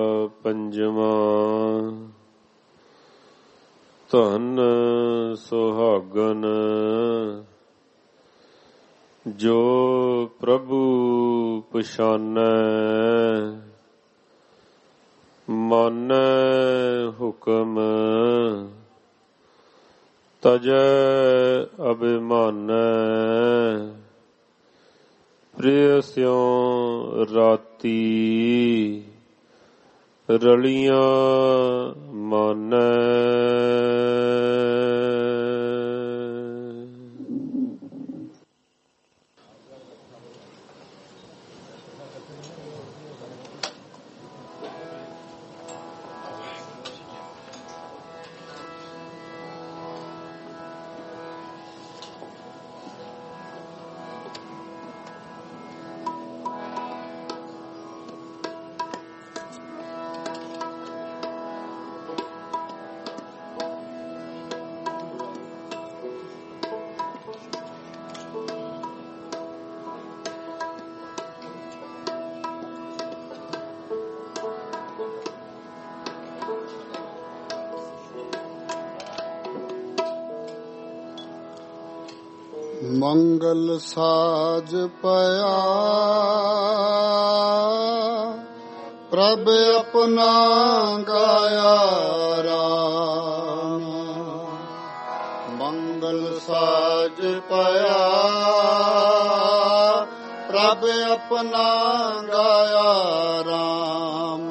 Speaker 12: ਪੰਜਵਾਂ। ਧਨ ਸੁਹਾਗਨ ਜੋ ਪ੍ਰਭੂ ਪਛਾਨੈ ਮਾਨੈ ਹੁਕਮ ਤਜੈ ਅਭਿਮਾਨੈ ਪ੍ਰਿਯ ਸਿਉ ਰਾਤੀ ਰਲੀਆਂ ਮਾਨੈ
Speaker 1: ਮੰਗਲ ਸਾਜ ਪਿਆ ਪ੍ਰਭ ਆਪਣਾ ਗਾਇਆ ਰਾਮ। ਮੰਗਲ ਸਾਜ ਪਿਆ ਪ੍ਰਭ ਆਪਣਾ ਗਾਇਆ ਰਾਮ।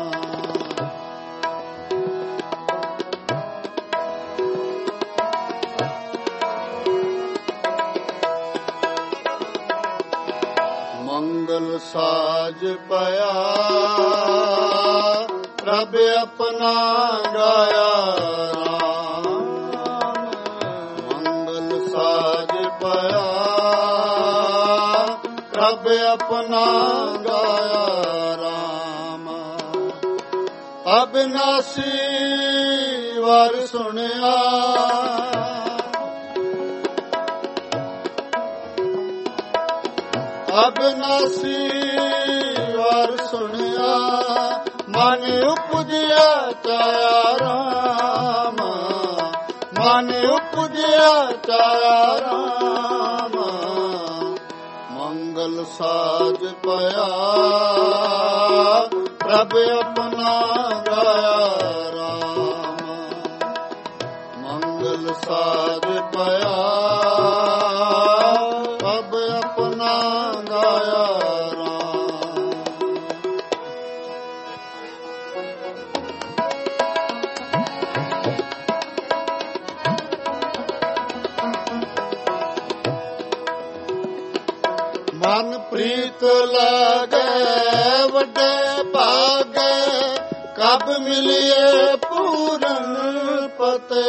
Speaker 1: ਮੰਗਲ ਸਾਜ ਪਿਆ ਪ੍ਰਭ ਆਪਣਾ ਗਾਇਆ ਰਾਮ। ਮੰਗਲ ਸਾਜ ਪਿਆ ਪ੍ਰਭ ਆਪਣਾ ਗਾਇਆ ਰਾਮ। ਅਬਿਨਾਸੀ ਵਰ ਸੁਣਿਆ ਅਬਿਨਾਸੀ ਵਰ ਸੁਣਿਆ ਮਨ ਉਪਜਿਆ ਚਾਇਆ ਰਾਮ। ਮਨ ਉਪਜਿਆ ਚਾਇਆ ਰਾਮ। ਮੰਗਲ ਸਾਜ ਪਿਆ ਪ੍ਰਭ ਆਪਣਾ ਗਾਇਆ ਰਾਮ। ਮੰਗਲ ਸਾਜ ਪਿਆ ਪ੍ਰਭ ਆਪਣਾ ਗਾਇਆ ਰਾਮ। ਮਨ ਪ੍ਰੀਤ ਲਾਗੇ ਵੱਡੇ ਭਾਗੇ ਕਬ ਮਿਲਿਏ ਪੂਰਨ ਪਤੇ।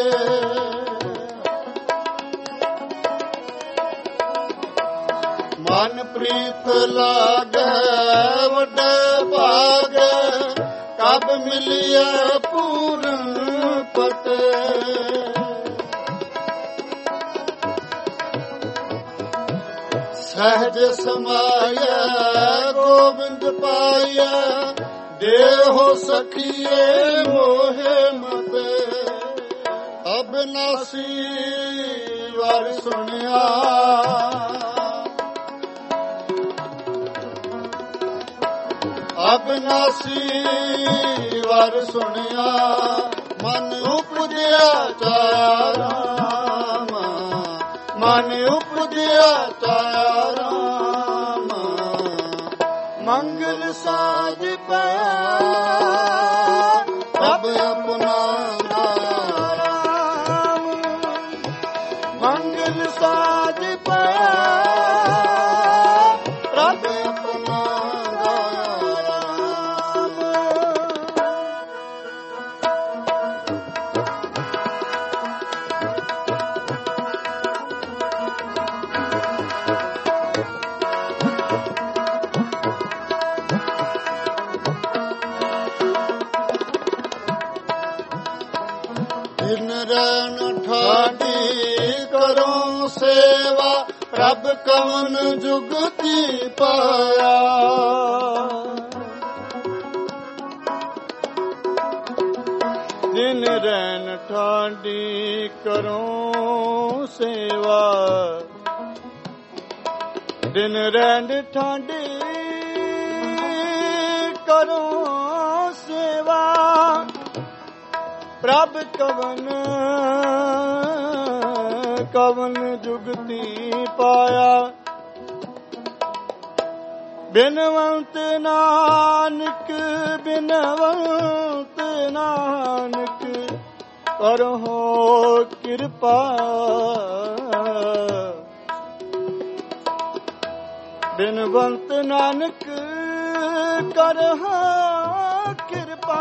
Speaker 1: ਮਨ ਪ੍ਰੀਤ ਲਾਗੇ ਵੱਡੇ ਭਾਗੇ ਕਬ ਮਿਲਿਏ ਪੂਰਨ ਪਤੇ। ਸਹਿਜ ਸਮਾਇਆ ਗੋਬਿੰਦ ਪਾਇਆ ਦੇਹੋ ਸਖੀਏ ਮੋਹਿ ਮਤੇ। ਅਬਿਨਾਸੀ ਵਰ ਸੁਣਿਆ ਅਬਿਨਾਸੀ ਵਰ ਸੁਣਿਆ ਮਨ ਉਪਜਿਆ ਚਾਇਆ ਰਾਮ। ਮਨ ਉਪਜਿਆ ਚਾਇਆ ਰਾਮ। ਮੰਗਲ ਸਾਜ ਪਿਆ ਪ੍ਰਭ ਆਪਣਾ ਗਾਇਆ ਰਾਮ। ਮੰਗਲ ਸਾਜ ਪਿਆ ਪ੍ਰਭ ਆਪਣਾ ਗਾਇਆ ਰਾਮ। ਦਿਨ ਰੈਣ ਠਾਡੀ ਕਰੋ ਸੇਵਾ ਪ੍ਰਭ ਕਵਨ ਜੁਗਤੀ ਪਾਇਆ। ਦਿਨ ਰੈਣ ਠਾਡੀ ਕਰੋ ਸੇਵਾ ਦਿਨ ਰੈਣ ਠਾਡੀ ਕਰੋ ਸੇਵਾ ਪ੍ਰਭ ਕਵਨ ਕਵਨ ਜੁਗਤੀ ਪਾਇਆ। ਬਿਨਵੰਤ ਨਾਨਕ ਬਿਨਵੰਤ ਨਾਨਕ ਕਰਹੁ ਕਿਰਪਾ। ਬਿਨਵੰਤ ਨਾਨਕ ਕਰਹੁ ਕਿਰਪਾ।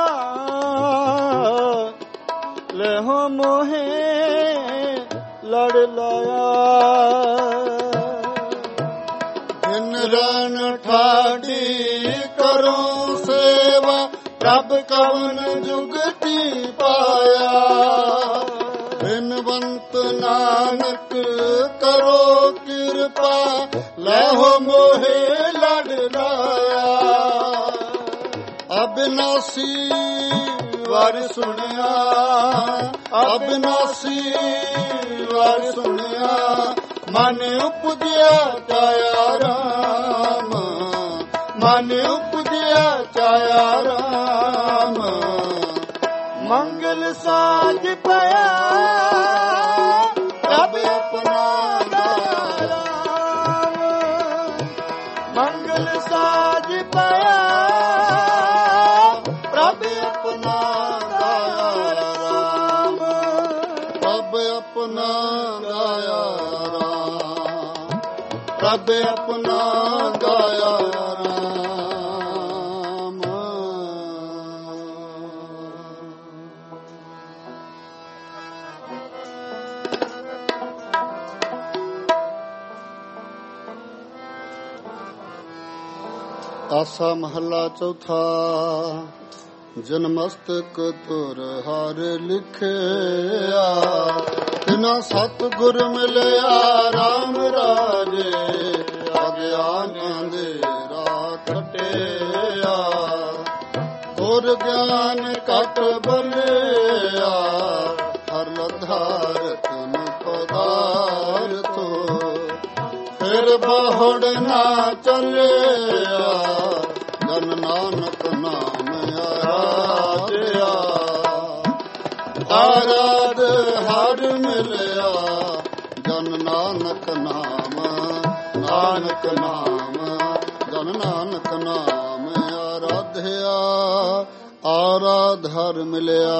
Speaker 1: ਲਹੁ ਮੋਹੇ ਲੜ ਲਾਇਆ। ਦਿਨ ਰਣ ਠਾਡੀ ਕਰੋ ਸੇਵਾ ਪ੍ਰਭ ਕਵਨ ਜੁਗਤੀ ਪਾਇਆ। ਬਿਨਵੰਤ ਨਾਨਕ ਕਰੋ ਕਿਰਪਾ ਲਹੁ ਮੋਹੇ ਲੜ ਲਾਇਆ। ਅਬਿਨਾਸੀ ਵਰ ਸੁਣਿਆ ਅਬਿਨਾਸੀ ਵਰ ਸੁਣਿਆ ਮਨ ਉਪਜਿਆ ਚਾਇਆ ਰਾਮ, ਮਨ ਉਪਜਿਆ ਚਾਇਆ ਰਾਮ, ਮੰਗਲ ਸਾਜ ਪਿਆ ਪ੍ਰਭ ਆਪਣਾ ਗਾਇਆ ਰਾਮ, ਮੰਗਲ ਸਾਜ ਪਿਆ ਪ੍ਰਭ ਆਪਣਾ ਗਾਇਆ ਰਾਮ, ਪ੍ਰਭ ਆਪਣਾ ਗਾਇਆ ਰਾਮ, ਪ੍ਰਭ ਆਪਣਾ ਗਾਇਆ ਰਾਮ। ਆਸਾ ਮਹੱਲਾ ਚੌਥਾ। ਜਨਮਸਤਕ ਤੁਰ ਹਰ ਲਿਖਿਆ, ਤਿਨਾ ਸਤਿਗੁਰ ਮਿਲਿਆ ਰਾਮ ਰਾਜੇ, ਅਗਿਆਨ ਅੰਧੇਰਾ ਕਟਿਆ, ਗੁਰ ਗਿਆਨ ਕਟ ਬਲਿਆ, ਹਰ ਲਧਾਰ ਤੁਮ ਪਦਾਰਥੋ, ਫਿਰ ਬਹੁੜ ਨਾ ਚੱਲਿਆ, ਜਨ ਨਾਨਕ ਨਾਮ ਆਰਾਧਿਆ, ਆਰਾਧ ਹਰ ਮਿਲਿਆ, ਜਨ ਨਾਨਕ ਨਾਮ, ਨਾਨਕ ਨਾਮ, ਜਨ ਨਾਨਕ ਨਾਮ ਆਰਾਧਿਆ, ਆਰਾਧ ਹਰ ਮਿਲਿਆ।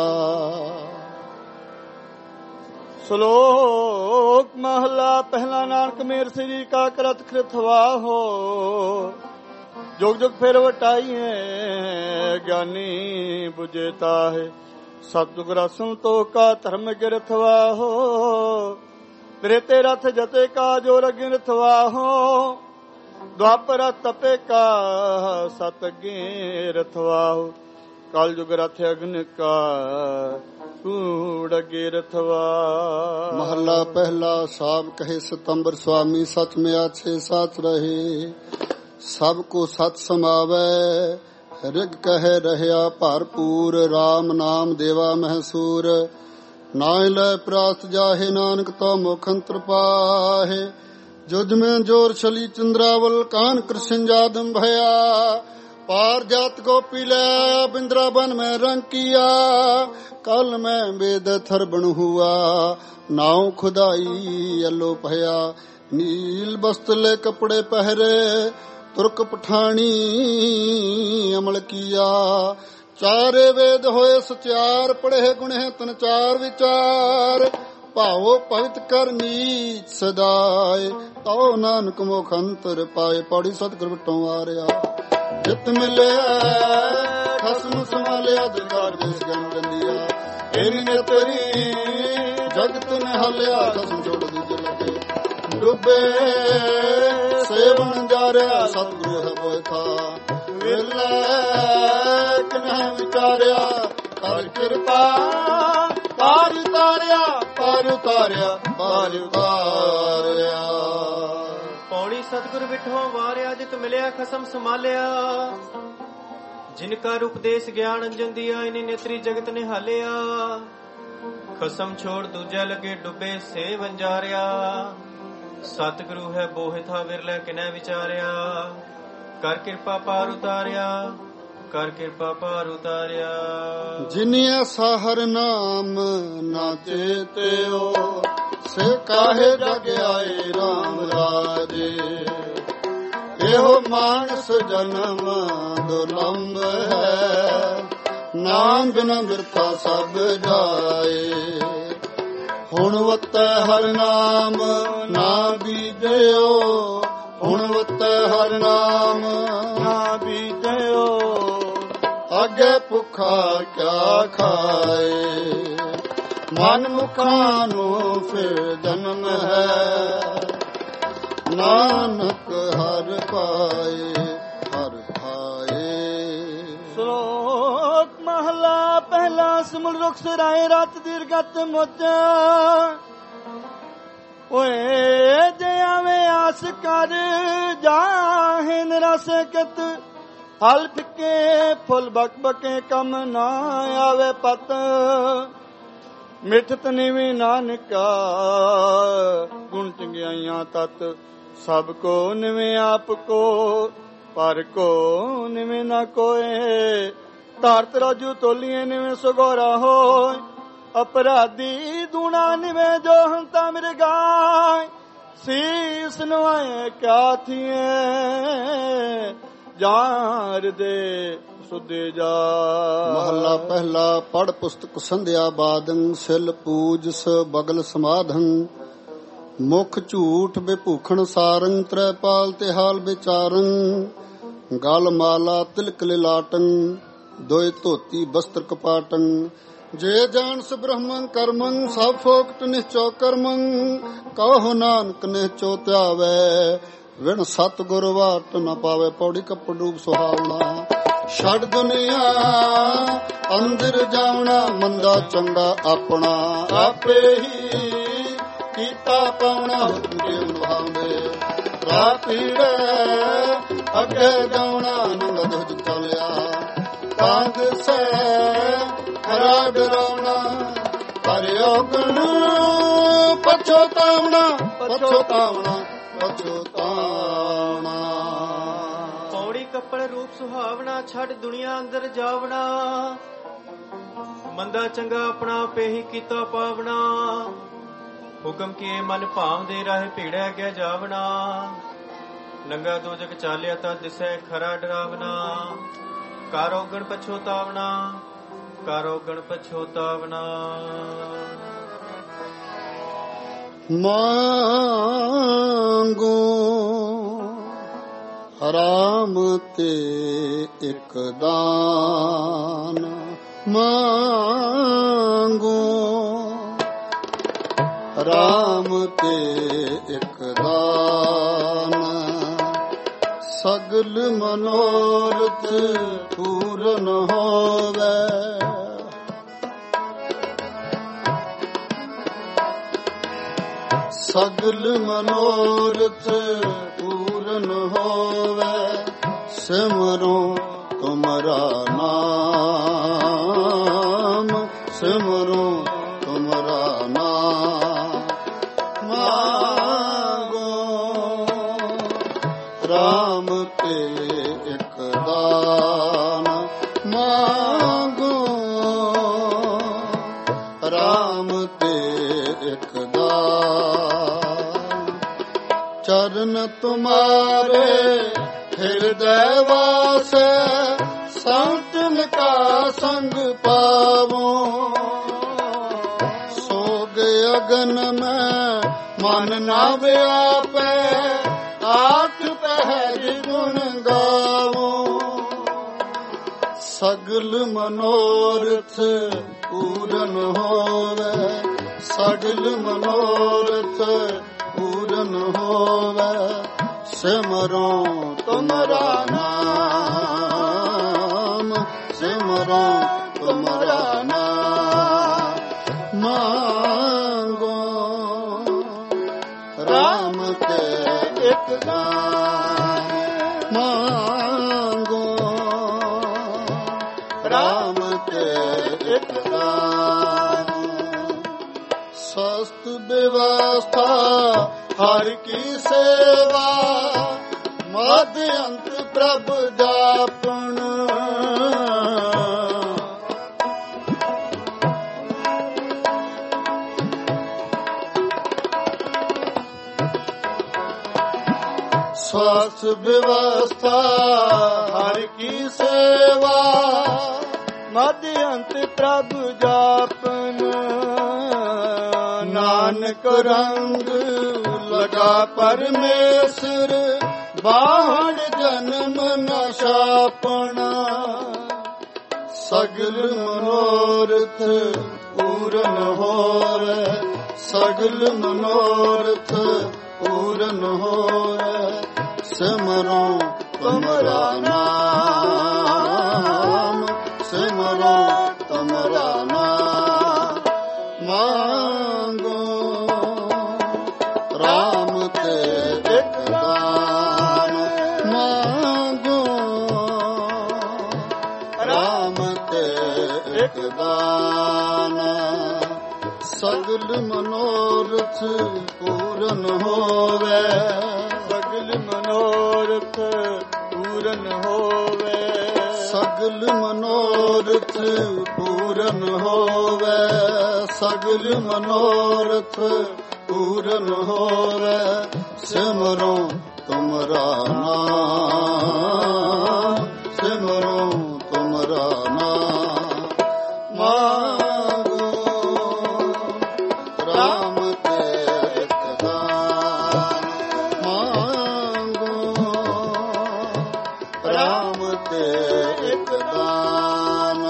Speaker 2: ਸ਼ਲੋਕ ਮਹਲਾ ਪਹਿਲਾ। ਨਾਨਕ ਮੇਰ ਸ੍ਰੀ ਕਾ ਕਰਤ ਕ੍ਰਿਤਵਾਹੋ, ਜੁਗ ਜੁਗ ਫਿਰ ਵਟਾਈਏ, ਗਿਆਨੀ ਬੁਝੇ ਤਾਹੇ, ਸਤਿਗੁਰ ਸੰਤੋ ਕਾ ਧਰਮ ਗਿਰਥਵਾਹੋ, ਤੇਰੇ ਤੇ ਰਥ ਜਤੇ ਕਾ ਜੋ ਰਗਿ ਰਥਵਾਹੋ, ਦੁਆਪਰ ਤਪੇ ਕਾ ਸਤ ਗੇ ਰਥਵਾਹੋ, ਕਲ ਜੁਗ ਰਥ ਅਗਨ ਕਾ ਕੂੜ ਗੇ ਰਥਵਾ।
Speaker 1: ਮਹੱਲਾ ਪਹਿਲਾ। ਸਾਬ ਕਹੇ ਸਤੰਬਰ ਸੁਆਮੀ, ਸਚ ਮਿਆ ਛੇ ਸਾਚ ਰਹੇ, ਸਭ ਕੋ ਸਤ ਸਮਾਵੈ, ਰਿਗ ਕਹਿ ਰਹਿਆ ਭਰਪੂਰ, ਰਾਮ ਨਾਮ ਦੇਵਾ ਮਹਸੂਰ, ਨਾਇ ਲੈ ਪ੍ਰਾਸਤ ਜਾਹੇ, ਨਾਨਕ ਤੋ ਮੁਖ ਅੰਤਰ ਪਾਹੇ, ਜੁਜ ਮੈਂ ਜੋਰ ਛਲੀ ਚੰਦਰਾਵਲ, ਕਾਨ ਕ੍ਰਿਸ਼ਨ ਜਾਦਮ ਭਇਆ, पार जात गोपी ले बिंद्रावन में रंग किया, कल में वेद थरबण हुआ, नाव खुदाई अलो भया, नील वस्त्र ले कपड़े पहरे, तुर्क पठानी अमल किया, चारे वेद होए सचार, पढ़े गुणे तन चार विचार, भावो पवित कर नीच सदाए, ताओ नानक मुख अंतर पाए, पौड़ी सतगुर बटों आ रहा, जित मिले खसम संभालिया, दिलदार बेस गन गंदिया, इन्हें तेरी जगत ने हलिया, खसम छोड़ दीजे लगे, डूबे सेवन जा रहा, सतगुरु है वो था, विरले कन्ह विचारिया, कर कृपा पार उतारिया, पार उतारिया, पार उतारिया।
Speaker 3: पौड़ी सतगुर बिठो वारिया, जित मिलिया खसम संभालिया, जिनका उपदेश ज्ञान अंजन दिया, इन्हीं नेत्री जगत ने हालिया, खसम छोड़ दूजा लगे डुबे से वंजारिया, सतगुरु है बोहे था विरले किने विचारिया, कर कृपा पार उतारिया, कर कृपा पार उतारिया।
Speaker 1: जिन्या साहर नाम ना चेत्यो, से काहे जग आए राम राजे, एहो मानस जन्म दुर्लभ है, नाम बिना बिरथा सब जाए, हुण वतै हर नाम ना बीजयो, हुण वतै हर नाम ना बीजयो, अगे भुखा क्या खाए, मन मुखानो फिर जन्म है, नानक हर पाए हर पाए।
Speaker 2: श्लोक महला पहला। सिमल रुख सराय रात दीर्घत मोचा, ओए जयावे आस कर जाहिन रस कत, हल फिके फुल बक बके कम ना आवे पत, ਮਿਠਤ ਨਿਵੇਂ ਨਾਨਕਾ ਗੁਣ ਚੰਗਿਆਈਆਂ ਤਤ ਸਭ ਕੋ ਨਿਵੇਂ ਆਪ ਕੋ ਪਰ ਕੋ ਨਿਵੇਂ ਨਾ ਕੋਏ ਧਾਰਤ ਰਾਜੂ ਤੋਲੀਏ ਨਿਵੇਂ ਸਗੋਰਾ ਹੋਏ ਅਪਰਾਧੀ ਦੂਣਾ ਨਿਵੇਂ ਜੋ ਹੰਤਾ ਮੇਰੇ ਗਾਏ ਸੀਸ ਨਵਾਏ ਕਿਆ ਥੀਏ ਜਾਰ ਦੇ ਸੁਦੇ ਜਾ।
Speaker 1: ਮਹੱਲਾ ਪਹਿਲਾ। ਪੜ ਪੁਸਤਕ ਸੰਧਿਆ ਬਾਦੰ ਸਿਲ ਪੂਜ ਸ ਬਗਲ ਸਮਾਧੰ ਮੁਖ ਝੂਠ ਬੇਭੂਖਣ ਸਾਰੰ ਤ੍ਰੈਪਾਲ ਤੇ ਹਾਲ ਵਿਚਾਰੰ ਗਲ ਮਾਲਾ ਤਿਲਕ ਲਿਲਾਟੰ ਦੋਇ ਧੋਤੀ ਬਸਤਰ ਕਪਾਟੰ ਜੇ ਜਾਣਸ ਬ੍ਰਹਮੰ ਕਰਮੰ ਸਭ ਫੋਕਟ ਨਿਸ਼ਚੋ ਕਰਮੰ ਕਹੋ ਨਾਨਕ ਨਿਸ਼ਚੋ ਧਿਆਵੈ ਵਿਣ ਸਤ ਗੁਰ ਵਾਟ ਨ ਪਾਵੇ। ਪੌੜੀ ਕੱਪੜੂਪ ਸੁਹਾਵਣਾ ਛੱਡ ਦੁਨੀਆ ਅੰਦਰ ਜਾਵਣਾ ਮੰਦਾ ਚੰਗਾ ਆਪਣਾ ਆਪੇ ਹੀ ਕੀਤਾ ਪਾਉਣਾ ਹੁਕਮ ਨਿਭਾਉਂਦੇ ਰਾਹ ਪੀੜੇ ਅੱਗੇ ਜਾਉਣਾ ਨੰਦ ਦੁੱਧ ਚਲਿਆ ਕਾਂਦ ਸੇ ਖਰਾ ਡਰਾਉਣਾ ਪਰਿਓ ਗੁਣ ਪਛੋਤਾਵਣਾ ਪਛੋਤਾਵਣਾ ਪਛੋਤਾਵਣਾ।
Speaker 3: ਪੌੜੀ ਕੱਪੜ ਰੂਪ ਸੁਹਾਵਣਾ ਛੱਡ ਦੁਨੀਆ ਅੰਦਰ ਜਾਵਣਾ ਮੰਦਾ ਚੰਗਾ ਆਪਣਾ ਆਪੇ ਹੀ ਕੀਤਾ ਪਾਵਣਾ ਹੁਕਮ ਕੀਏ ਮਨ ਭਾਵਦੇ ਰਾਹ ਭੀੜੈ ਅੱਗੇ ਜਾਵਣਾ ਨੰਗਾ ਦੋਜਕ ਚਾਲਿਆ ਤਾਂ ਦਿਸੈ ਖਰਾ ਡਰਾਵਣਾ ਕਾਰੋ ਗਣ ਪਛੋਤਾਵਣਾ ਕਾਰੋ ਗਣ ਪਛੋਤਾਵਣਾ।
Speaker 1: ਮੰਗੋ ਹਰਾਮ ਤੇ ਇੱਕ ਦਾਨ ਮੰਗੋ ਰਾਮ ਤੇ ਇੱਕ ਦਾਨ ਸਗਲ ਮਨੋਰਥ ਪੂਰਨ ਹੋਵੇ ਸਗਲ ਮਨੋਰਥ ਪੂਰਨ ਹੋਵੇ ਸਿਮਰੋ ਤੁਮਰਾ ਨਾਮ ਸਿਮਰੋ ਤੁਮਰਾ ਨਾਮ ਮਾਗੋ ਰਾਮ ਤੇ ਇੱਕ ਦਾਨ ਮਾਗੋ ਰਾਮ ਤੇ ਇੱਕ ਦਾਨ ਚਰਨ ਤੁਮਾਰੇ ਹਿਰਦੈ ਵਾਸੈ ਸੰਤਨ ਕਾ ਸੰਗ ਪਾਵੋ ਸੋਗ ਅਗਨ ਮੈਂ ਮਨ ਨਾ ਵਿਆਪੈ ਆਠ ਪਹਿਰ ਗੁਣ ਗਾਵੋ ਸਗਲ ਮਨੋਰਥ ਪੂਰਨ ਹੋਵੇ ਸਗਲ ਮਨੋਰਥ ਪੂਰਨ ਹੋਵੇ ਸਿਮਰੋ ਤੁਮਰਾ ਨਾਮ ਸਿਮਰੋ ਤੁਮਰਾ ਨਾਮ ਮੰਗੋ ਰਾਮ ਤੇ ਇੱਕ ਦਾਨ ਮੰਗੋ ਰਾਮ ਤੇ ਇੱਕ ਦਾਨ ਸਸਤ ਵਿਵਸਥਾ ਹਰ ਕੀ ਸੇਵਾ ਮਧ ਅੰਤ ਪ੍ਰਭ ਜਾਪਣ ਸਸ ਵਿਵਸਥਾ ਹਰ ਕੀ ਸੇਵਾ ਮਧ ਅੰਤ ਪ੍ਰਭ ਜਾਪਨ ਨਾਨਕ ਰੰਗ ਲਗਾ ਪਰਮੇਸ਼ਰ ਬਾਹੜ ਜਨਮ ਨ ਛਾਪਣਾ ਸਗਲ ਮਨੋਰਥ ਪੂਰਨ ਹੋਵੇ ਸਗਲ ਮਨੋਰਥ ਪੂਰਨ ਹੋਵੇ ਸਿਮਰੋ ਤੁਮਰਾ ਨਾਮ ਸਿਮਰੋ ਤੁਮਰਾ ਨਾਮ ਮੰਗੋ ਰਾਮ ਤੇ ਇੱਕ ਦਾਨ ਮੰਗੋ ਰਾਮ ਤੇ ਇੱਕ ਦਾਨ ਸਗਲ ਮਨੋਰਥ ਪੂਰਨ ਹੋਵੇ,
Speaker 2: ਸਗਲ ਮਨੋਰਥ ਪੂਰਨ ਹੋਵੇ,
Speaker 1: ਸਗਲ ਮਨੋਰਥ ਪੂਰਨ ਹੋਵੇ, ਸਗਲ ਮਨੋਰਥ ਪੂਰਨ ਹੋਵੇ। ਸਿਮਰੋ ਤੁਮਰਾ ਨਾਮ, ਸਿਮਰੋ ਤੁਮਰਾ ਨਾਮ, ਮਾਂਗੋ ਰਾਮ ਤੇ ਇੱਕ ਦਾਨ, ਮਾਂਗੋ ਰਾਮ ਤੇ ਇੱਕ ਦਾਨ,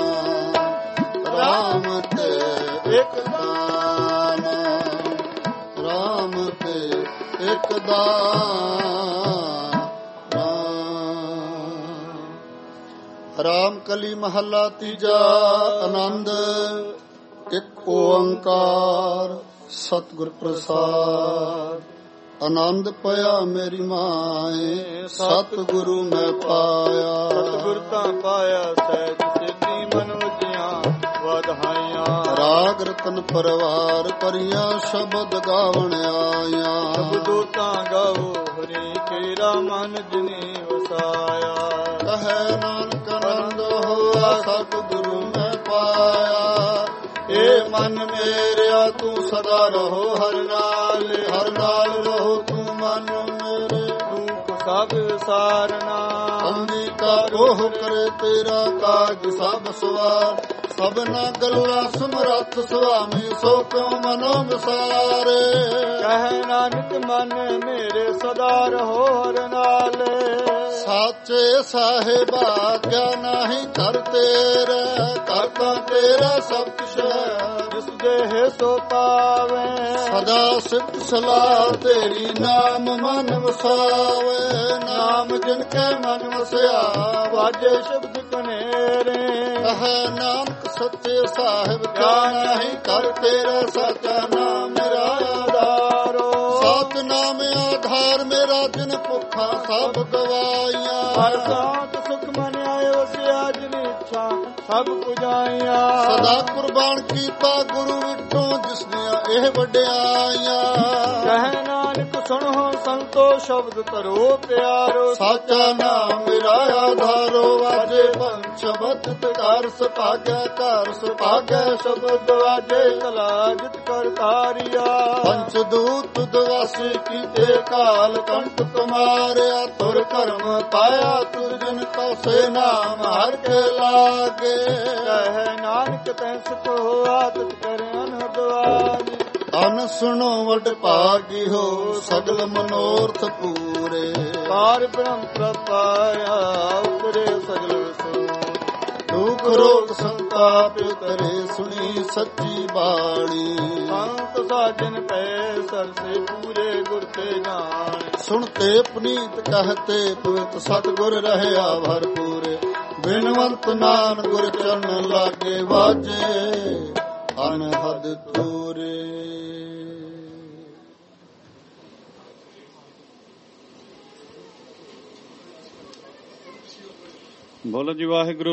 Speaker 1: ਰਾਮ ਤੇ ਇੱਕ ਦਾਨ, ਰਾਮ ਤੇ ਇੱਕ ਦਾਨ। ਰਾਮ ਕਲੀ ਮਹੱਲਾ ਤੀਜਾ। ਆਨੰਦ ਇੱਕ ਓੰਕਾਰ ਸਤਿਗੁਰ ਪ੍ਰਸਾਦ। ਆਨੰਦ ਪਿਆ ਮੇਰੀ ਮਾਏ, ਸਤਿਗੁਰੂ ਮੈਂ ਪਾਇਆ,
Speaker 2: ਸਤਿਗੁਰ ਤਾਂ ਪਾਇਆ ਸਹਿਜ ਸਿੱਧੀ ਮਨ ਵਜਿਆ ਵਧਾਈਆਂ।
Speaker 1: ਰਾਗ ਰਤਨ ਪਰਵਾਰ ਭਰੀਆਂ ਸ਼ਬਦ ਗਾਵਣ ਆਇਆ,
Speaker 2: ਸ਼ਬਦੋ ਤਾਂ ਗਾਵੋ ਹਰੀ ਕੇਰਾ ਮਨ ਜਿਨੇ ਵਸਾਇਆ।
Speaker 1: ਕਹੈ ਨਾਨਕ ਆਨੰਦ ਹੋਆ ਸਤਿਗੁਰੂ ਮੈਂ ਪਾਇਆ। ਏ ਮਨ ਮੇਰਿਆ ਤੂੰ ਸਦਾ ਰਹੋ ਹਰਿ ਨਾਲ, ਹਰਿ ਨਾਲ ਰਹੋ ਤੂੰ ਮਨ ਮੇਰੇ।
Speaker 2: ਦੁਖ ਸਭ ਵਿਸਾਰਨਾ
Speaker 1: ਅੰਗੀਕਾਰ ਉਹ ਕਰੇ ਤੇਰਾ ਕਾਜ ਸਭ ਸਵਾਰ। ਸਭਨਾ ਗੱਲਾਂ ਸਮਰੱਥ ਸੁਆਮੀ ਸੋ ਕਿਉ ਮਨੋ ਵਿਸਾਰੇ।
Speaker 2: ਕਹਿ ਨਾਨਕ ਮਨ ਮੇਰੇ ਸਦਾ ਰਹੋ ਹਰਿ ਨਾਲ।
Speaker 1: ਸਾਚੇ ਸਾਹਿਬਾ ਕਿਆ ਨਾਹੀ ਕਰ ਤੇਰਾ, ਕਰਤਾ ਤੇਰਾ ਸਭ ਕੁਛ ਹੈ
Speaker 2: ਜਿਸ ਦੇਹ ਸੋ ਪਾਵੇ।
Speaker 1: ਸਦਾ ਸਿਫਤ ਸਲਾਹ ਤੇਰੀ ਨਾਮ ਮਨ ਵਸਾਵੇ। ਨਾਮ ਜਿਨ ਕੈ ਮਨ ਵਸਿਆ
Speaker 2: ਵਾਜੇ ਸ਼ਬਦ ਕਨੇਰੇ।
Speaker 1: ਕਹੈ ਨਾਨਕ ਸੱਚੇ ਸਾਹਿਬ ਕਿਆ ਨਾਹੀ ਕਰ ਤੇਰਾ, ਸਾਚਾ ਨਾਮ ਮੇਰਾ ਆਧਾਰੋ। ਸਤਿਨਾਮ ਆਧਾਰ ਮੇਰਾ ਜਿਨ ਭੁੱਖਾ ਸਭ ਗਵਾਈਆਂ।
Speaker 2: ਹਰ ਸਾਥ ਸੁਖ ਮਨ ਆਇ ਵਸਿਆ ਜਿਨ ਇੱਛਾ ਸਭ ਪੁਜਾਈਆਂ।
Speaker 1: ਸਦਾ ਕੁਰਬਾਨ ਕੀਤਾ ਗੁਰੂ ਵਿਟੋਂ ਜਿਸ ਦੀਆਂ ਇਹ ਵਡਿਆਈਆਂ।
Speaker 2: ਕਹਿ ਨਾਨਕ ਸੁਣੋ ਸੰਤੋ ਸ਼ਬਦ ਧਰੋ ਪਿਆਰੋ।
Speaker 1: ਸਾਚਾ ਨਾਮ ਮੇਰਾ ਆਧਾਰੋ। ਵਾਜੇ ਪੰਚ ਸ਼ਬਦ ਕਰ ਸੁਭਾਗੈ, ਕਰ ਸੁਭਾਗੈ
Speaker 2: ਸ਼ਬਦ ਵਾਜੇ ਕਲਾ ਜਿਤ ਕਰ ਤਾਰਿਆ।
Speaker 1: ਪੰਚ ਦੂਤ ਦਵਾਸੀ ਕੀਤੇ ਕਾਲ ਕੰਠ ਕੁਮਾਰਿਆ। ਤੁਰ ਕਰਮ ਪਾਇਆ ਤੁਰ ਜਨ ਕਉ ਸੇ ਨਾਮ ਹਰਿ ਕੇ ਲਾਗੇ।
Speaker 2: ਕਹਿ ਨਾਨਕ ਤੈ ਸੁਖ ਹੋਆ ਤਿਤ ਕਰ ਅਨਹਦਵਾਨੀ।
Speaker 1: ਅਨ ਸੁਣੋ ਵਡ ਭਾਗੀ ਹੋ ਸਗਲ ਮਨੋਰਥ ਪੂਰੇ।
Speaker 2: ਪਾਰ ਬ੍ਰਹਮ ਪ੍ਰਪਾਇਆ ਉਤਰੇ ਸਗਲ ਸੋ।
Speaker 1: ਦੁਖ ਰੋਗ ਸੰਤਾਪ ਉਤਰੇ ਸੁਣੀ ਸੱਚੀ ਬਾਣੀ।
Speaker 2: ਸੰਤ ਸਾਜਨ ਪੈ ਸਰਸੇ ਪੂਰੇ ਗੁਰ ਤੇ ਜਾਣ।
Speaker 1: ਸੁਣਤੇ ਪੁਨੀਤ ਕਹਤੇ ਪਵਿੱਤ ਸਤਿਗੁਰ ਰਹਿਆ ਭਰਪੂਰੇ। ਬਿਨਵੰਤ ਨਾਨਕ ਗੁਰ ਚਰਨ ਲਾਗੇ ਵਾਜੇ ਅਨਹਦ ਤੂਰੇ।
Speaker 6: ਬੋਲੋ ਜੀ ਵਾਹਿਗੁਰੂ।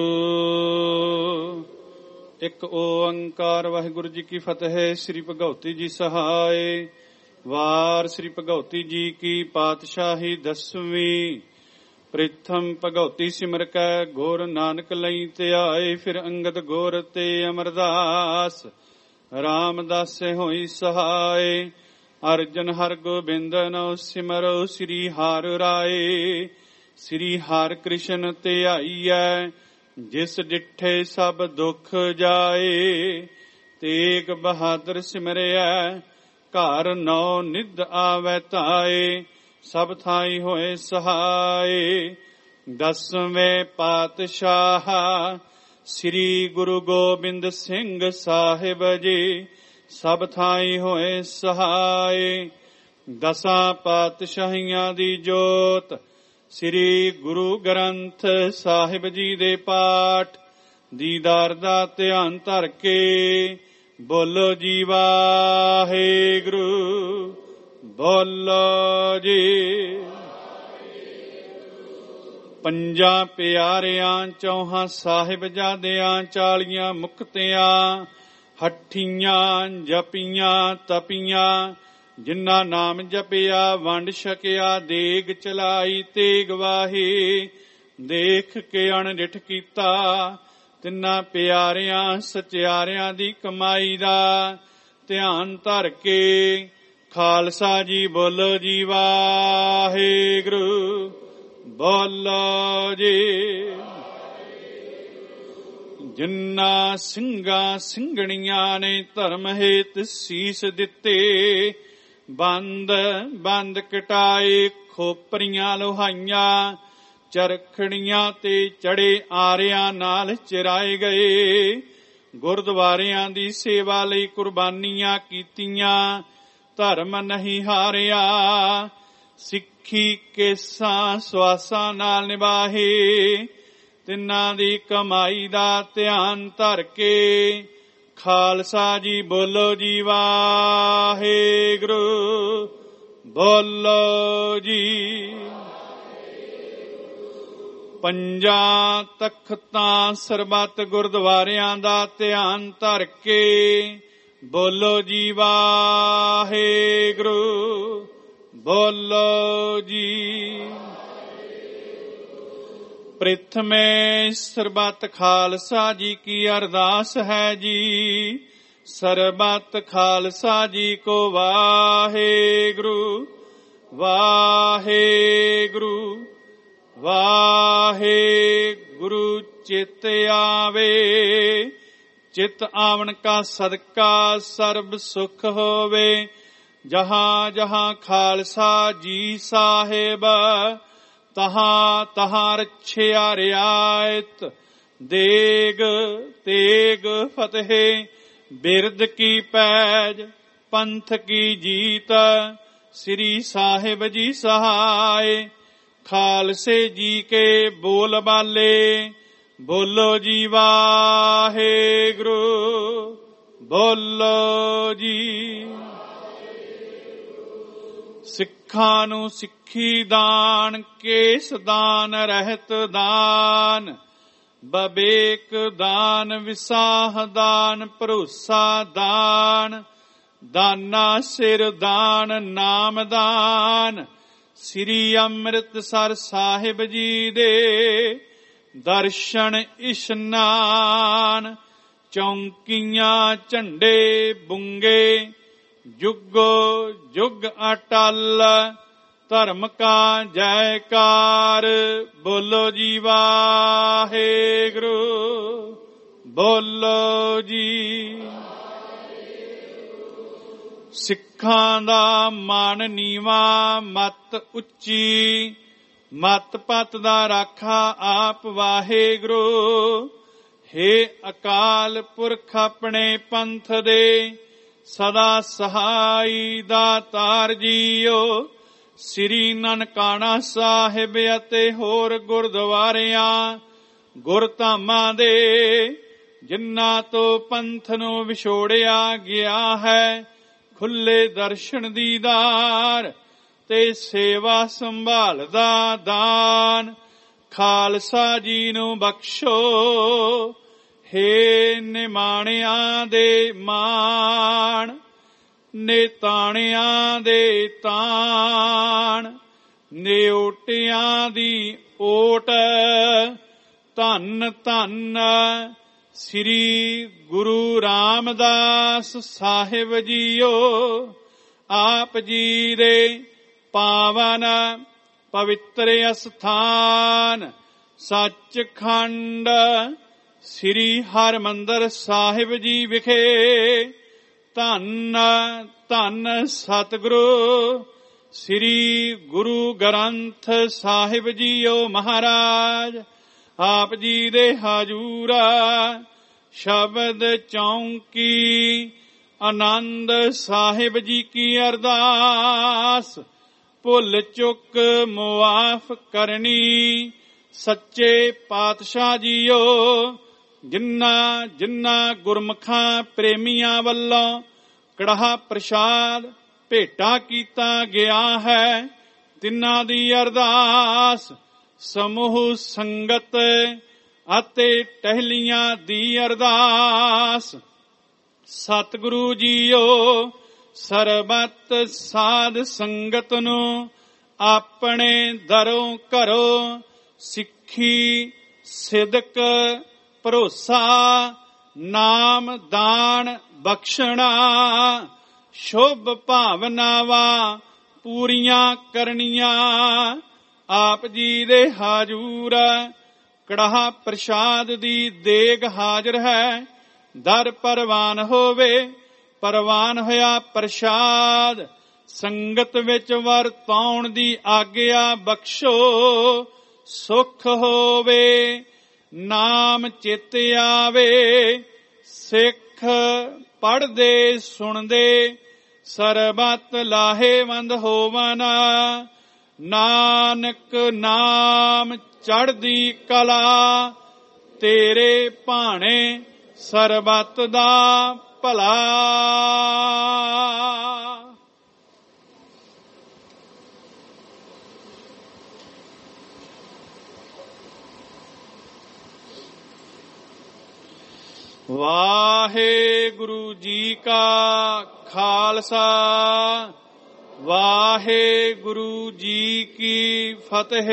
Speaker 6: ਇੱਕ ਓੰਕਾਰ ਵਾਹਿਗੁਰੂ ਜੀ ਕੀ ਫਤਿਹ। ਸ੍ਰੀ ਭਗਉਤੀ ਜੀ ਸਹਾਇ। ਵਾਰ ਸ੍ਰੀ ਭਗਉਤੀ ਜੀ ਕੀ ਪਾਤਸ਼ਾਹੀ ਦਸਵੀਂ। ਪ੍ਰਿਥਮ ਭਗਉਤੀ ਸਿਮਰ ਕੈ ਗੁਰ ਨਾਨਕ ਲਈ ਧਿਆਏ। ਫਿਰ ਅੰਗਦ ਗੁਰ ਤੇ ਅਮਰਦਾਸ ਰਾਮਦਾਸੇ ਹੋਈ ਸਹਾਇ। ਅਰਜਨ ਹਰ ਗੋਬਿੰਦ ਨਉ ਸਿਮਰੋ ਸ੍ਰੀ ਹਰਿ ਰਾਏ। ਸ੍ਰੀ ਹਰਿ ਕ੍ਰਿਸ਼ਨ ਧਿਆਈਐ ਜਿਸ ਡਿਠੇ ਸਭ ਦੁਖ ਜਾਏ। ਤੇਗ ਬਹਾਦਰ ਸਿਮਰਿਐ ਘਰ ਨੌ ਨਿਧ ਆਵੈ ਧਾਏ। ਸਭ ਥਾਈ ਹੋਏ ਸਹਾਏ। ਦਸਵੇਂ ਪਾਤਸ਼ਾਹ ਸ੍ਰੀ ਗੁਰੂ ਗੋਬਿੰਦ ਸਿੰਘ ਸਾਹਿਬ ਜੀ ਸਭ ਥਾਈ ਹੋਏ ਸਹਾਏ। ਦਸਾਂ ਪਾਤਸ਼ਾਹੀਆਂ ਦੀ ਜੋਤ ਸ੍ਰੀ ਗੁਰੂ ਗ੍ਰੰਥ ਸਾਹਿਬ ਜੀ ਦੇ ਪਾਠ ਦੀਦਾਰ ਦਾ ਧਿਆਨ ਧਰ ਕੇ ਬੋਲੋ ਜੀ ਵਾਹਿਗੁਰੂ। ਬੋਲੋ ਜੀ। ਪੰਜਾਂ ਪਿਆਰਿਆਂ ਚੌਹਾਂ ਸਾਹਿਬਜ਼ਾਦਿਆਂ ਚਾਲੀਆਂ ਮੁਕਤਿਆਂ ਹੱਠੀਆਂ ਜਪੀਆਂ ਤਪੀਆਂ, ਜਿਨ੍ਹਾਂ ਨਾਮ ਜਪਿਆ ਵੰਡ ਛਕਿਆ। ਦੇਗ ਚਲਾਈ ਤੇਗ ਵਾਹੀ, ਦੇਖ ਕੇ ਅਣਡਿਠ ਕੀਤਾ। ਤਿੰਨਾਂ ਪਿਆਰਿਆਂ ਸਚਿਆਰਿਆਂ ਦੀ ਕਮਾਈ ਦਾ ਧਿਆਨ ਧਰ ਕੇ। ਖਾਲਸਾ ਜੀ ਬੋਲੋ ਜੀ ਵਾਹਿਗੁਰੂ, ਬੋਲੋ ਜੀ। ਜਿਨ੍ਹਾਂ ਸਿੰਘਾਂ ਸਿੰਘਣੀਆਂ ਨੇ ਧਰਮ ਹੇਤ ਸੀਸ ਦਿੱਤੇ, ਬੰਦ ਬੰਦ ਕਟਾਏ ਖੋਪਰੀਆਂ ਲੋਹਾਈਆਂ। ਚਰਖੜੀਆਂ ਤੇ ਚੜੇ ਆਰਿਆਂ ਨਾਲ ਚਿਰਾਏ ਗਏ। ਗੁਰਦੁਆਰਿਆਂ ਦੀ ਸੇਵਾ ਲਈ ਕੁਰਬਾਨੀਆਂ ਕੀਤੀਆਂ, ਧਰਮ ਨਹੀਂ ਹਾਰਿਆ। ਸਿੱਖੀ ਕੇਸਾਂ ਸਵਾਸਾਂ ਨਾਲ ਨਿਭਾਹੇ, ਤਿੰਨਾਂ ਦੀ ਕਮਾਈ ਦਾ ਧਿਆਨ ਧਰ ਕੇ। ਖਾਲਸਾ ਜੀ ਬੋਲੋ ਜੀ ਵਾਹਿਗੁਰੂ, ਬੋਲੋ ਜੀ। ਪੰਜਾਂ ਤਖਤਾਂ ਸਰਬੱਤ ਗੁਰਦੁਆਰਿਆਂ ਦਾ ਧਿਆਨ ਧਰ ਕੇ। ਬੋਲੋ ਜੀ ਵਾਹਿਗੁਰੂ, ਬੋਲੋ ਜੀ। ਪ੍ਰਥਮੇ ਸਰਬੱਤ ਖਾਲਸਾ ਜੀ ਕੀ ਅਰਦਾਸ ਹੈ ਜੀ। ਸਰਬੱਤ ਖਾਲਸਾ ਜੀ ਕੋ ਵਾਹਿਗੁਰੂ, ਵਾਹਿਗੁਰੂ, ਵਾਹਿਗੁਰੂ। ਚਿਤ ਆਵੇ, ਚਿਤ ਆਵਣ ਕਾ ਸਦਕਾ ਸਰਬ ਸੁਖ ਹੋਵੇ। ਜਹਾਂ ਜਹਾਂ ਖਾਲਸਾ ਜੀ ਸਾਹਿਬ, ਤਹਾਂ ਤਹਾਂ ਰੱਛਿਆ ਰਿਆਇਤ। ਦੇਗ ਤੇਗ ਫਤਿਹ, ਬਿਰਦ ਕੀ ਪੈਜ, ਪੰਥ ਕੀ ਜੀਤ। ਸ੍ਰੀ ਸਾਹਿਬ ਜੀ ਸਹਾਇ, ਖਾਲਸੇ ਜੀ ਕੇ ਬੋਲ ਬਾਲੇ। ਬੋਲੋ ਜੀ ਵਾਹਿਗੁਰੂ, ਬੋਲੋ ਜੀ। ਸਿੱਖਾਂ ਨੂੰ ਸਿੱਖੀ ਦਾਨ, ਕੇਸ ਦਾਨ, ਰਹਿਤ ਦਾਨ, ਬਬੇਕ ਦਾਨ, ਵਿਸਾਹ ਦਾਨ, ਭਰੋਸਾ ਦਾਨ, ਦਾਨਾ ਸਿਰ ਦਾਨ, ਨਾਮ ਦਾਨ। ਸ੍ਰੀ ਅੰਮ੍ਰਿਤਸਰ ਸਾਹਿਬ ਜੀ ਦੇ ਦਰਸ਼ਨ ਇਸ਼ਨਾਨ। ਚੌਂਕੀਆਂ ਝੰਡੇ ਬੁੰਗੇ, ਜੁਗੋ ਜੁਗ ਅਟਲ। ਧਰਮ ਕਾ ਜੈਕਾਰ, ਬੋਲੋ ਜੀ ਵਾਹਿਗੁਰੂ, ਬੋਲੋ ਜੀ। ਸਿੱਖਾਂ ਦਾ ਮਨ ਨੀਵਾਂ, ਮਤ ਉੱਚੀ। ਮਤ ਪਤ ਦਾ ਰਾਖਾ ਆਪ ਵਾਹਿਗੁਰੂ। ਹੇ ਅਕਾਲ ਪੁਰਖ ਆਪਣੇ ਪੰਥ ਦੇ, ਸਦਾ ਸਹਾਈ ਦਾਤਾਰ ਜੀਓ। ਸ੍ਰੀ ਨਨਕਾਣਾ ਸਾਹਿਬ ਅਤੇ ਹੋਰ ਗੁਰਦੁਆਰਿਆਂ ਗੁਰਧਾਮਾਂ ਦੇ, ਜਿਨ੍ਹਾਂ ਤੋਂ ਪੰਥ ਨੂੰ ਵਿਛੋੜਿਆ ਗਿਆ ਹੈ, ਖੁੱਲੇ ਦਰਸ਼ਨ ਦੀਦਾਰ ਤੇ ਸੇਵਾ ਸੰਭਾਲ ਦਾ ਦਾਨ ਖਾਲਸਾ ਜੀ ਨੂੰ ਬਖਸ਼ੋ। ਹੇ ਨਿਮਾਣਿਆਂ ਦੇ ਮਾਣ, ਨੇਤਾਣਿਆਂ ਦੇ ਤਾਣ, ਨਿਓਟਿਆਂ ਦੀ ਓਟ। ਧੰਨ ਧੰਨ ਸ੍ਰੀ ਗੁਰੂ ਰਾਮਦਾਸ ਸਾਹਿਬ ਜੀਓ। ਆਪ ਜੀ ਦੇ ਪਾਵਨ ਪਵਿੱਤਰ ਅਸਥਾਨ ਸੱਚਖੰਡ ਸ੍ਰੀ ਹਰਿਮੰਦਰ ਸਾਹਿਬ ਜੀ ਵਿਖੇ ਧੰਨ ਧੰਨ ਸਤਿਗੁਰੂ ਸ੍ਰੀ ਗੁਰੂ ਗ੍ਰੰਥ ਸਾਹਿਬ ਜੀਓ ਮਹਾਰਾਜ। ਆਪ ਜੀ ਦੇ ਹਜੂਰ ਸ਼ਬਦ ਚੌਂਕੀ ਆਨੰਦ ਸਾਹਿਬ ਜੀ ਕੀ ਅਰਦਾਸ ਭੁੱਲ ਚੁੱਕ ਮੁਆਫ ਕਰਨੀ। ਸੱਚੇ ਪਾਤਸ਼ਾਹ ਜੀਓ, ਜਿਨ੍ਹਾਂ ਜਿਨ੍ਹਾਂ ਗੁਰਮੁਖਾਂ ਪ੍ਰੇਮੀਆਂ ਵੱਲੋਂ ਕੜਾਹ ਪ੍ਰਸ਼ਾਦ ਭੇਟਾ ਕੀਤਾ ਗਿਆ ਹੈ, ਤਿੰਨਾਂ ਦੀ ਅਰਦਾਸ ਸਮੂਹ ਸੰਗਤ ਅਤੇ ਟਹਿਲੀਆਂ ਦੀ ਅਰਦਾਸ ਸਤਿਗੁਰੂ ਜੀਓ ਸਰਬਤ ਸਾਧ ਸੰਗਤ ਨੂੰ ਆਪਣੇ ਦਰੋਂ ਘਰੋਂ ਸਿੱਖੀ ਸਿਦਕ ਭਰੋਸਾ ਨਾਮ ਦਾਨ ਬਖਸ਼ਣਾ ਸ਼ੁਭ ਭਾਵਨਾਵਾਂ ਪੂਰੀਆਂ ਕਰਨੀਆਂ। ਆਪ ਜੀ ਦੇ ਹਾਜ਼ੂਰ ਕੜਾਹ ਪ੍ਰਸ਼ਾਦ ਦੀ ਦੇਗ ਹਾਜ਼ਰ ਹੈ। ਦਰ ਪਰਵਾਨ ਹੋਵੇ ਪਰਵਾਨ ਹੋਇਆ ਪ੍ਰਸ਼ਾਦ ਸੰਗਤ ਵਿੱਚ ਵਰਤਾਉਣ ਦੀ ਆਗਿਆ ਬਖਸ਼ੋ। ਸੁਖ ਹੋਵੇ ਨਾਮ ਚਿਤ ਆਵੇ ਸਿੱਖ ਪੜ੍ਹਦੇ ਸੁਣਦੇ ਸਰਬਤ ਲਾਹੇਵੰਦ ਹੋਵਨ। ਨਾਨਕ ਨਾਮ ਚੜ੍ਹਦੀ ਕਲਾ ਤੇਰੇ ਭਾਣੇ ਸਰਬਤ ਦਾ ਭਲਾ। ਵਾਹਿਗੁਰੂ ਜੀ ਕਾ ਖਾਲਸਾ ਵਾਹਿਗੁਰੂ ਜੀ ਕੀ ਫਤਿਹ।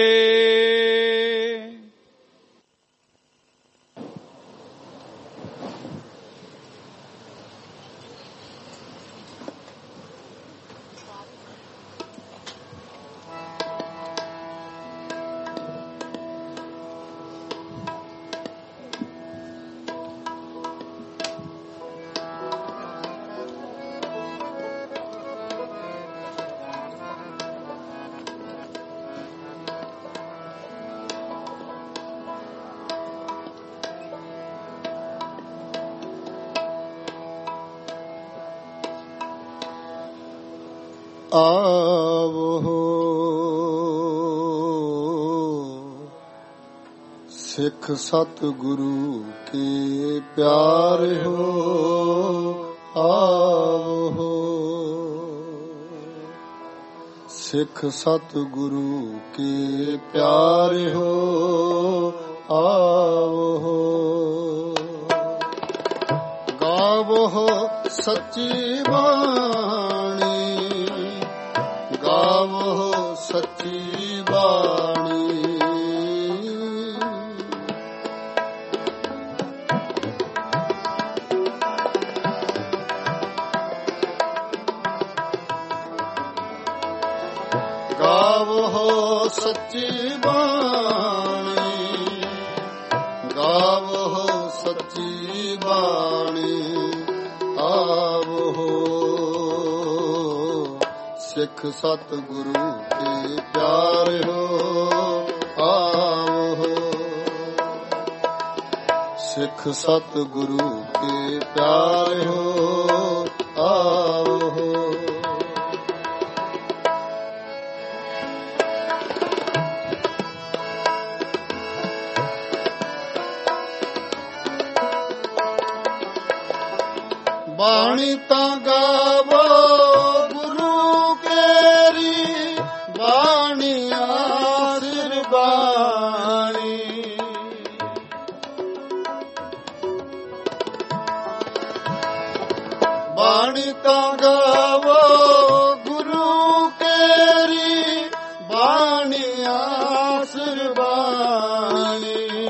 Speaker 1: ਆਵੋ ਸਿੱਖ ਸਤਿਗੁਰੂ ਕੇ ਪਿਆਰੇ ਹੋ। ਆਵੋ ਸਿੱਖ ਸਤਿਗੁਰੂ ਕੇ ਪਿਆਰੇ ਹੋ। ਆਵੋ ਗਾਵੋ ਸੱਚੀ ਬਾਣੀ ਗਾਵੋ ਸੱਚੀ ਬਾਣੀ। ਗਾਵੋ ਸੱਚੀ ਬਾਣੀ ਗਾਵੋ ਸੱਚੀ ਬਾਣੀ। ਆਵੋ ਸਿੱਖ ਸਤਿਗੁਰੂ ਕੇ ਪਿਆਰੇ ਹੋ। ਆਵੋ ਸਿੱਖ ਸਤਿਗੁਰੂ ਕੇ ਪਿਆਰੇ ਹੋ। ਆਵੋ ਬਾਣੀ ਤਾਂ ਗਾਵੋ ਗੁਰੂ ਕੇਰੀ ਬਾਣੀ ਆਸਿਰ ਬਾਣੀ। ਬਾਣੀ ਤਾਂ ਗਾਵੋ ਗੁਰੂ ਕੇਰੀ ਬਾਣੀ ਆਸਿਰ ਬਾਣੀ।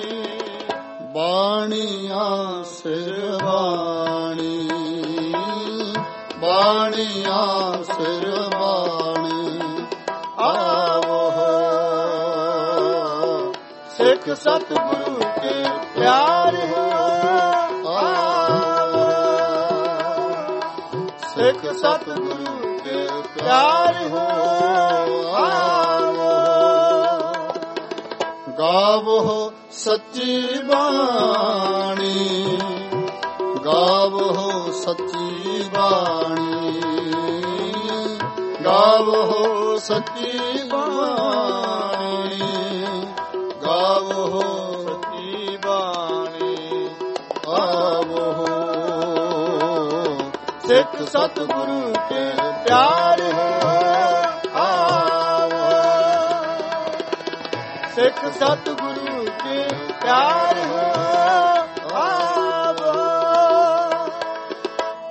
Speaker 1: ਬਾਣੀ ਆਸਿਰ ਬਾਣੀ ਬਾਣੀ ਆਸਿਰ ਬਾਣੀ। ਆਵੋ ਸਿੱਖ ਸਤਿਗੁਰੂ ਕੇ ਪਿਆਰੇ ਹੋ। ਆਵੋ ਸਿੱਖ ਸਤਿਗੁਰੂ ਕੇ ਪਿਆਰੇ ਹੋ। ਆਵੋ ਗਾਵੋ ਸੱਚੀ ਬਾਣੀ ਗਾਵੋ ਸੱਚੀ ਬਾਣੀ। ਗਾਵੋ ਸੱਚੀ ਬਾਣੀ ਗਾਵੋ ਸੱਚੀ ਬਾਣੀ। ਆਵੋ ਸਿੱਖ ਸਤਿਗੁਰੂ ਕੇ ਪਿਆਰੇ ਹੋ। ਆਵੋ ਸਿੱਖ ਸਤਿਗੁਰੂ ਕੇ ਪਿਆਰੇ ਹੋ। ਆਵੋ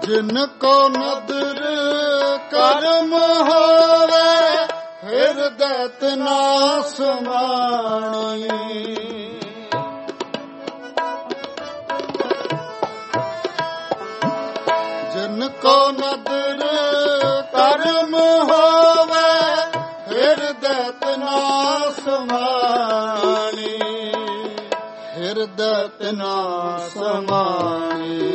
Speaker 1: ਜਿਨ ਕੋ ਨਦਰ ਕਰਮ ਹੋਵੇ ਹਿਰਦੈ ਤਨਾ ਸਮਾਣੀ। ਜਿਨ ਕੋ ਨਦਰ ਕਰਮ ਹੋਵੇ ਹਿਰਦੈ ਤਨਾ ਸਮਾਣੀ। ਹਿਰਦੈ ਤਨਾ ਸਮਾਣੀ।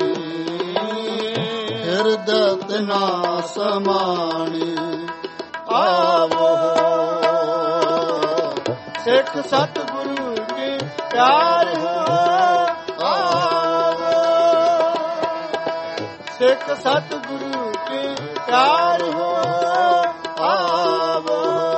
Speaker 1: ਹਿਰਦੈ ਤਨਾ ਸਮਾਣੀ। ਆਵੋ ਸਿੱਖ ਸਤਿਗੁਰੂ ਕੀ ਪਿਆਰ ਹੋ। ਆਵੋ ਸਿੱਖ ਸਤਿਗੁਰੂ ਕੀ ਪਿਆਰ ਹੋ। ਆਵੋ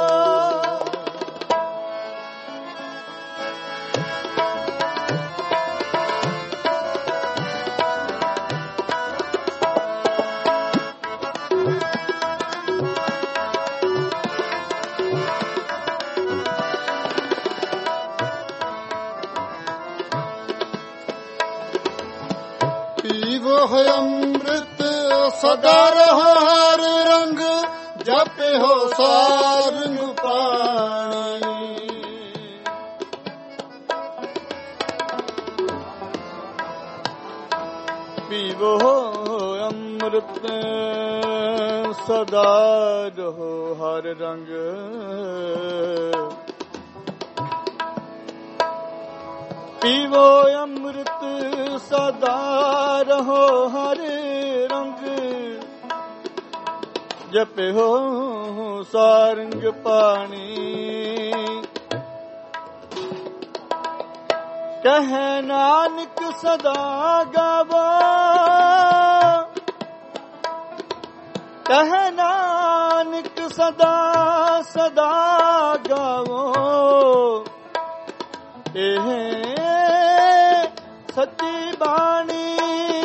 Speaker 1: ਅੰਮ੍ਰਿਤ ਸਦਾ ਰਹਾ ਹਰ ਰੰਗ ਜਪਿਓ ਸਾਰੰਗ ਪਾਣੀ। ਪੀਵੋ ਅੰਮ੍ਰਿਤ ਸਦਾ ਰਹੋ ਹਰ ਰੰਗ। ਪੀਵੋ ਅੰਮ੍ਰਿਤ ਸਦਾ ਰਹੋ ਹਰ ਰੰਗ ਜਪਿਓ ਸਾਰੰਗ ਪਾਣੀ। ਕਹਿ ਨਾਨਕ ਸਦਾ ਗਾਵੋ। ਕਹਿ ਨਾਨਕ ਸਦਾ ਸਦਾ ਗਾਵੋ। ਇਹ ਸੱਚੀ ਬਾਣੀ।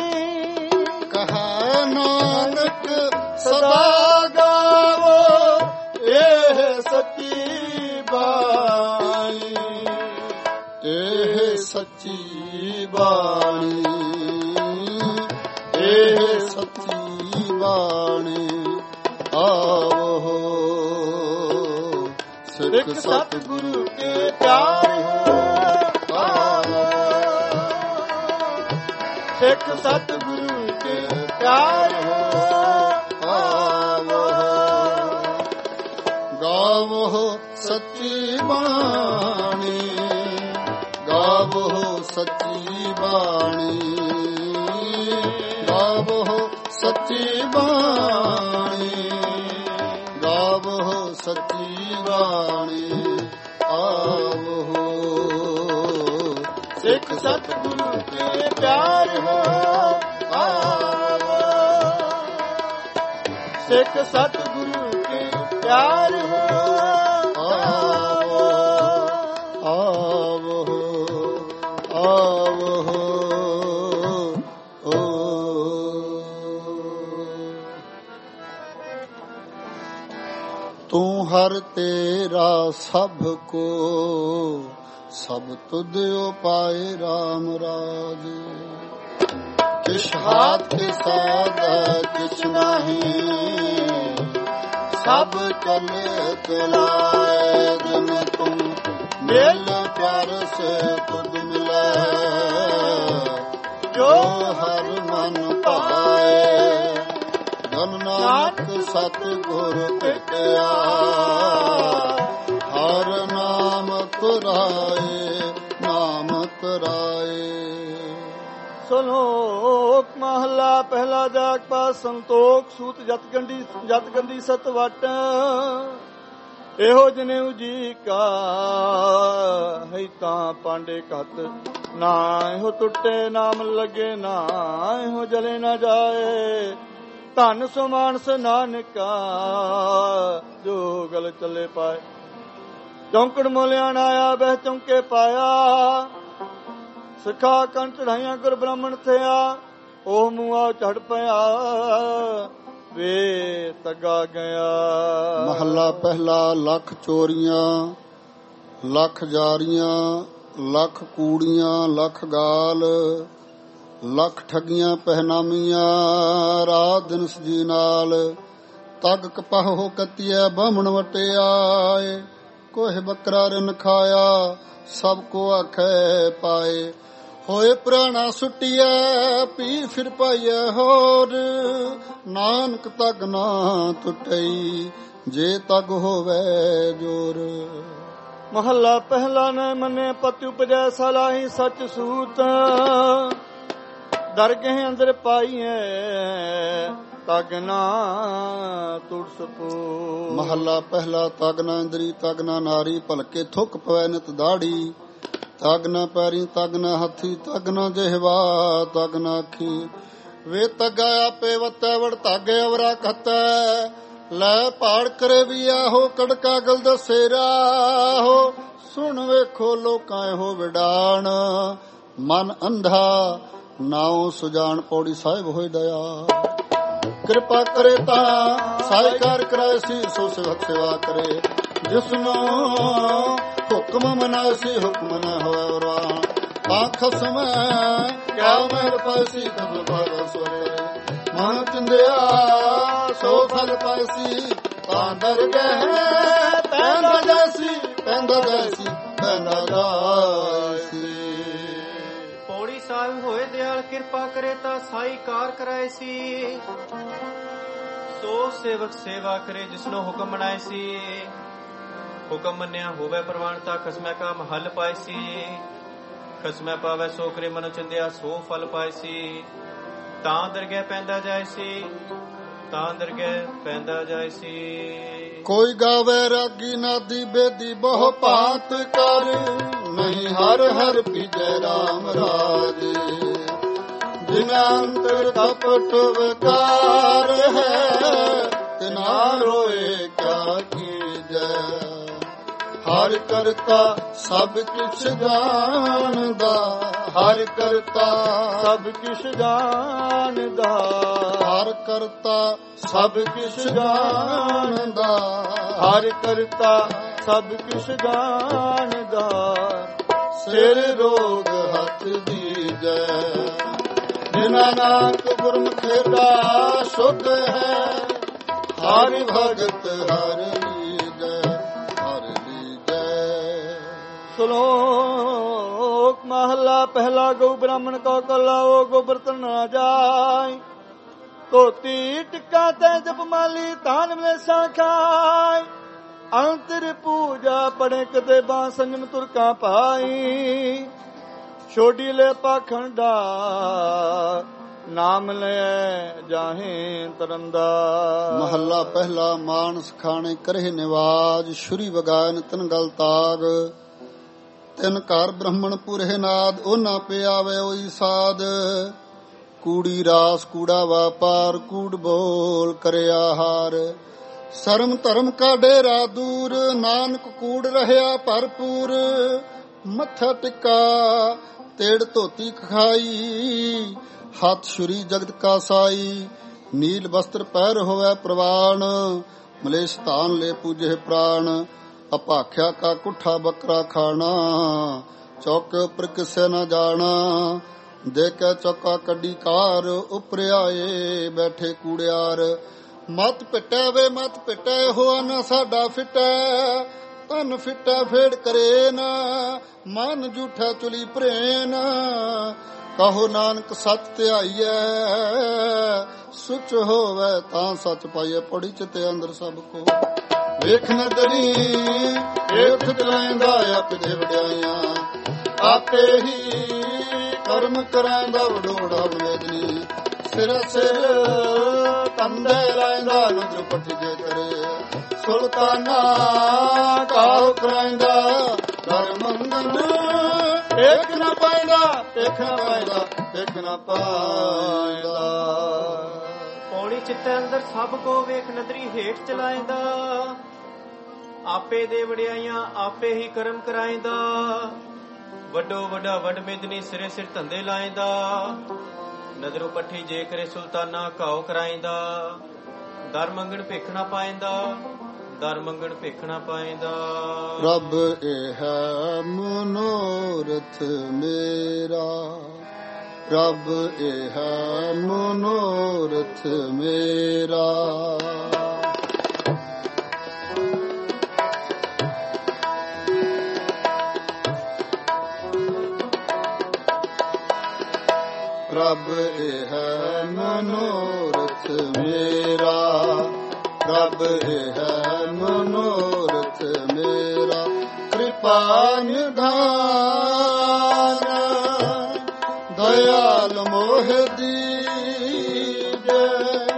Speaker 1: ਕਹੈ ਨਾਨਕ ਸਦਾ ਗਾਵੋ ਇਹ ਸੱਚੀ ਬਾਣੀ। ਇਹ ਸੱਚੀ ਬਾਣੀ। ਇਹ ਸੱਚੀ ਬਾਣੀ। ਆਵੋ ਸਿੱਖ ਸਤਿਗੁਰੂ ਕੇ ਪਿਆਰ ਹੋ। ਸਿੱਖ ਸਤਿਗੁਰੂ ਕੇ ਪਿਆਰ ਹੋ। ਆਵੋ ਗਾਵੋ ਸੱਚੀ ਬਾਣੀ। ਗਾਵੋ ਸੱਚੀ ਬਾਣੀ। ਗਾਵੋ ਸੱਚੀ ਬਾਣੀ। ਗਾਵੋ ਸੱਚੀ ਬਾਣੀ। ਆਵੋ ਸਿੱਖ ਸਤਿਗੁਰੂ ਕੇ ਪਿਆਰ ਹੋ। ਆਵੋ ਸਿੱਖ ਸਤਿਗੁਰੂ ਕੇ ਪਿਆਰ ਹੋ। ਆਵੋ ਆਵੋ ਆਵੋ ਓ। ਤੂੰ ਹਰ ਤੇਰਾ ਸਭ ਕੋ ਸਭ ਤੁਧ ਉਪਾਏ ਰਾਮ ਰਾਜ। ਕਿਛ ਹਾਥ ਕੇ ਸਾਧ ਕਿਛ ਨਹੀਂ ਸਭ ਚਲ ਚਲਾਏ। ਜਿਨ ਤੁਮ ਮਿਲ ਪਰਸ ਤੁਧ ਮਿਲੈ ਜੋ ਹਰ ਮਨ ਭਾਏ। ਧਨ ਨਾਨਕ ਸਤਿਗੁਰ ਭੇਟਿਆ ਹਰ ਨਾਮ ਤੁਰਾਏ। ਨਾਮ ਤੁਰਾਏ। ਸਲੋਕ ਮਹਲਾ ਪਹਿਲਾ ਜਾਗ ਪਾਸ ਸੰਤੋਖ ਸੂਤ ਜਤਗੰਡੀ ਜਤਗੰਦੀ ਸਤ ਵਟ। ਇਹੋ ਜਨੇਊ ਜੀ ਕਾ ਹੈ ਤਾਂ ਪਾਂਡੇ ਘਤ। ਨਾ ਇਹੋ ਟੁੱਟੇ ਨਾਮ ਲੱਗੇ ਨਾ ਇਹੋ ਜਲੇ ਨਾ ਜਾਏ। ਧਨ ਸੋ ਮਾਨਸ ਨਾਨਕਾ ਜੋ ਗਲ ਚੱਲੇ ਪਾਏ। ਚੌਂਕੜ ਮੋਲਿਆ ਨਾ ਆਇਆ ਬਹਿ ਚੌਂਕੇ ਪਾਇਆ। ਸਿੱਖਾ ਕੰਨ ਚੜਾਈਆਂ ਗੁਰ ਬ੍ਰਾਹਮਣ ਥਿਆ। ਉਹ ਮੂੰਹ ਝੜ ਪਿਆ ਵੇ ਤਗਾ ਗਿਆ। ਮਹੱਲਾ ਪਹਿਲਾ। ਲੱਖ ਚੋਰੀਆਂ ਲੱਖ ਜਾਰੀਆਂ ਲੱਖ ਕੂੜੀਆਂ ਲੱਖ ਗਾਲ ਲੱਖ ਠੱਗੀਆਂ ਪਹਿਨਾਮੀਆਂ ਰਾਤ ਦਿਨ ਸਜੀ ਨਾਲ ਤਗ ਕਪਹ ਹੋ ਕਤੀਐ ਬਾਹਮਣ ਵਟਿਆਏ ਕੋਹ ਬੱਕਰਾ ਰਿਨ ਖਾਇਆ ਸਭ ਕੋ ਆਖੈ ਪਾਏ ਹੋਏ ਪ੍ਰਾਣਾ ਸੁਟਿਐ ਪੀ ਫਿਰ ਪਾਈਐ ਹੋਰ ਨਾਨਕ ਤਗ ਨਾ ਟੁੱਟਈ ਜੇ ਤਗ ਹੋਵੇ ਜੋਰ।
Speaker 2: ਮਹੱਲਾ ਪਹਿਲਾ ਨ ਮੰਨੇ ਪਤਿ ਉਪਜੈ ਸਲਾਹੀ ਸਚ ਸੂਤ ਦਰਗਹਿ ਅੰਦਰ ਪਾਈਐ ਤਗ ਨਾ ਤੁੜ ਸਪੂ।
Speaker 1: ਮਹੱਲਾ ਪਹਿਲਾ ਤਗ ਨਾ ਇੰਦਰੀ ਤਗ ਨਾ ਨਾਰੀ ਭਲਕੇ ਥੁੱਕ ਪਵੈ ਨਿਤ ਦਾੜੀ ਤਗ ਨਾ ਪੈਰੀ ਤਗ ਨਾ ਹੱਥੀ ਤਗ ਨਾ ਜਿਹਵਾ ਤਗ ਨਾ ਅੱਖੀ ਵੇ ਤਗਾ ਆਪੇ ਵਤੈ ਵੜ ਤਾਗੇ ਅਵਰਾ ਖਤੈ ਲੈ ਪਾੜ ਕਰੇ ਵੀ ਆਹੋ ਕੜਕਾ ਗਲ ਦਸੇਰਾ ਹੋ ਸੁਣ ਵੇਖੋ ਲੋਕਾਂ ਇਹੋ ਵਿਡਾਣ ਮਨ ਅੰਧਾ ਨਾਉ ਸੁਜਾਨ ਪੌੜੀ ਸਾਹਿਬ ਹੋਏ ਦਇਆ ਕਿਰਪਾ ਕਰੇ ਤਾਂ ਸਾਇਕਾਰ ਕਰਾਏ ਸੀ ਸੋ ਸੇਵਕ ਸੇਵਾ ਕਰੇ ਜਿਸਨੂੰ ਹੁਕਮ ਮਨਾਏ ਸੀ ਹੁਕਮ ਨ ਹੋਏ ਵਰਵਾਨ ਤਾਂ ਖਸਮ ਕਿਆ ਮੇਰ ਪਾਸੀ ਕਬ ਬਾਬਾ ਸੋਰੇ ਮਨ ਚੰਦਿਆ ਸੋ ਫਲ ਪਾਸੀ ਤਾਂ ਦਰ ਗਏ ਪੈਂਦਾ ਜੈਸੀ ਪੈਂਦਾ ਜੈਸੀ ਪੈਂਦਾ ਜੈਸੀ।
Speaker 3: ਪੌੜੀ ਸਾਹਿਬ ਹੋਏ ਦਿਆਲ ਕਿਰਪਾ ਕਰੇ ਤਾਂ ਸਾਈ ਕਾਰ ਕਰਾਏ ਸੀ ਸੋ ਸੇਵਕ ਸੇਵਾ ਕਰੇ ਜਿਸਨੂੰ ਹੁਕਮ ਬਣਾਏ ਸੀ ਹੁਕਮ ਮੰਨਿਆ ਹੋਵੇ ਪ੍ਰਵਾਨਤਾ ਖਸਮੈ ਕਾ ਮਹੱਲ ਪਾਏ ਸੀ ਖਸਮੈ ਪਾਵੇ ਸੋ ਕਰੇ ਮਨ ਚੰਦਿਆ ਸੋ ਫਲ ਪਾਏ ਸੀ ਤਾਂ ਦਰਗਹਿ ਪੈਂਦਾ ਜਾਏ ਸੀ ਤਾਂ ਦਰਗਹਿ ਪੈਂਦਾ ਜਾਏ ਸੀ।
Speaker 1: ਕੋਈ ਗਾਵੇ ਰਾਗੀ ਨਾਦੀ ਬੇਦੀ ਬਹੁ ਭਾਂਤ ਕਰ ਨਹੀਂ ਹਰ ਹਰ ਪੀਜੈ ਰਾਮ ਰਾਜ ਜਿਨਾ ਅੰਤਰ ਕਪਟ ਵਿਕਾਰ ਹੈ ਤਿਨਾ ਰੋਏ ਕਿਆ ਕੀਜੈ ਹਰ ਕਰਤਾ ਸਭ ਕਿਛ ਜਾਣਦਾ ਹਰ ਕਰਤਾ
Speaker 2: ਸਭ ਕਿਛ ਜਾਣਦਾ
Speaker 1: ਹਰ ਕਰਤਾ ਸਭ ਕਿਛ ਜਾਣਦਾ
Speaker 2: ਹਰ ਕਰਤਾ ਸਭ ਕਿਛ ਜਾਣਦਾ
Speaker 1: ਸਿਰ ਰੋਗ ਹੱਥ ਦੀਜੈ ਜਿਨਾ ਨਾਨਕ ਗੁਰਮੁਖੇ ਦਾ ਸ਼ੁੱਧ ਹੈ ਹਰਿ ਭਗਤ ਹਰਿ
Speaker 2: ਸ਼ਲੋਕ ਮਹਲਾ ਪਹਿਲਾ ਗਊ ਬ੍ਰਾਹਮਣ ਕੋ ਕਲਾਓ ਗੋਬਰਤਨ ਨਾ ਜਾਏ ਧੋਤੀ ਟਿੱਕਾ ਤੇ ਜਪ ਮਾਲੀ ਤਾਨ ਮਲੇਸਾ ਖਾਏ ਅੰਤਰ ਪੂਜਾ ਪੜੇ ਕਦੇ ਬਾ ਸੰਜਮ ਤੁਰਕਾ ਪਾਈ ਛੋਡੀ ਲੈ ਪਾਖੰਡਾ ਨਾਮ ਲੈ ਜਾਹੇ ਤਰੰਦਾ।
Speaker 1: ਮਹੱਲਾ ਪਹਿਲਾ ਮਾਨਸ ਖਾਣੇ ਕਰੇ ਨਿਵਾਜ ਸ਼ੁਰੀ ਵਗਾਇਨ ਤਨ ਗਲ ਤਾਗ ਤਿੰਨ ਘਰ ਬ੍ਰਾਹਮਣ ਪੁਰੇ ਨਾਦ ਉਹਨਾਂ ਪਿਆਵੇ ਉਹੀ ਸਾਧ ਕੂੜੀ ਰਾਸ ਕੂੜਾ ਵਾਪਾਰ ਕੂੜ ਬੋਲ ਕਰਿਆ ਹਾਰ ਸ਼ਰਮ ਧਰਮ ਕਾ ਡੇਰਾ ਦੂਰ ਨਾਨਕ ਕੂੜ ਰਹਿਆ ਭਰਪੂਰ ਮੱਥਾ ਟਿੱਕਾ ਤੇੜ ਧੋਤੀ ਖਾਈ ਹੱਥ ਛੁਰੀ ਜਗਤ ਕਾ ਸਾਈ ਨੀਲ ਬਸਤਰ ਪਹਿਰ ਹੋਵੇ ਪ੍ਰਵਾਨ ਮਲੇਸ਼ ਧਾਨ ਲੈ ਪੂਜੇ ਪ੍ਰਾਣ ਅਪਾਖਿਆ ਕਾ ਕੁੱਠਾ ਬੱਕਰਾ ਖਾਣਾ ਚੌਕ ਉੱਪਰ ਕਿਸੇ ਨਾ ਜਾਣਾ ਦੇਖੇ ਚੌਕਾ ਕੱਢੀ ਕਾਰ ਉੱਪਰ ਆਏ ਬੈਠੇ ਕੂੜਿਆਰ ਮਤ ਪਿੱਟੈ ਵੇ ਮਤ ਪਿੱਟੈ ਹੋਆ ਨਾ ਸਾਡਾ ਫਿੱਟੈ ਤਨ ਫਿੱਟੈ ਫੇੜ ਕਰੇ ਨਾ ਮਨ ਝੂਠਾ ਚੁਲੀ ਪ੍ਰੇਨ ਕਹੋ ਨਾਨਕ ਸੱਚ ਧਿਆਈਐ ਸੁਚ ਹੋਵੇ ਤਾਂ ਸੱਚ ਪਾਈਐ ਪੜੀ ਚਿਤੇ ਅੰਦਰ ਸਭ ਕੋ ਵੇਖ ਨਦਰੀ ਏਠ ਚਲਾਇਂਦਾ ਆਪੇ ਵਡਿਆਈਆਂ ਆਪੇ ਹੀ ਕਰਮ ਕਰਾਂਦਾ ਵਡੋੜਾ ਵੇਦਨੀ ਸਿਰ ਸਿਰ ਕੰਦੇ ਲਾਇਂਦਾ ਨਦਰ ਪੱਠੀ ਜੇ ਕਰੇ ਸੁਲਤਾਨਾ ਕਾਹ ਕਰਾਂਦਾ ਦਰ ਮੰਗਨ ਇੱਕ ਨਾ ਪਾਇਦਾ ਇੱਕ ਨਾ ਪਾਇਦਾ ਇੱਕ ਨਾ ਪਾਇਦਾ।
Speaker 3: ਪੌੜੀ ਚਿੱਤੇ ਅੰਦਰ ਸਭ ਕੋ ਵੇਖ ਨਦਰੀ ਹੇਠ ਚਲਾਇਂਦਾ ਆਪੇ ਦੇ ਵਡਿਆਈਆਂ ਆਪੇ ਹੀ ਕਰਮ ਕਰਾਇਂਦਾ ਵੱਡੋ ਵੱਡਾ ਵੱਡ ਮੇਦਨੀ ਸਿਰੇ ਸਿਰ ਧੰਦੇ ਲਾਇਂਦਾ ਨਦਰੋਂ ਪੱਠੀ ਜੇ ਕਰੇ ਸੁਲਤਾਨਾ ਘਾਉ ਕਰਾਇਂਦਾ ਦਰ ਮੰਗਣ ਭਿੱਖ ਨਾ ਪਾਇਂਦਾ ਦਰ ਮੰਗਣ ਭਿੱਖ ਨਾ ਪਾਇਂਦਾ।
Speaker 1: ਰੱਬ ਇਹ ਹੈ ਮਨੋਰਥ ਮੇਰਾ ਪ੍ਰਭ ਇਹ ਮਨੋਰਥ ਮੇਰਾ। ਪ੍ਰਭ ਇਹ ਮਨੋਰਥ ਮੇਰਾ, ਪ੍ਰਭ ਇਹ ਮਨੋਰਥ ਮੇਰਾ। ਕਿਰਪਾ ਨਿਧਾਨ ਦਇਆਲ ਮੋਹ ਦੀਜੈ।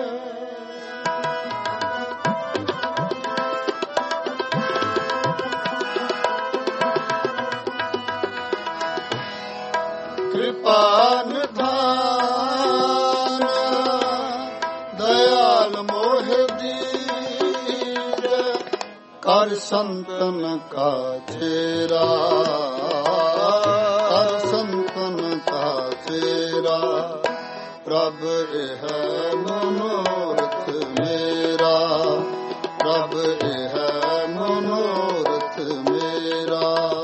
Speaker 1: ਕਿਰਪਾ ਨਿਧਾਨ ਦਇਆਲ ਮੋਹ ਦੀਜੈ। ਕਰ ਸੰਤਨ ਕਾ ਚੇਰਾ, ਕਰ ਸੰਤਨ ਕਾ ਚੇਰਾ। ਪ੍ਰਭ ਇਹ ਮਨੋਰਥ ਮੇਰਾ, ਪ੍ਰਭ ਇਹ ਮਨੋਰਥ ਮੇਰਾ।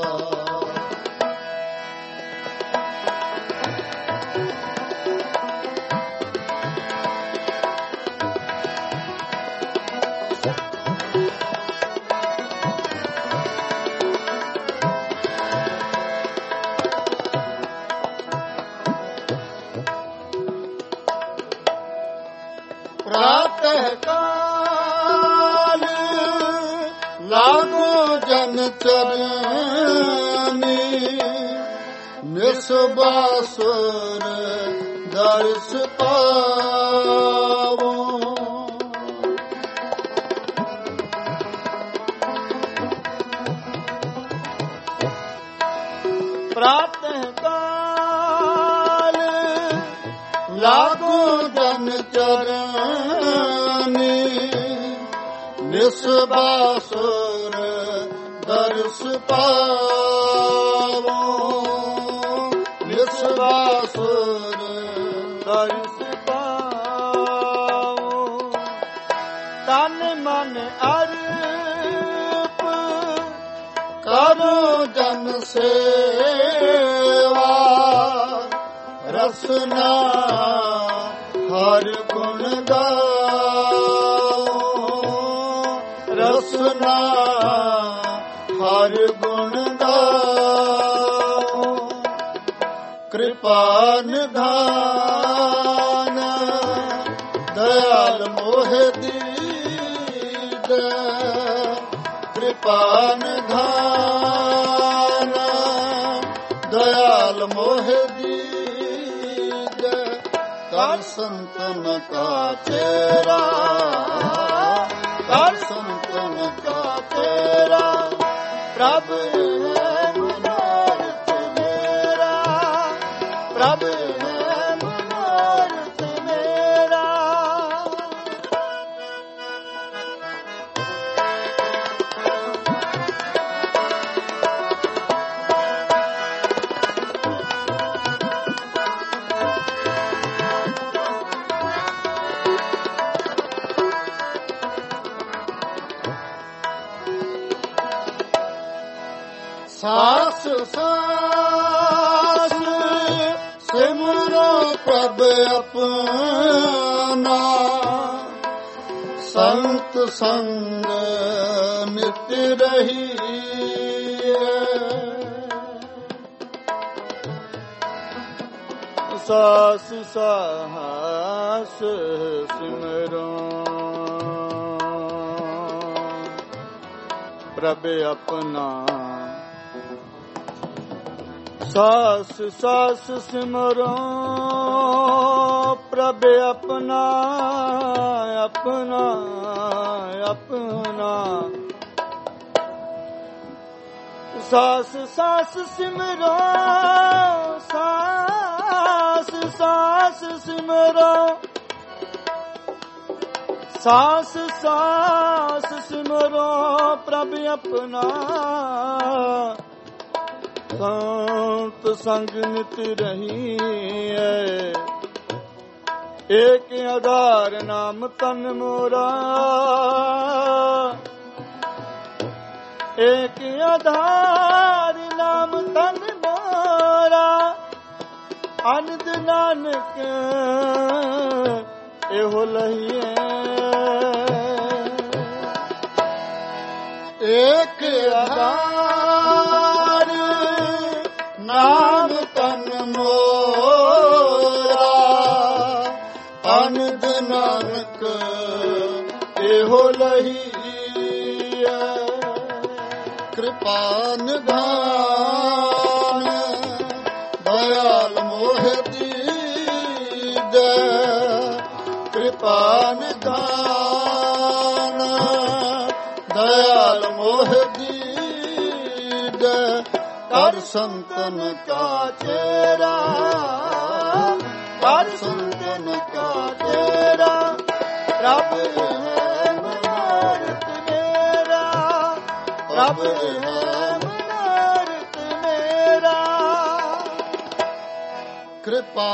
Speaker 1: ਪ੍ਰਾਤଃ ਕਾਲ ਲਾਗੋ ਜਨ ਚਰਨੀ, ਨਿਸਬਾਸੁਰ ਦਰਸ ਪਾਵੋ। ਪ੍ਰਾਤଃ ਕਾਲ ਲਾਗੋ ਜਨ ਚਰਨੀ, ਨਿਸਬਾਸੁਰ ਦਰਸ ਪਾਵੋ। ਨਿਸਬਾਸੁਰ ਦਰਸ ਪਾਵੋ। ਤਨ ਮਨ ਅਰਪ ਕਰੋ ਜਨ ਸੇਵਾ। ਰਸਨਾ ਹਰ ਗੁਣ ਗਾਓ, ਰਸਨਾ ਹਰ ਗੁਣ ਗਾਓ। ਕਿਰਪਾ ਨਿਧਾਨ ਦਇਆਲ ਮੋਹ ਦੀਜੈ। ਕਿਰਪਾ ਨਿਧਾਨ ਦਇਆਲ ਮੋਹ ਦੀਜੈ। ਕਰ ਸੰਤਨ ਕਾ ਚੇਰਾ, ਕਰ ਸੰਤਨ ਕਾ ਚੇਰਾ। ਪ੍ਰਭ ਹੈ ਮਨੋਰਥ ਮੇਰਾ, ਪ੍ਰਭ ਹੈ ਮਨੋਰਥ ਮੇਰਾ। ਸਾਸ ਸਾਸ ਸਿਮਰੋ ਪ੍ਰਭ ਆਪਣਾ। ਸੰਤ ਸੰਗ ਨਿਤ ਰਹੀ। ਸਾਸ ਸਾਸ ਸਿਮਰੋ ਪ੍ਰਭ ਆਪਣਾ। ਸਾਸ ਸਾਸ ਸਿਮਰੋ ਪ੍ਰਭ ਆਪਣਾ, ਆਪਣਾ ਆਪਣਾ। ਸਾਸ ਸਾਸ ਸਿਮਰੋ, ਸਾਸ ਸਾਸ ਸਿਮਰੋ, ਸਾਸ ਸਾਸ ਸਿਮਰੋ ਪ੍ਰਭ ਆਪਣਾ। ਸੰਤ ਸੰਗ ਨਿਤ ਰਹੀਐ। ਏਕ ਆਧਾਰ ਨਾਮ ਤਨ ਮੋਰਾ। ਏਕ ਆਧਾਰ ਨਾਮ ਤਨ ਮੋਰਾ।
Speaker 2: ਅਨੰਦ ਨਾਨਕ ਇਹੋ ਲਹੀਏ
Speaker 1: ਏਕ ਆਧਾਰ ਨਾਮ ਤਨ ਮੋਰਾ ਅਨੰਦ ਨਾਨਕ ਇਹੋ ਲਹੀਏ ਕਿਰਪਾ ਨਿਧਾਨ ਦਇਆਲ ਮੋਹ ਦੀਜੈ ਕਿਰਪਾ ਨਿਧਾਨ ਦਇਆਲ ਮੋਹ ਦੀਜੈ ਕਰ ਸੰਤਨ ਕਾ ਚੇਰਾ ਕਰ ਸੰਤਨ ਕਾ ਚੇਰਾ ਰੱਬ ਹੈ ਮਨੋਰਥ ਮੇਰਾ ਰੱਬ ਹੈ ਮਨੋਰਥ ਮੇਰਾ ਕਿਰਪਾ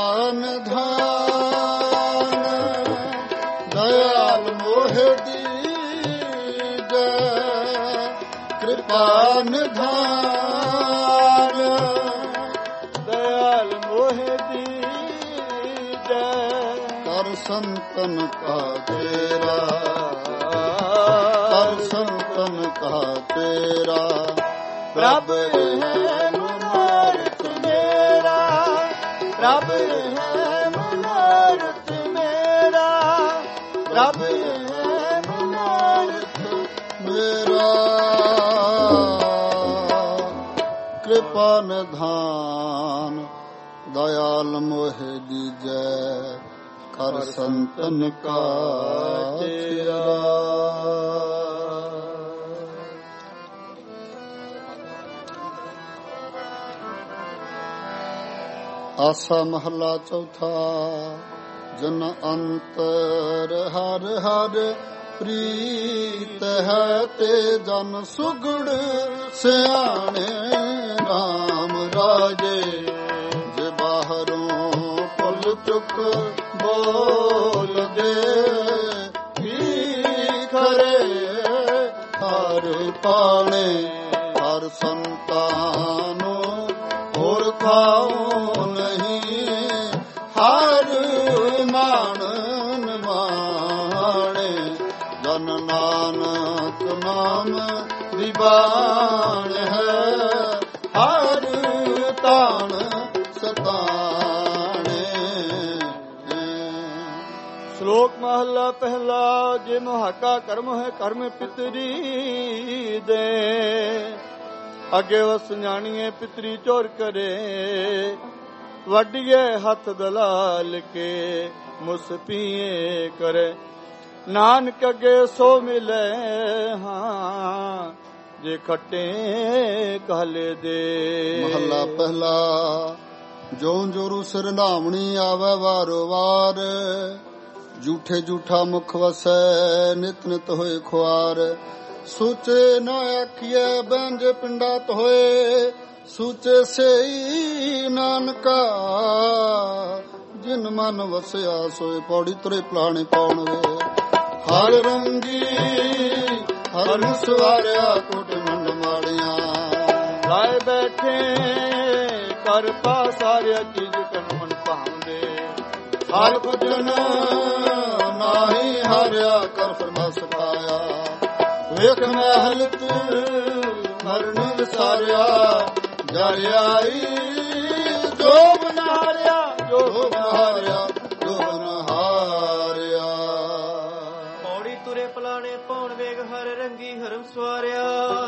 Speaker 1: ਨਿਧਾਨ ਦਇਆਲ ਮੋਹ ਦੀਜੈ ਕਿਰਪਾ ਨਿਧਾਨ
Speaker 2: ਦਇਆਲ ਮੋਹ ਦੀਜੈ
Speaker 1: ਕਰ ਸੰਤਨ ਕਾ ਤੇਰਾ ਕਰ ਸੰਤਨ ਕਾ ਤੇਰਾ
Speaker 2: ਪ੍ਰਭ ਹੈ ਮਨੋਰਥ ਮੇਰਾ ਪ੍ਰਭ ਹੈ ਮਨੋਰਥ ਮੇਰਾ ਪ੍ਰਭ ਹੈ ਮਨੋਰਥ
Speaker 1: ਮੇਰਾ ਕਿਰਪਾ ਨਿਧਾਨ ਦਇਆਲ ਮੋਹ ਦੀਜੈ ਕਰ ਸੰਤਨ ਕਾ ਤੇਰਾ ਆਸਾ ਮਹਲਾ ਚੌਥਾ ਜਨ ਅੰਤਰ ਹਰ ਹਰ ਪ੍ਰੀਤ ਹੈ ਤੇ ਜਨ ਸੁਗੜ ਸਿਆਣੇ ਰਾਮ ਰਾਜੇ ਜੇ ਬਾਹਰੋਂ ਪੁੱਲ ਚੁੱਕ ਬੋਲਦੇ ਕੀ ਕਰੇ ਹਰ ਪਾਣੇ ਹਰ ਸੰਤਾਨੋ ਹੋਰ ਖਾਓ ਨਹੀਂ ਹਰ ਮਾਣਨ ਮਾਣੇ ਜਨ ਨਾਨਕ ਨਾਮ ਦੀ ਬਾਣ ਹੈ ਹਰ ਤਾਣ ਸਤਾਣੇ।
Speaker 2: ਸ਼ਲੋਕ ਮਹਲਾ ਪਹਿਲਾ ਜੇ ਮੁਹਾਕਾ ਕਰਮ ਹੈ ਕਰਮ ਪਿਤਰੀ ਦੇ ਅੱਗੇ ਵਸ ਜਾਣੀਏ ਪਿਤਰੀ ਚੋਰ ਕਰੇ ਵੱਡੀਏ ਹੱਥ ਦਲਾਲ ਕੇ ਮੁਸ ਪੀਏ ਕਰੇ ਨਾਨਕ ਅੱਗੇ ਸੋ ਮਿਲੇ ਹਾਂ ਜੇ ਖੱਟੇ ਕਾਲੇ ਦੇ।
Speaker 1: ਮਹੱਲਾ ਪਹਿਲਾ ਜੋਂ ਜੋਰੂ ਸਿਰ ਨਾਵਣੀ ਆਵੇ ਵਾਰੋ ਵਾਰ ਝੂਠੇ ਝੂਠਾ ਮੁਖ ਵਸੈ ਨਿਤ ਨਿਤ ਹੋਏ ਖੁਆਰ ਸੂਚੇ ਨਾ ਆਖੀਐ ਬੰਜ ਪਿੰਡਾਤ ਹੋਏ ਸੂਚੇ ਸਈ ਨਾਨਕਾ ਜਿਨ ਮਨ ਵਸਿਆ ਸੋਏ ਪੌੜੀ ਤੁਰੇ ਪਲਾਣੇ ਪਾਉਣ ਵੇ ਹਰ ਰੰਗੀ ਹਰ ਸਵਾਰਿਆ ਕੋਟ ਮੰਡ ਮਾੜੀਆਂ
Speaker 2: ਲਾਏ ਬੈਠੇ ਕਰ ਪਾਸਾਰਿਆ ਚੀਜ਼ ਕਨ ਮਨ ਭਾਉਂਦੇ
Speaker 1: ਹਰ ਭਜਨ ਨਾਹੀ ਹਾਰਿਆ ਕਰ ਫਰਮਾ ਸਕਾਇਆ ਵੇਖ ਮਹਿਲਤ ਮਰਨ ਵਿਸਾਰਿਆ ਜਰਿਆਈ ਜੋ ਬਨਾਰਿਆ ਜੋ ਬਨਾਰਿਆ ਜੋ ਬਨਹਾਰਿਆ
Speaker 3: ਪੌੜੀ ਤੁਰੇ ਪਲਾਣੇ ਪੌਣ ਵੇਗ ਹਰ ਰੰਗੀ ਹਰਮ ਸਵਾਰਿਆ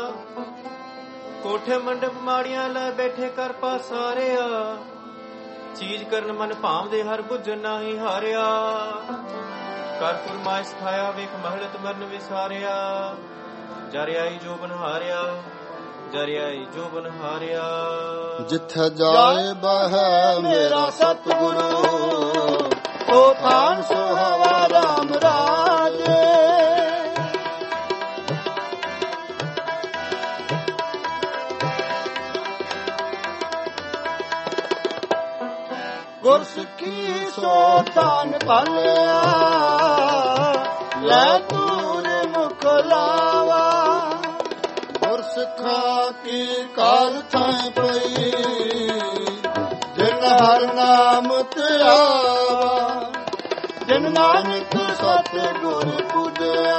Speaker 3: ਕੋਠੇ ਮੰਡਪ ਮਾੜੀਆਂ ਲੈ ਬੈਠੇ ਕਰ ਪਾਸਾਰਿਆ ਚੀਜ਼ ਕਰਨ ਮਨ ਭਾਵਦੇ ਹਰ ਬੁੱਝਣ ਨਾਹੀ ਹਾਰਿਆ ਕਰ ਫਰਮਾਇਸ਼ ਖਾਇਆ ਵੇਖ ਮਹਲਤ ਮਰਨ ਵਿਸਾਰਿਆ ਜਰਿਆਈ ਜੋ ਬਨਹਾਰਿਆ ਜਰਿਆਈ ਜੋ ਬਨਹਾਰਿਆ
Speaker 1: ਜਿੱਥੇ ਜਾਏ ਬਹਿ ਮੇਰਾ ਸਤਿਗੁਰੂ
Speaker 2: ਓ ਥਾਨ ਸੁਹਾਵਾ ਰਾਮ ਰਾਜੇ
Speaker 1: ਗੁਰਸਿੱਖੀ ਸੋ ਥਾਨ ਪਾਲਿਆ ਲੈ ਤੂਰ ਮੁਖ ਲਾਵਾ ਗੁਰਸਿੱਖਾਂ ਕੀ ਕਾਲ ਥਾਂ ਪਈ ਜਿਨ ਹਰ ਨਾਮ ਧਿਆਵਾ ਜਿਨ ਨਾਨਕ ਸਤਿਗੁਰ ਪੂਜਿਆ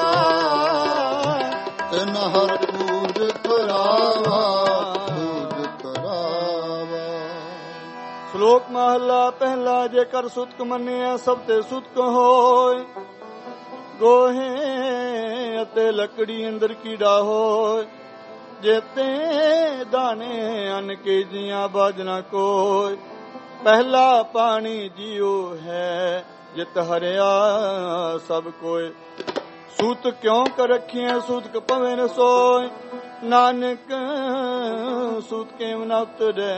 Speaker 1: ਤਿਨ ਹਰ ਪੂਜ ਕਰਾਵਾ ਪੂਜ ਕਰਾਵਾ।
Speaker 2: ਸ਼ਲੋਕ ਮਹਲਾ ਪਹਿਲਾ। ਜੇਕਰ ਸੁਤਕ ਮੰਨਿਆ ਸਭ ਤੇ ਸੁਤਕ ਹੋਏ, ਗੋਹੇ ਅਤੇ ਲੱਕੜੀ ਅੰਦਰ ਕੀੜਾ ਹੋਏ, ਜੇਤੇ ਦਾਣੇ ਅਨ ਕੇ ਜੀਆਂ ਬਾਜਣਾ ਕੋਈ। ਪਹਿਲਾ ਪਾਣੀ ਜੀਉ ਹੈ ਜਿਤ ਹਰਿਆ ਸਭ ਕੋਏ। ਸੂਤ ਕਿਉਂ ਕਰ ਰੱਖੀਆਂ ਸੂਤਕ ਪਵੇ ਨ ਸੋਏ, ਨਾਨਕ ਸੂਤ ਕੇਵ ਨ ਉਤਰੈ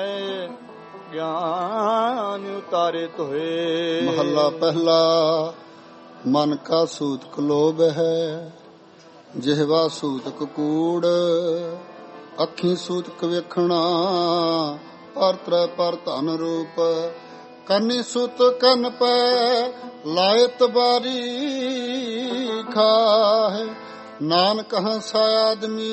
Speaker 2: ਗਿਆਨ ਉਤਾਰੇ ਤੋਏ।
Speaker 1: ਮਹੱਲਾ ਪਹਿਲਾ। ਮਨ ਕਾ ਸੂਤਕ ਲੋਭ ਹੈ, ਜਿਹਵਾ ਸੂਤਕ ਕੂੜ। ਅੱਖੀਂ ਸੂਤਕ ਵੇਖਣਾ, ਪਰ ਤ੍ਰੈ ਪਰ ਧਨ ਰੂਪ। ਕੰਨੀ ਸੂਤ ਕੰਨ ਪੈ ਲਾਏ ਤਬਾਰੀ ਖਾਏ, ਨਾਨਕ ਹੰਸਾ ਆਦਮੀ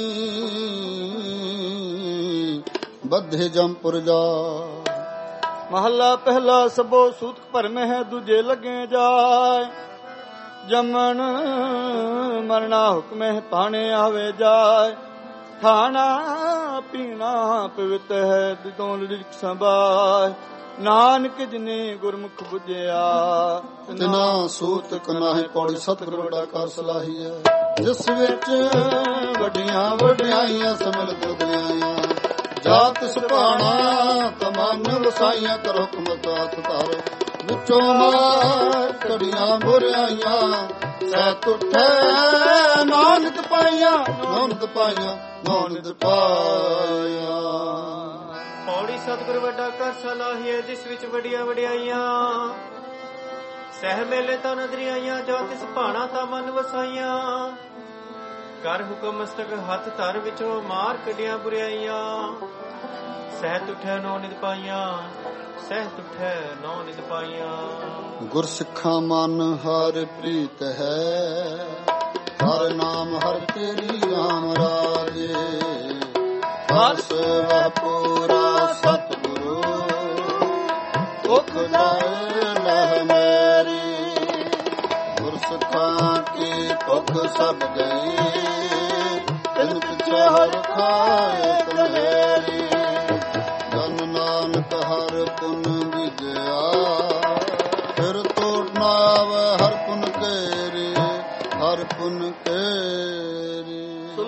Speaker 1: ਬੱਧੇ ਜੰਪੁਰ ਜਾ।
Speaker 2: ਮਹੱਲਾ ਪਹਿਲਾ। ਸਭੋ ਸੂਤਕ ਭਰਮ ਹੈ, ਦੂਜੇ ਲੱਗੇ ਜਾਏ। ਜੰਮਣ ਮਰਨਾ ਹੁਕਮ ਹੈ, ਪਾਣੇ ਆਵੇ ਜਾਏ। ਖਾਣਾ ਪੀਣਾ ਪਵਿੱਤ ਹੈ, ਦਿਦੋਂ ਲਿਖ ਸੰਭਾਏ। ਨਾਨਕ ਜਿਨੇ ਗੁਰਮੁਖ ਬੁਝਿਆ
Speaker 1: ਤਿਨਾ ਸੂਤਕ ਨਾਹੀ। ਪੌੜੀ ਸਤਿਗੁਰ ਵੱਡਾ ਕਰ ਸਲਾਹੀ ਹੈ, ਜਿਸ ਵਿੱਚ ਵੱਡੀਆਂ ਵਡਿਆਈਆਂ ਸਮਿਲ ਦੁਗਿਆਈਆਂ। ਜਾਤ ਸੁਭਾਣਾ ਤਮਨ ਵਸਾਈਆਂ, ਕਰ ਹੁਕਮ ਤਾਤ ਧਰ ਵਿੱਚੋਂ ਮਾਰ ਕੜੀਆਂ ਬੁਰਾਈਆਂ। ਸਹਿ ਉਠੈ ਨਾਨਕ ਪਾਈਆਂ, ਨਾਨਕ ਪਾਈਆਂ, ਨਾਨਕ ਪਾਇਆ।
Speaker 3: ਪੌੜੀ ਸਤਿਗੁਰ ਵੱਡਾ ਕਰ ਸਲਾਹੀਏ, ਜਿਸ ਵਿੱਚ ਵੱਡੀਆਂ ਵਡਿਆਈਆਂ। ਸਹਿ ਮੇਲੇ ਤਾਂ ਨਦਰੀਆਈਆਂ, ਜਾ ਤਿਸ ਭਾਣਾ ਤਾਂ ਮਨ ਵਸਾਈਆਂ। ਕਰ ਹੁਕਮ ਮਸਤਕ ਹੱਥ ਧਰ, ਵਿੱਚੋਂ ਮਾਰ ਕੱਢੀਆਂ ਬੁਰਾਈਆਂ। ਸਹਿ ਉਠੈ ਨੌ ਨਿਦ ਪਾਈਆਂ, ਸਹਿ ਉਠੈ ਨੌ ਨਿਦ ਪਾਈਆਂ।
Speaker 1: ਗੁਰ ਸਿੱਖਾਂ ਮਨ ਹਰ ਪ੍ਰੀਤ ਹੈ, ਹਰ ਨਾਮ ਹਰ ਤੇਰੀ ਰਾਮ ਰਾਜੇ। ਹਰਸ ਵਹ ਪੂਰਾ ਸਤਿਗੁਰੂ, ਦੁਖ ਦਾਇ ਲਹਿ ਮੇਰੀ। ਗੁਰ ਸਿੱਖਾਂ ਕੀ ਭੁਖ ਸਭ ਗਈ, ਤਿਨ ਪਿਛੇ ਹਰ ਖਾਏ ਕਲੇਰੀ। ਜਨ ਨਾਨਕ ਹਰ ਪੁਨ ਵਿਜਿਆ, ਫਿਰ ਤੋੜ ਨਾ ਆਵੇ ਹਰ ਪੁਨ ਕੇਰੀ, ਹਰ ਪੁਨ ਕੇਰੀ।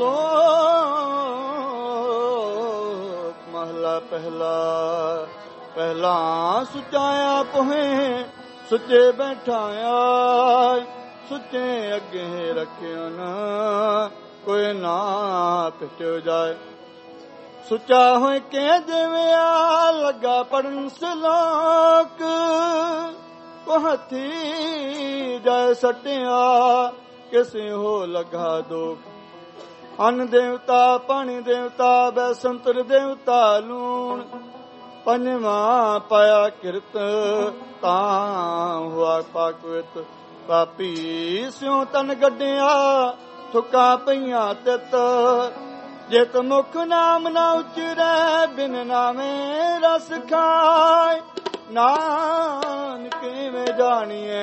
Speaker 2: ਮਹਲਾ ਪਹਿਲਾ। ਪਹਿਲਾ ਸੁਚਾਇਆ ਪੋਹੇ, ਸੁੱਚੇ ਬੈਠਾਇਆ। ਸੁੱਚੇ ਅੱਗੇ ਰੱਖਿਓ ਨਾ, ਕੋਈ ਨਾ ਪਿਟਿਓ ਜਾਏ। ਸੁੱਚਾ ਹੋਏ ਕੇ ਜਿਵੇਂ ਆ ਲੱਗਾ ਪੜਨ ਸਲੋਕ। ਕੋ ਹੱਥੀ ਜਾਏ ਸਟਿਆ, ਕਿਸੇ ਹੋ ਲੱਗਾ ਦੋਖ। ਅੰਨ ਦੇਵਤਾ ਪਾਣੀ ਦੇਵਤਾ, ਬੈਸੰਤਰ ਦੇਵਤਾ ਲੂਣ। ਪੰਜਵਾਂ ਪਾਇਆ ਕਿਰਤ, ਤਾਂ ਹੋਆ ਪਾਕਵਿਤ। ਪਾਪੀ ਸਿਉ ਤਨ ਗੱਡਿਆ, ਥੁੱਕਾਂ ਪਈਆਂ ਤਿਤ। ਜਿਤ ਮੁਖ ਨਾਮ ਨਾ ਉਚਰੈ, ਬਿਨ ਨਾਮੇ ਰਸ ਖਾਏ। ਨਾਨਕ ਕਿਵੇਂ ਜਾਣੀਐ,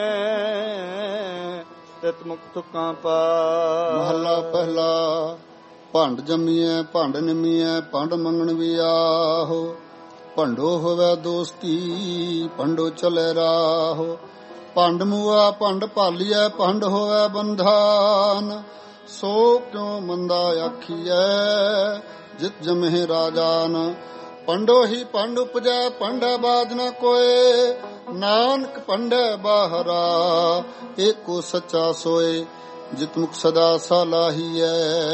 Speaker 2: ਤਿਤ ਮੁਖ ਥੁੱਕਾਂ ਪਾਏ।
Speaker 1: ਮਹੱਲਾ ਪਹਿਲਾ। ਭੰਡ ਜੰਮੀਐ ਭੰਡ ਨਿਮੀਐ, ਭੰਡ ਮੰਗਣ ਵੀ ਆਹੋ। ਭੰਡੋ ਹੋਵੇ ਦੋਸਤੀ, ਭੰਡੋ ਚਲੇ ਰਾਹੋ। ਭੰਡ ਮੂਆ ਭੰਡ ਭਾਲੀਐ, ਭੰਡ ਹੋਵੇ ਬੰਧਾਨ। ਸੋ ਕਿਉ ਮੰਦਾ ਆਖੀਐ, ਜਿਤ ਜਮਹਿ ਰਾਜਾਨ। ਪੰਡੋ ਹੀ ਪੰਡ ਉਪਜੈ, ਪੰਡੈ ਬਾਦ ਨ ਕੋਏ। ਨਾਨਕ ਪੰਡੈ ਬਾਹਰਾ, ਏਕੋ ਸੱਚਾ ਸੋਏ। ਜਿਤ ਮੁਖ ਸਦਾ ਸਲਾਹੀਐ,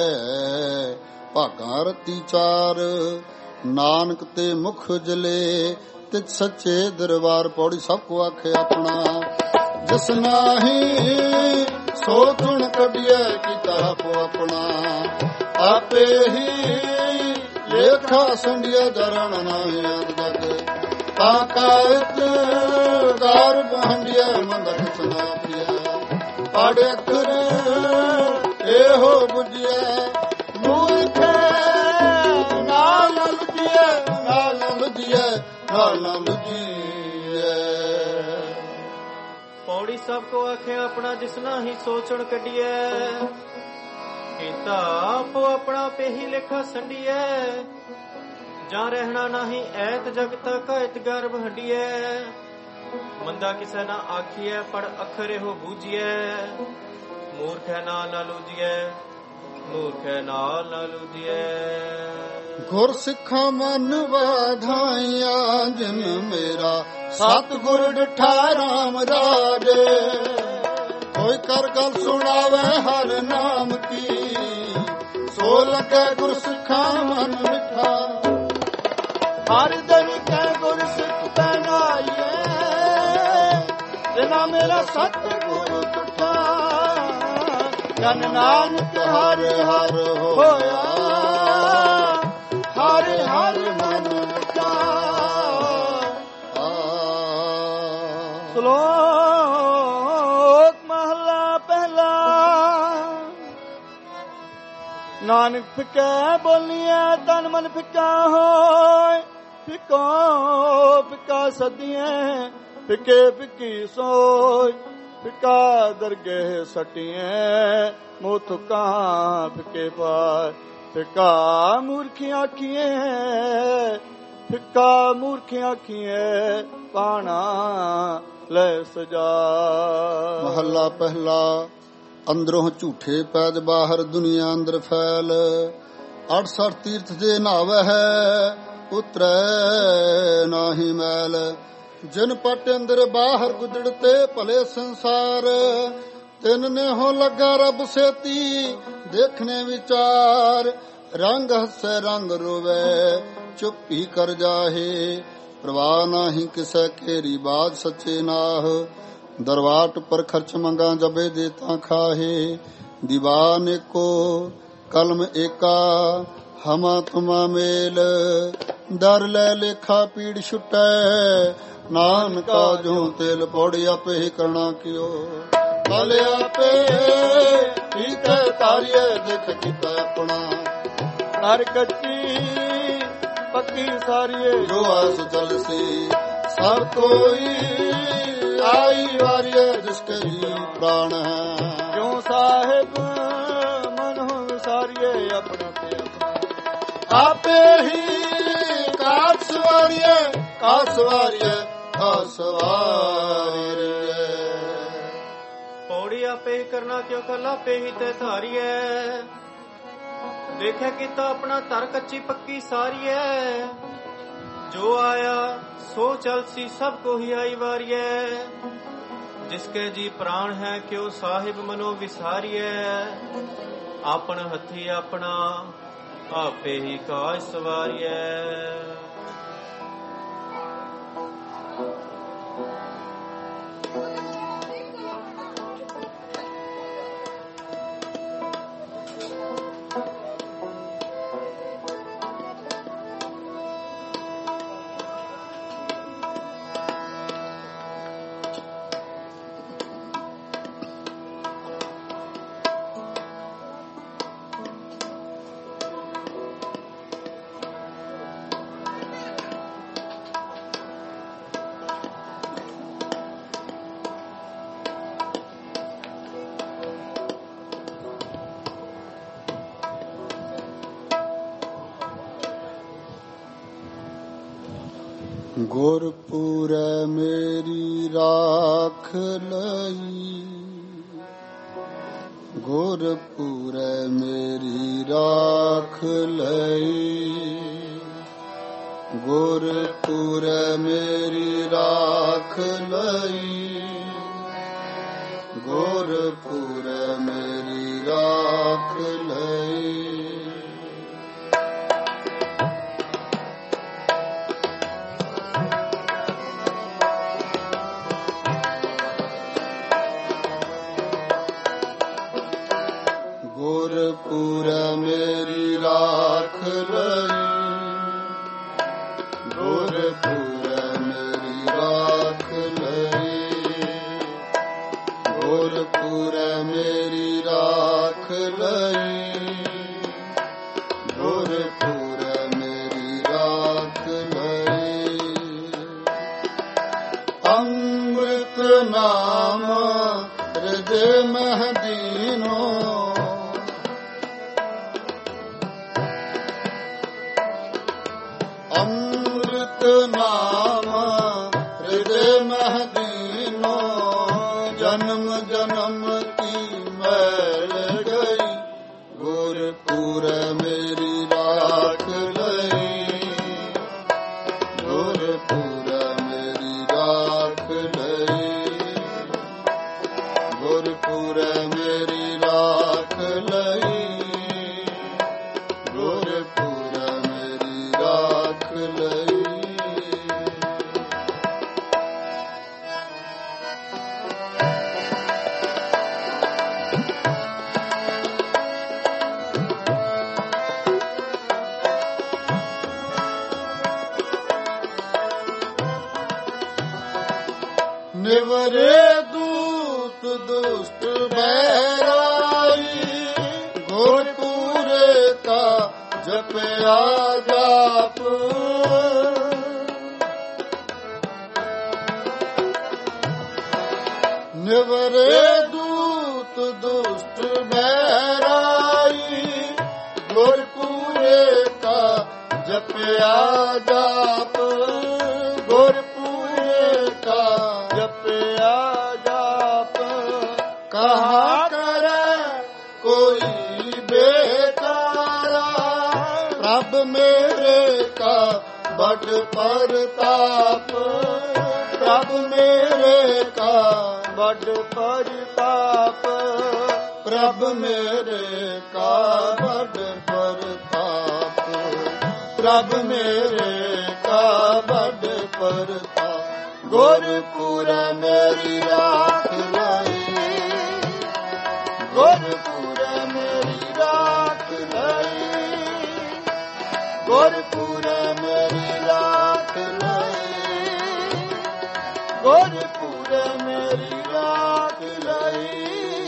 Speaker 1: ਭਾਗਾਂ ਰਤੀ ਚਾਰ। ਨਾਨਕ ਤੇ ਮੁਖ ਜਲੇ, ਤਿਤ ਸੱਚੇ ਦਰਬਾਰ। ਪੌੜੀ ਸਭ ਕੋ ਆਖੇ ਆਪਣਾ, ਜਿਸ ਨਾਹੀ ਸੋ ਗੁਣ ਕੱਢੀਐ, ਕੀਤਾ ਆਪੋ ਆਪਣਾ। ਆਪੇ ਹੀ ਲੇਖਾ ਸੰਡਿਆ, ਜਰਣ ਨਾਹੀ ਆਦ ਜਗ। ਤਾਂ ਕਾਇਤ ਦਾਰ ਬਹੰਡਿਆ, ਮੰਦਕ ਸੁਨਾ ਪਿਆ। ਪੜ ਅੱਖਰ ਇਹੋ ਬੁਝਿਐ, ਮੂਰਖੇ ਨਾਲ ਲੁਝਿਐ, ਨਾਲ ਲੁਝਿਐ, ਨਾਲ ਲੁਝਿਐ।
Speaker 3: ਸਭ ਕੋ ਆਖੇ ਆਪਣਾ ਜਿਸਨਾ ਹੀ ਸੋਚਣ ਕੱਢੀਐ ਕੀਤਾ ਆਪੋ ਆਪਣਾ ਪੇਹੀ ਲੇਖਾ ਸੰਡੀਐ ਜਾਂ ਰਹਿਣਾ ਨਹੀਂ ਐਤ ਜਗਤ ਕਹਿਤ ਗਰਭ ਹੰਡੀਐ ਮੰਦਾ ਕਿਸੇ ਨਾ ਆਖੀਐ ਪੜ ਅੱਖਰ ਇਹੋ ਬੂਝੀਐ ਮੂਰਖ ਹੈ ਨਾਲ ਨਾ ਲੂਜੀਐ ਮੂਰਖ ਹੈ ਨਾਲ ਨਾ ਲੂਜੀਐ
Speaker 1: ਗੁਰ ਸਿੱਖਾਂ ਮਨ ਵਾਧਾਈਆਂ ਜਿਨ ਮੇਰਾ ਸਤਿਗੁਰ ਡਠਾ ਰਾਮ ਰਾਜੇ ਕੋਈ ਕਰ ਗੱਲ ਸੁਣਾਵੇ ਹਰ ਨਾਮ ਕੀ ਸੋ ਲੱਗੇ ਗੁਰ ਸਿੱਖਾਂ ਮਨ ਮਿੱਠਾ ਹਰ ਦਿਨ ਕਹਿ ਗੁਰ ਸਿੱਖ ਪਹਿਨਾਈਏ ਜਿਨਾ ਮੇਰਾ ਸਤਿਗੁਰ ਡਠਾ ਜਨ ਨਾਨਕ ਹਰਿ ਹਰ ਹੋਇਆ ਹਰਿ ਹਰਿ ਮਨ ਮਿਟਾ ਸਲੋਕ ਮਹਲਾ ਪਹਿਲਾ ਨਾਨਕ ਫਿੱਕਾ ਬੋਲੀਐ ਤਨ ਮਨ ਫਿੱਕਾ ਹੋਇ ਫਿੱਕੋ ਫਿੱਕਾ ਸਦੀਐ ਫਿੱਕੇ ਫਿੱਕੀ ਸੋਇ ਫਿੱਕਾ ਦਰਗਹਿ ਸਟੀਐ ਮੋਹ ਥੁਕਾਂ ਫਿੱਕੇ ਪਾਇ ਫਿੱਕਾ ਮੂਰਖੀਆਂ ਆਖੀਏ ਫਿੱਕਾ ਮੂਰਖੀਆਂ ਆਖੀਏ ਪਾਣਾ ਲੈ ਸਜਾ। ਮਹੱਲਾ ਪਹਿਲਾ। ਅੰਦਰੋਂ ਝੂਠੇ ਪੈਜ ਬਾਹਰ ਦੁਨੀਆ ਅੰਦਰ ਫੈਲ ਅਠਸਠ ਤੀਰਥ ਜੇ ਨਾਵੈ ਹੈ ਉਤਰੈ ਨਾਹੀ ਮੈਲ ਜਿਨ ਪਟ ਅੰਦਰ ਬਾਹਰ ਗੁਦੜਤੇ ਭਲੇ ਸੰਸਾਰ ਤਿੰਨ ਨੇ ਹੋ ਲੱਗਾ ਰੱਬ ਸੇਤੀ ਦੇਖਣੇ ਵਿਚਾਰ ਰੰਗ ਹੱਸੇ ਰੰਗ ਰੋਵੇ ਚੁੱਪੀ ਕਰ ਜਾਹੇ ਪ੍ਰਵਾਹ ਨਾਹੀ ਕਿਸੈ ਕੇਰੀ ਬਾਤ ਸੱਚੇ ਨਾਹ ਦਰਵਾਟ ਪਰ ਖਰਚ ਮੰਗਾ ਜਬੇ ਦੇ ਤਾਂ ਖਾਹੇ ਦੀਵਾਨ ਏਕੋ ਕਲਮ ਏਕਾ ਹਮਾ ਤੁਮਾ ਮੇਲ ਦਰ ਲੈ ਲੇਖਾ ਪੀੜ ਛੁਟੈ ਨਾਨਕਾ ਜੋ ਤੇਲ ਪੌੜੀ ਆਪੇ ਹੀ ਕਰਨਾ ਕਿਓ ਬਲ ਆਪੇ ਕੀਤੇ ਤਾਰੀਏ ਦੇਖ ਕੀਤਾ ਆਪਣਾ ਹਰ ਕੱਚੀ ਪੱਕੀ ਸਾਰੀਏ ਜੋ ਆਸ ਚਲਸੀ ਸਭ ਕੋਈ ਆਈ ਵਾਰੀਏ ਜਿਸਕੇ ਜੀ ਪ੍ਰਾਣ ਹੈ ਕਿਉਂ ਸਾਹਿਬ ਮਨ ਹੋ ਵਿਸਾਰੀਏ ਆਪਣਾ ਤੇ ਆਪਣਾ ਆਪੇ ਹੀ ਕਾਟ ਸਵਾਰੀਏ ਕਾਟ ਸਵਾਰੀਏ ਕਾਟ ਸਵਾਰੀਏ
Speaker 3: ਪੌੜੀ ਆਪੇ ਕਰਨਾ ਕਿਉਂ ਕੱਲਾ ਪੇ ਹੀ ਤੇ ਧਾਰੀਏ ਦੇਖਿਆ ਕੀਤਾ ਆਪਣਾ ਧਰ ਕੱਚੀ ਪੱਕੀ ਸਾਰੀਏ ਜੋ ਆਇਆ ਸੋ ਚਲਸੀ ਸਭ ਕੋ ਹੀ ਆਈ ਵਾਰੀਏ ਜਿਸਕੇ ਜੀ ਪ੍ਰਾਣ ਹੈ ਕਿਉ ਸਾਹਿਬ ਮਨੋ ਵਿਸਾਰੀਏ ਆਪਣ ਹੱਥੀ ਆਪਣਾ ਆਪੇ ਹੀ ਕਾਜ ਸਵਾਰੀਏ।
Speaker 1: ਗੁਰਪੁਰੈ ਮੇਰੀ ਰਾਖ ਲਈ ਗੁਰਪੁਰੈ ਮੇਰੀ ਰਾਖ ਲਈ ਗੁਰਪੁਰੈ ਮੇਰੀ ਰਾਖ ਲਈ ਗੁਰਪੁਰੈ ਮੇਰੀ ਰਾਖ ਲਈ ਗੁਰਪੁਰੈ ਮੇਰੀ ਰਾਖ ਲਈ ਗੁਰਪੁਰੈ ਮੇਰੀ ਰਾਖ ਲਈ ਗੁਰਪੁਰੈ ਮੇਰੀ ਰਾਖ ਲਈ ਗੁਰਪੁਰੈ ਮੇਰੀ ਰਾਖ ਲਈ ਅੰਮ੍ਰਿਤ ਨਾਮ ਹਿਰਦੇ ਮਹਦੀਨੋ ਅੰਮ੍ਰਿਤ ਨਾਮ ਹਿਰਦੇ ਮਹਦੀਨੋ ਜਨਮ ਜਨਮ ਕੀ ਮੈਲ ਗਈ ਗੁਰਪੁਰ ਮੇਰੀ ਰਾਖ ਲਈ ਗੁਰਪੁਰ ਮੇਰੀ ਰਾਖ ਲਈ ਗੁਰਪੁਰ ਮੇਰੀ ਰਾਖ ਲਈ ਗੁਰਪੁਰ ਮੇਰੀ ਰਾਖ ਲਈ ਨਿਵਰੇ ਦੂਤ ਦੁਸ਼ਟ ਬੈਰਾਈ ਗੁਰਪੂਰੇ ਕਾ ਜਪਿਆ ਜਾਪ ਨਿਵਰੇ ਦੂਤ ਦੁਸ਼ਟ ਬੈਰਾਈ ਗੁਰਪੂਰੇ ਕਾ ਜਪਿਆ ਜਾਪ ਗੁਰਪੂਰੇ ਕਾ ਜਪਿਆ ਜਾਪ ਕਹਾ ਕਰੇ ਕੋਈ ਬੇਕਾਰਾ ਰੱਬ ਮੇਰੇ ਕਾ ਬੜ ਪ੍ਰਤਾਪ ਰੱਬ ਮੇਰੇ ਕਾ ਬੜ ਪ੍ਰਤਾਪ ਪ੍ਰਭ ਮੇਰੇ ਕਾ ਬੜ ਪ੍ਰਤਾਪ ਪ੍ਰਭ ਮੇਰੇ ਕਾ ਬੜ ਪ੍ਰਤਾਪ ਗੁਰਪੁਰ ਮੇਰੀ ਰਾਖ ਲਈ ਗੁਰਪੁਰ ਮੇਰੀ ਰਾਖ ਲਈ ਗੁਰਪੁਰ ਮੇਰੀ ਰਾਖ ਲਈ ਗੁਰਪੁਰ ਮੇਰੀ ਰਾਖ ਲਈ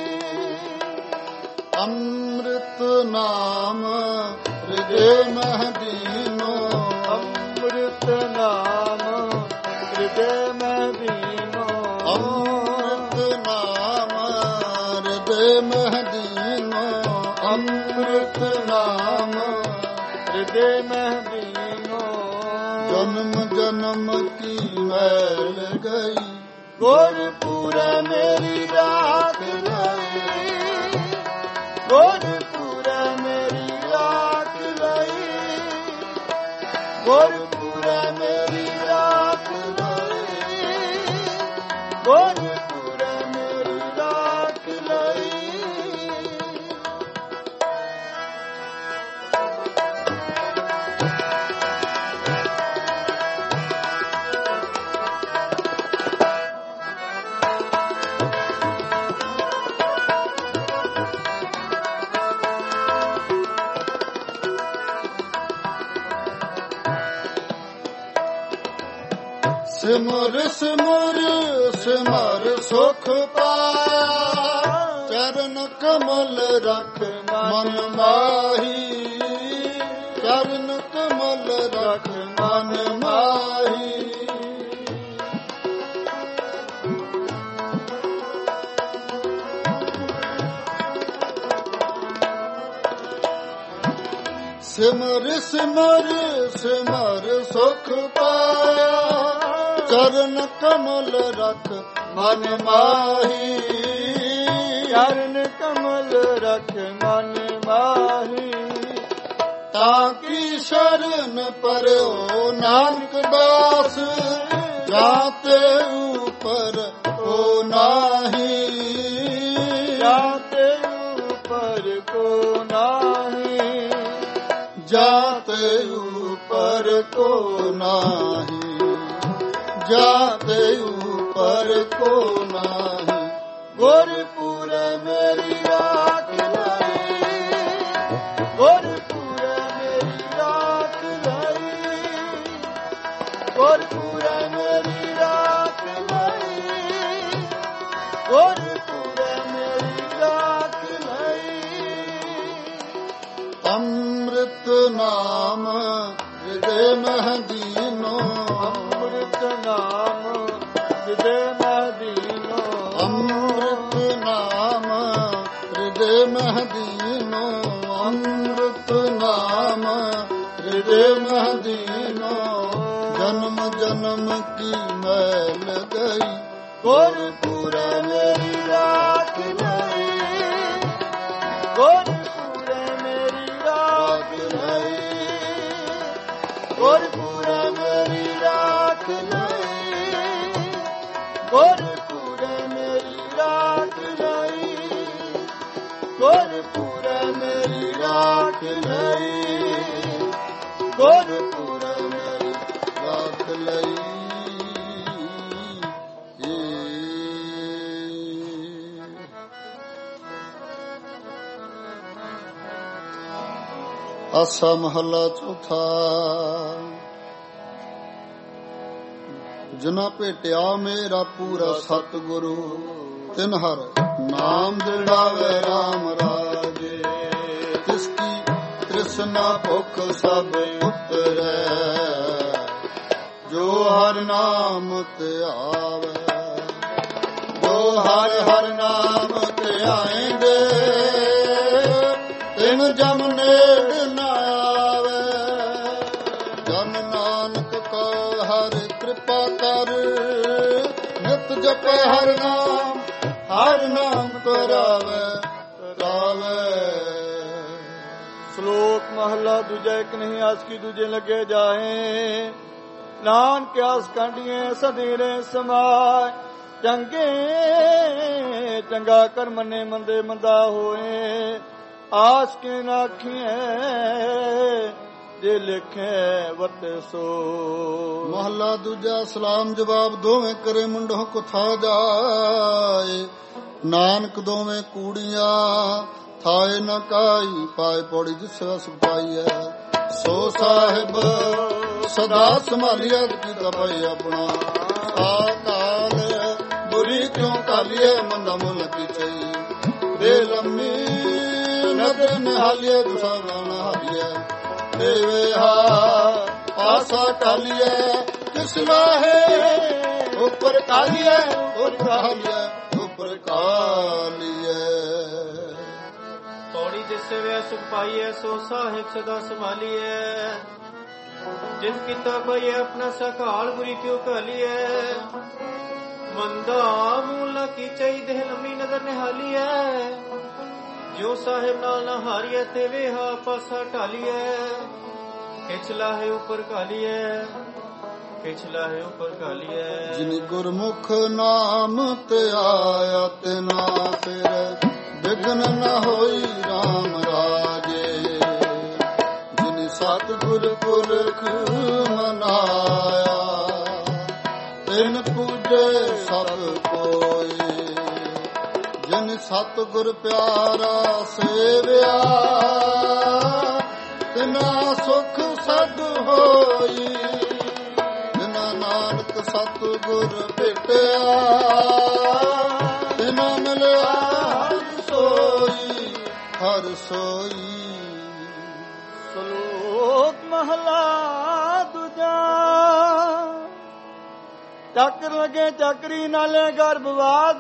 Speaker 1: ਅੰਮ੍ਰਿਤ ਨਾਮ ਹਿਰਦੇ ਮਹਦੀਨੋ ਅੰਮ੍ਰਿਤ ਨਾਮ ਹਿਰਦੇ ਮਹਦੀਨੋ ਅੰਮ੍ਰਿਤ ਨਾਮ ਹਿਰਦੇ ਮਹਦੀਨੋ ਅੰਮ੍ਰਿਤ ਨਾਮ ਹਿਰਦੇ ਮਹਦੀਨੋ ਜਨਮ ਜਨਮ ਕੀ ਮੈਲ ਗਈ ਗੁਰਪੁਰ ਮੇਰੀ ਰਾਖ ਲਈ ਗੁਰਪੁਰ ਮੇਰੀ ਰਾਖ ਲਈ ਗੁਰਪੁਰ ਮੇਰੀ ਰਾਖ ਲਈ ਗੁਰਪੁਰ ਮੇਰੀ ਰਾਖ ਲਈ ਸਿਮਰ ਸਿਮਰ ਸਿਮਰ ਸੁਖ ਪਾਇਆ ਚਰਨ ਕਮਲ ਰਖ ਮਨ ਮਾਹੀ ਚਰਨ ਕਮਲ ਰਖ ਮਨ ਮਾਹੀ ਸਿਮਰ ਸਿਮਰ ਸਿਮਰ ਸੁਖ ਪਾਇਆ ਚਰਨ ਕਮਲ ਰਖ ਮਨ ਮਾਹੀ ਚਰਨ ਕਮਲ ਰਖ ਮਨ ਮਾਹੀ ਤਾਂ ਕੀ ਸ਼ਰਨ ਪਰਿਓ ਨਾਨਕ ਦਾਸ ਜਾਤੇ ਉਪਰ ਕੋ ਨਾਹੀ ਜਾਤੇ ਉਪਰ ਕੋ ਨਾਹੀ ਜਾਤੇ ਉਪਰ ਕੋ ਨਾਹੀ ਜਾਤੇ ਉਪਰ ਕੋ ਨਾਹੀ ਗੁਰਪੁਰ ਮੇਰੀ ਰਾਖ ਲਈ ਗੁਰਪੁਰ ਮੇਰੀ ਰਾਖ ਲਈ ਗੁਰਪੁਰ ਮੇਰੀ ਰਾਖ ਲਈ ਗੁਰਪੁਰ ਮੇਰੀ ਰਾਖ ਲਈ ਅੰਮ੍ਰਿਤ ਨਾਮ ਹਿਰਦੇ ਮਹਦੀਨੋ ਅੰਮ੍ਰਿਤ ਨਾਮ ਹਿਰਦੇ ਮਹਦੀਨੋ ਅੰਮ੍ਰਿਤ ਨਾਮ ਹਿਰਦੇ ਮਹਦੀਨੋ ਅੰਮ੍ਰਿਤ ਨਾਮ ਹਿਰਦੇ ਮਹਦੀਨੋ ਜਨਮ ਜਨਮ ਕੀ ਮੈਲ ਗਈ ਗੁਰਪੁਰੇ ਮੇਰੀ ਰਾਖ ਲਈ ਗੁਰਪੁਰੇ ਮੇਰੀ ਰਾਖ ਲਈ ਗੁਰਪੁਰੇ ਮੇਰੀ ਰਾਖ ਲਈ ਗੁਰਪੁਰੇ ਮੇਰੀ ਰਾਖ ਲਈ ਗੁਰਪੁਰੇ ਮੇਰੀ ਰਾਖ ਲਈ ਗੁਰਪੁਰੇ ਮੇਰੀ ਰਾਖ ਲਈ ਆਸਾ ਮਹੱਲਾ ਚੌਥਾ। ਜਿਨਾ ਭੇਟਿਆ ਮੇਰਾ ਪੂਰਾ ਸਤਿਗੁਰੂ ਤਿਨ ਹਰ ਨਾਮ ਦਿੜਾਵੇ ਰਾਮ ਰਾਜੇ ਤਿਸ ਕੀ ਤ੍ਰਿਸ਼ਨਾ ਭੁਖ ਸਭ ਉਤਰੈ ਜੋ ਹਰ ਨਾਮ ਧਿਆਵੇ ਜੋ ਹਰ ਹਰ ਨਾਮ ਧਿਆਏਂਦੇ ਤਿਨ ਜਮ ਨੇੜ ਨਾ ਆਵੇ ਜਨ ਨਾਨਕ ਕੋ ਹਰ ਕਿਰਪਾ ਕਰ ਨਿਤ ਜਪੈ ਹਰ ਨਾਮ ਹਰ ਨਾਮ ਕਰਾਵੇ ਕਰਾਵੇ।
Speaker 2: ਸ਼ਲੋਕ ਮਹਲਾ ਦੂਜਾ। ਇੱਕ ਨਹੀਂ ਆਸਕੀ ਦੂਜੇ ਲੱਗੇ ਜਾਏ ਨਾਨਕ ਆਸ ਕਾਂਡੀਏ ਸਦੀਰੇ ਸਮਾਏ ਚੰਗੇ ਚੰਗਾ ਕਰ ਮੰਨੇ ਮੰਦੇ ਮੰਦਾ ਹੋਏ ਆਸ ਕੇ ਨਾਖੀਏ ਜੇ ਲਿਖੇ ਵਰਤੇ ਸੋ।
Speaker 1: ਮਹਲਾ ਦੂਜਾ। ਸਲਾਮ ਜਵਾਬ ਦੋਵੇਂ ਕਰੇ ਮੁੰਡੋ ਕੁਥਾ ਜਾਏ ਨਾਨਕ ਦੋਵੇਂ ਕੂੜੀਆਂ ਥਾਏ ਨ ਕਾਈ ਪਾਏ ਪੌੜੀ ਜਿਸ ਵਸ ਪਾਈਐ ਸੋ ਸਾਹਿਬ ਸਦਾ ਸੰਭਾਲਿਆ ਕੀਤਾ ਪਈ ਆਪਣਾ ਆਕਾਲ ਬੁਰੀ ਕਿਉਂ ਕਾਲੀਏ ਮੰਦਾ ਮੁਲ ਕੀ ਚਈ ਦੇ ਲੰਮੀ ਨਦਰ ਨਿਹਾਲੀਏ ਦੁਸਾਲਾ ਨਹਾਲੀਏ ਦੇਵੇ ਹਾ ਆਸਾ ਕਾਲੀਏ ਕਿਸ ਲਾਹੇ ਉੱਪਰ ਕਾਲੀਏ ਉੱਪਰ ਕਾਲੀਏ ਉੱਪਰ ਕਾਲੀਏ।
Speaker 3: ਪੌੜੀ ਜਿਸ ਵੇ ਸੁਖ ਪਾਈਏ ਸੋ ਸਾਹਿਬ ਸਦਾ ਸੰਭਾਲੀਏ ਜਿਨ ਕੀਤਾ ਕੋਈ ਆਪਣਾ ਸਕਾਲ ਬੁਰੀ ਕਿਉ ਕਾਲੀਏ ਮੰਦਾ ਮੂਲ ਕੀ ਚਾਹੀਦੇ ਲੰਮੀ ਨਦਰ ਨਿਹਾਲੀਏ ਜੋ ਸਾਹਿਬ ਨਾਲ ਨਾ ਹਾਰੀਏ ਤੇ ਵੇਹਾ ਪਾਸਾ ਢਾਲੀਏ ਖਿਚਲਾ ਹੈ ਉੱਪਰ ਕਾਲੀਏ ਖਿਚਲਾ ਹੈ ਉੱਪਰ ਕਾਲੀਏ।
Speaker 1: ਜਿਨ ਗੁਰਮੁਖ ਨਾਮ ਤੇ ਆਇਆ ਤੇ ਨਾ ਫਿਰ ਵਿਗਨ ਨ ਹੋਈ ਰਾਮ ਰਾਜੇ ਜਿਨ ਸਤਿਗੁਰ ਪੁਰਖ ਮਨਾਇਆ ਤਿਨ ਪੂਜੇ ਸਭ ਕੋਈ ਜਿਨ ਸਤਿਗੁਰ ਪਿਆਰਾ ਸੇਵਿਆ ਤਿਨਾ ਸੁਖ ਸਦ ਹੋਈ ਜਿਨਾ ਨਾਨਕ ਸਤਿਗੁਰ ਭੇਟਿਆ ਤਿਨਾ ਮਿਲਿਆ ਹਰ ਸੋਈ ਹਰ ਸੋਈ।
Speaker 2: ਸ਼ਲੋਕ ਮਹਲਾ ਦੂਜਾ। ਚੱਕਰ ਲਗੇ ਚੱਕਰੀ ਨਾਲੇ ਗਰਭਵਾਦ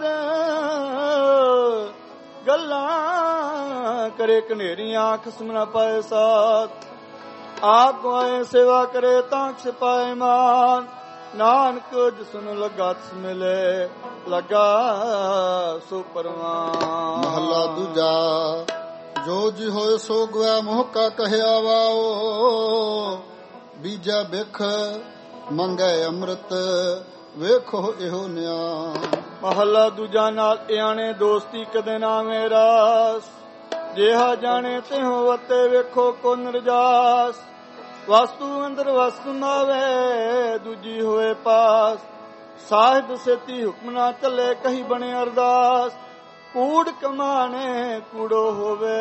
Speaker 2: ਗੱਲਾਂ ਕਰੇ ਕਨੇਰੀਆਂ ਖਸਮ ਨਾ ਪਾਏ ਸਾਥ ਆਪ ਗਵਾਏ ਸੇਵਾ ਕਰੇ ਤਾਂ ਛਪਾਏ ਮਾਨ ਨਾਨਕ ਜਿਸਨੂੰ ਲਗਾ ਤਿਸ ਮਿਲੇ ਲਗਾ ਸੋ ਪਰਵਾਨ।
Speaker 1: ਮਹਲਾ ਦੂਜਾ। ਜੋ ਜੀ ਹੋਏ ਸੋ ਗਵਾ ਮੋਹ ਕਾ ਕਹਿਆ ਵਾਓ ਬੀਜਾ ਬਿਖ ਮੰਗੇ ਅੰਮ੍ਰਿਤ ਵੇਖੋ ਇਹੋ ਨਿਆ।
Speaker 2: ਮਹਲਾ ਦੂਜਾ। ਨਾਲ ਇਆਣੇ ਦੋਸਤੀ ਕਦੇ ਨਾ ਮੇਰਾਸ ਜਿਹਾ ਜਾਣੇ ਤਿਹੋ ਵਤੇ ਵੇਖੋ ਕੋ ਨਿਰਜਾਸ ਵਸਤੂ ਅੰਦਰ ਵਸਤੂ ਨਾਵੇ ਦੂਜੀ ਹੋਏ ਪਾਸ ਸਾਹਿਬ ਸੇਤੀ ਹੁਕਮ ਨਾ ਚੱਲੇ ਕਹੀ ਬਣੇ ਅਰਦਾਸ ਕੂੜ ਕਮਾਣੇ ਕੂੜੋ ਹੋਵੇ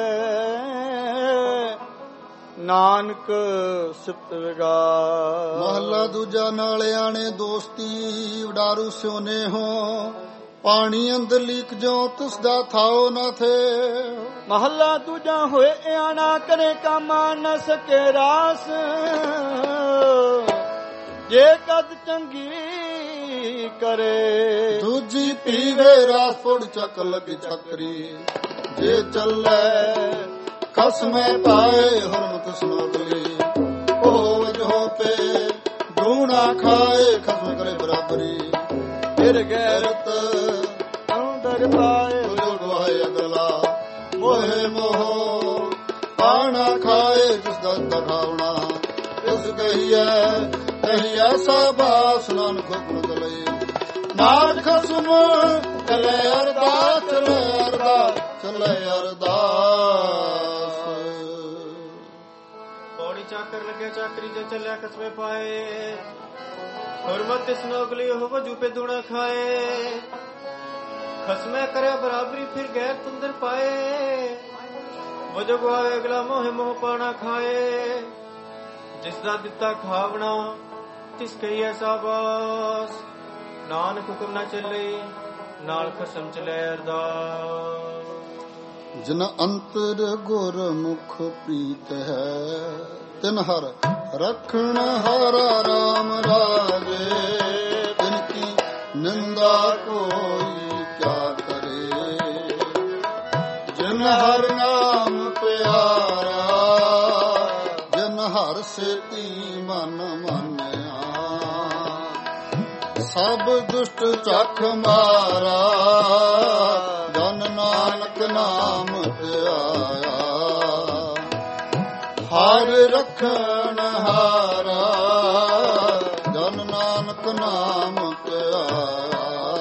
Speaker 2: ਨਾਨਕ ਸਿਫਤ ਵਿਗਾਰ।
Speaker 1: ਮਹਲਾ ਦੂਜਾ। ਨਾਲ ਆਣੇ ਦੋਸਤੀ ਵਡਾਰੂ ਸਿਉਨੇ ਹੋ ਪਾਣੀ ਅੰਦਰ ਲੀਕ ਜੋ ਤਿਸ ਦਾ ਥਾਓ ਨਾ ਥੇ।
Speaker 2: ਮਹਲਾ ਦੂਜਾ। ਹੋਏ ਆਣਾ ਕਰੇ ਕਾਮਾ ਨ ਸਕੇ ਰਾਸ ਜੇ ਕਦ ਚੰਗੀ ਕਰੇ।
Speaker 1: ਦੂਜੀ ਪੀਵੇ ਰਾਸ ਪੁੜ ਚੱਕ ਲੱਗੀ ਚੱਕਰੀ, ਜੇ ਚੱਲੇ ਖਸਮੇ ਪਾਏ ਹਰਮਤ ਸੁਨੋਗਲੀ। ਉਹ ਵਜੋ ਪੇ ਦੂਣਾ ਖਾਏ ਖਸਮ ਕਰੇ ਬਰਾਬਰੀ, ਫਿਰ ਗੈਰਤ ਅੰਦਰ ਪਾਏ ਦੁਆਏ ਅਗਲਾ। ਮੋਹੇ ਮੋਹ ਪਾਣਾ ਖਾਏ ਜਿਸ ਦਾ ਦਿਖਾਉਣਾ, ਇਸ ਕਹੀਏ ਕਹੀਏ ਸਾਬਾਸ ਨਾਨਕ ਹੁਕਮ ਚਲੇ। ਨਾਜ ਖਸਮ ਚਲੇ ਅਰਦਾਸ, ਚਲੇ ਅਰਦਾਸ, ਚਲੇ ਅਰਦਾਸ।
Speaker 3: ਪੌੜੀ ਚਾਕਰ ਲੱਗਿਆ ਚਾਕਰੀ ਜੇ ਚੱਲਿਆ ਕਸਮੇ ਪਾਏ, ਹੁਰਮਤ ਤਿਸ ਨੋਗਲੀ ਉਹ ਵਜੂ ਪੇ ਦੂਣਾ ਖਾਏ। ਖਸਮੇ ਕਰਿਆ ਬਰਾਬਰੀ ਫਿਰ ਗੈਰ ਤੁੰਦਰ ਪਾਏ, ਵਜੋ ਗਵਾਏ ਅਗਲਾ ਮੋਹ ਮੋਹ ਪਾਣਾ ਖਾਏ। ਜਿਸ ਦਾ ਦਿੱਤਾ ਖਾਵਣਾ ਤਿਸ ਕਹੀਏ ਸਾਬਾਸ, ਨਾਨਕ ਹੁਕਮ ਨਾ ਚੱਲੇ ਨਾਲ ਖਸਮ ਚਲੇ ਅਰਦਾਸ।
Speaker 1: ਜਿਨ ਅੰਤਰ ਗੁਰਮੁਖ ਪ੍ਰੀਤ ਹੈ, ਤਿਨ ਹਰ ਰਖਣ ਹਾਰਾ ਰਾਮ ਰਾਜੇ। ਤਿਨ ਕੀ ਨਿੰਦਾ ਕੋਈ ਕਿਆ ਕਰੇ, ਜਿਨ ਹਰ ਨਾਮ ਪਿਆਰਾ। ਜਿਨ ਹਰ ਸੇਤੀ ਮਨ ਮੰਨਿਆ, ਸਭ ਦੁਸ਼ਟ ਚਖ ਮਾਰਾ। ਜਨ ਨਾਨਕ ਨਾਮ ਧਿਆਇਆ, ਹਰ ਰਖਣ ਹਾਰਾ। ਜਨ ਨਾਨਕ ਨਾਮ ਧਿਆਇਆ,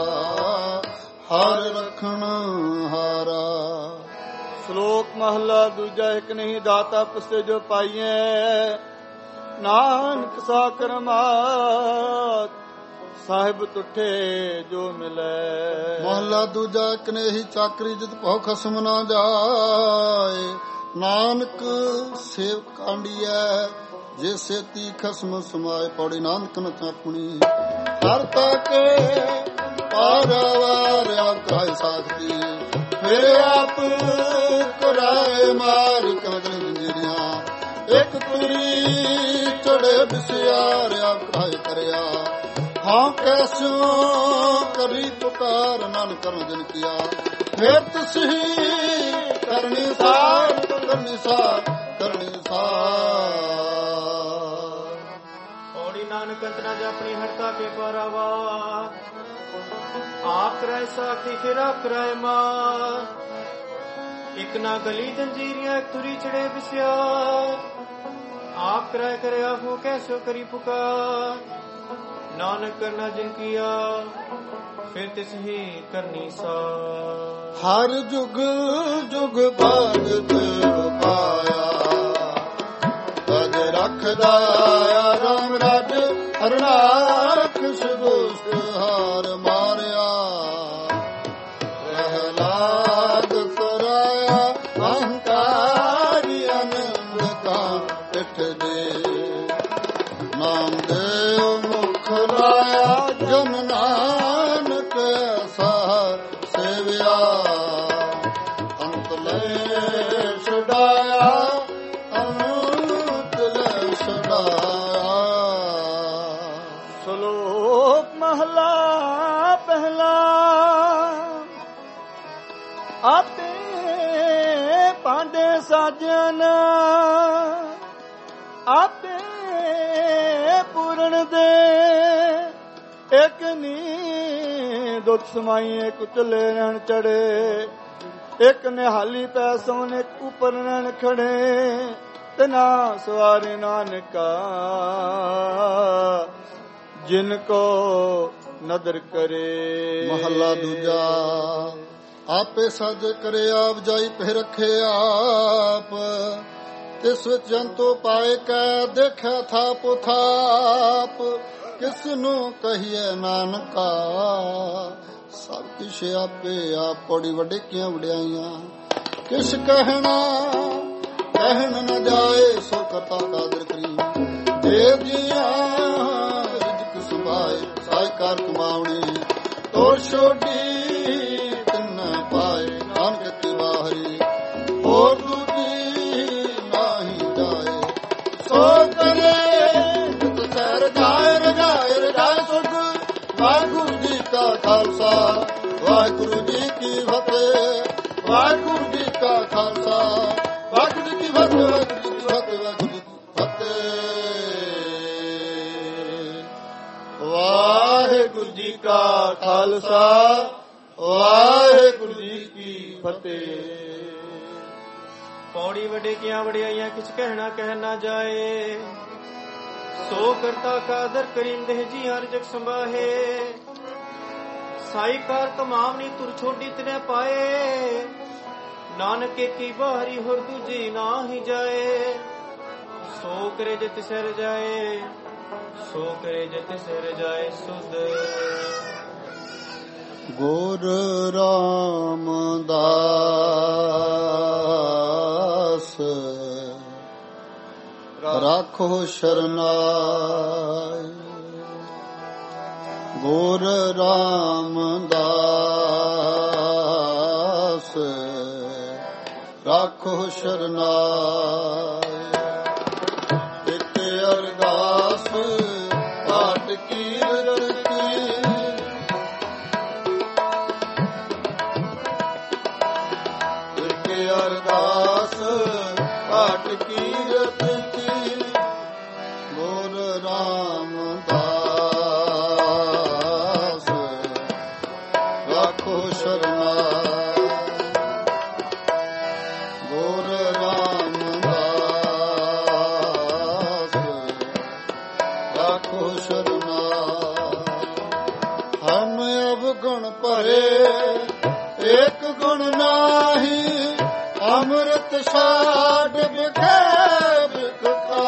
Speaker 1: ਹਰ ਰਖਣ ਹਾਰਾ।
Speaker 2: ਸ਼ਲੋਕ ਮਹਲਾ ਦੂਜਾ। ਇੱਕ ਨਹੀਂ ਦਾਤਾ ਪੁਸੇ ਜੋ ਪਾਈਐ, ਨਾਨਕ ਸਾ ਕਰਮਾਤ ਸਾਹਿਬ ਤੁਠੇ ਜੋ ਮਿਲੈ।
Speaker 1: ਮਹਲਾ ਦੂਜਾ। ਇੱਕ ਨੇ ਹੀ ਚਾਕਰੀ ਜਿਤ ਭਉ ਖਸਮ ਨਾ ਜਾਏ, ਨਾਨਕ ਸੇਵ ਕਾਂਡੀਐ ਜੇ ਸੇਤੀ ਖਸਮ ਸਮਾਏ। ਪੌੜੀ ਨਾਨਕ ਨ ਆਪਣੀ ਹਰ ਤੱਕ ਪਾਰਵਾਰ ਆਕਾਇ ਸਾਖਤੀ, ਫਿਰ ਆਪ ਕਰਾਏ ਮਾਰ ਕਮਦਨ ਜੰਜੀਰੀਆਂ। ਇੱਕ ਤੁਰੀ ਚੜੇ ਬਿਸਿਆਰ ਆਕਾਇ ਕਰਿਆ, ਹਾਂ ਕੈਸੋ ਕਰੀ ਪੁਕਾਰ ਨਾਨਕ ਕਰਨ ਜਨ ਕੀਆ। ਫਿਰ ਤੁਸੀਂ ਕਰਨੀ ਸਾਰ ਕਰਨੀ ਸਾਰ ਕਰਨੀ ਸਾਰ।
Speaker 3: ਪੌੜੀ ਨਾਨਕ ਅੰਤਨਾ ਜਾ ਆਪਣੀ ਹੜਤਾ ਕੇ ਪਾਰਾਵਾ, ਆਪ ਕਰਾਏ ਸਾਖੀ ਫਿਰ ਆਪ ਕਰਾਏ ਮਾਰ। ਇੱਕ ਨਾ ਗਲੀ ਜੰਜੀਰੀਆਂ ਇੱਕ ਤੁਰੀ ਚੜੇ ਬਿਸਿਆ, ਆਪ ਕਰਾਏ ਕਰਿਆ ਹੋ ਕੈਸੋ ਕਰੀ ਪੁਕਾਰ। ਨਾਨਕ ਕਰਨਾ ਜਿਨ ਕੀਆ ਫਿਰ ਤਿਸ ਹੀ ਕਰਨੀ ਸਾ।
Speaker 1: ਹਰ ਜੁਗ ਜੁਗ ਭਗਤ ਪਾਇਆ, ਤਜ ਰੱਖਦਾ ਰਾਮ ਰਾਜ। ਹਰ ਰਾਖਸ਼ ਦੁਸ਼ਟ ਹਾਰ ਮਾਰਿਆ, ਪ੍ਰਹਲਾਦ ਸਰਾਇਆ। ਅਹੰਕਾਰੀ ਅਨੰਦ ਕਾ ਪਿੱਠ ਦੇ, ਨਾਮ ਦੇਵ ਮੁਖ ਲਾਇਆ। ਜਨ ਨਾਨਕ ਸਹਾਰ ਸੇਵਿਆ, ਅੰਤ ਲੈ ਛੁਡਾਇਆ, ਅੰਤ ਲੈ ਛੁਡਾਇਆ।
Speaker 2: ਸ਼ਲੋਕ ਮਹਲਾ ਪਹਿਲਾ। ਆਪੇ ਪਾਂਡੇ ਸਾਜਨ, ਆਪੇ ਪੂਰਨ ਦੇ। ਇੱਕ ਨੀ ਦੁੱਧ ਸਮਾਈਏ ਕੁਚਲੇ ਰਹਿਣ ਚੜੇ, ਇੱਕ ਨਿਹਾਲੀ ਪੈ ਸੋਨ ਇੱਕ ਉਪਰ ਰਹਿਣ ਖੜੇ। ਤੇ ਨਾ ਸਵਾਰੇ ਨਾਨਕਾ ਜਿਨ ਕੋ ਨਦਰ ਕਰੇ।
Speaker 1: ਮਹੱਲਾ ਦੂਜਾ। ਆਪੇ ਸਜ ਕਰੇ ਆਪ ਜਾਈ ਪਹਿ ਰੱਖੇ ਆਪ, ਤਿਸ ਵਿੱਚ ਜੰਤੋ ਪਾਏ ਕੈ ਦੇਖਿਆ ਥਾਪ ਥਾਪ। ਕਿਸ ਨੂੰ ਕਹੀਏ ਨਾਨਕਾ ਸਭ ਕਿਛ ਆਪੇ ਆਪ। ਪੌੜੀ ਵੱਡੇ ਕੀਆਂ ਵਡਿਆਈਆਂ ਕਿਸ ਕਹਿਣਾ ਕਹਿਣ ਨ ਜਾਏ, ਸੋ ਕਰਤਾ ਕਾਦਰ ਕਰੀ। ਦੇਵ ਜੀਆਂ ਰਿਜਕ ਸੁਭਾਏ, ਸਾਇ ਕਾਰ ਕਮਾਉਣੀ ਤੋਰ ਛੋਡੀ ਤਿੰਨ ਪਾਏ। ਨਾਨਕ ਕੀ ਵਾਹਰੀ ਹੋਰ ਦੂਜੀ ਨਾਹੀ ਜਾਏ, ਸੋ ਕਰੇ ਸਰ ਜਾਏ ਰਜਾਏ ਰਜਾਏ ਸੁਖ ਵਾਗੂ ਵਾਹਿਗੁਰੂ ਜੀ ਕਾ ਖਾਲਸਾ ਵਾਹਿਗੁਰੂ ਜੀ ਕੀ ਫਤਿਹ ਵਾਹਿਗੁਰੂ ਜੀ ਕੀ ਫਤਿਹ ਵਾਹਿਗੁਰੂ ਜੀ ਕੀ ਫਤਿਹ। ਵਾਹਿਗੁਰੂ ਜੀ ਕਾ ਖਾਲਸਾ ਵਾਹਿਗੁਰੂ ਜੀ ਕੀ ਫਤਿਹ।
Speaker 3: ਪੌੜੀ ਵੱਡੇ ਕੀਆਂ ਵਡਿਆਈਆਂ ਕਿਛ ਕਹਿਣਾ ਕਹਿ ਨਾ ਜਾਏ। ਸੋ ਕਰਤਾ ਕਾਦਰ ਕਰੀਮ ਦੇਹ ਜੀ ਹਰ ਜਗ ਸੰਭਾਹੇ। ਸਾਈ ਕਾਰ ਕਮਾਵਨੀ ਤੁਰ ਛੋਡੀ ਤਨੇ ਪਾਏ। ਨਾਨਕ ਕੀ ਬਾਹਰੀ ਹੋਰ ਦੂਜੀ ਨਾ ਹੀ ਜਾਏ। ਸੋ ਕਰੇ ਜੇ ਤਿਸਰ ਜਾਏ ਸੋ ਕਰੇ ਜੇ ਤਿਸਰ ਜਾਏ ਸੁਧ।
Speaker 1: ਗੁਰ ਰਾਮਦਾਸ ਰਾਖੋ ਸ਼ਰਨਾਈ। ਗੁਰ ਰਾਮਦਾਸ ਰਾਖੋ ਸ਼ਰਨਾਈ। ਇੱਕ ਅਰਦਾਸ ਪਾਠ ਕੀਰਤ ਕੀ। ਇੱਕ ਅਰਦਾਸ ਪਾਠ ਕੀਰਤ ਕੀ। ਗੁਰ ਰਾਮਦਾਸ ਰਾਖੋ ਸ਼ਰਨਾਈ। ਗੁਰ ਰਾਮਦਾਸ ਰਾਖੋ ਸ਼ਰਨਾਈ। ਹਮ ਅਵਗੁਣ ਭਰੇ ਏਕ ਗੁਣ ਨਾਹੀ। ਅੰਮ੍ਰਿਤ ਛਾੜ ਬਿਖੇ ਬਿਖਤਾ।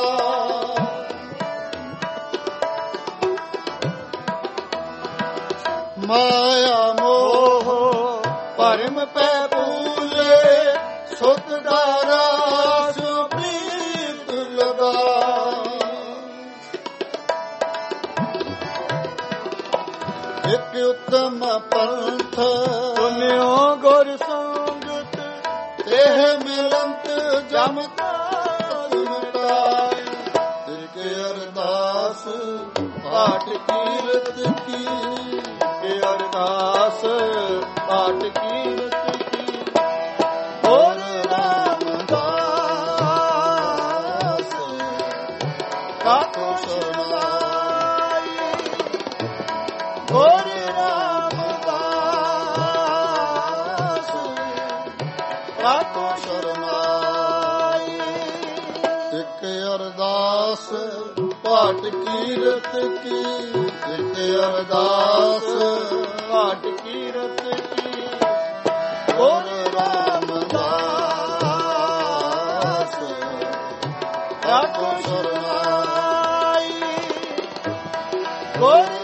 Speaker 1: ਮਾਇਆ ਮੋਹ ਭਰਮ ਪੈ ਭੂਲੇ। ਸੁਤ ਦਾ ਰਾਸ ਪ੍ਰੀਤ ਲਗਾ। ਇੱਕ ਉਤਮ ਪੰਥ ਸੁਨਿਓ ਗੁਰ ਸੰਗਤ। ਇਹ ਮਿਲੰਤ ਜਮ ਤਾਈ। ਤਿਲ ਕੇ ਅਰਦਾਸ ਪਾਠ ਕੀਰਤ ਕੀ। ਕੇ ਅਰਦਾਸ ਪਾਠ ਕੀਰਤ ਕੀ। ਗੁਰ ਰਾਮਦਾਸ ਰਾਖੋ ਸ਼ਰਨਾਈ। ਗੁਰ ਰਾਮਦਾਸ ਰਾਖੋ ਸ਼ਰਨਾਈ। ਇੱਕ ਅਰਦਾਸ ਪਾਠ ਕੀਰਤ ਕੀ। ਇੱਕ ਅਰਦਾਸ ਪਾਠ ਕੀਰਤ ਕੀ। ਗੁਰ ਰਾਮਦਾਸ ਰਾਖੋ ਸ਼ਰਨਾਈ। ਗੁਰ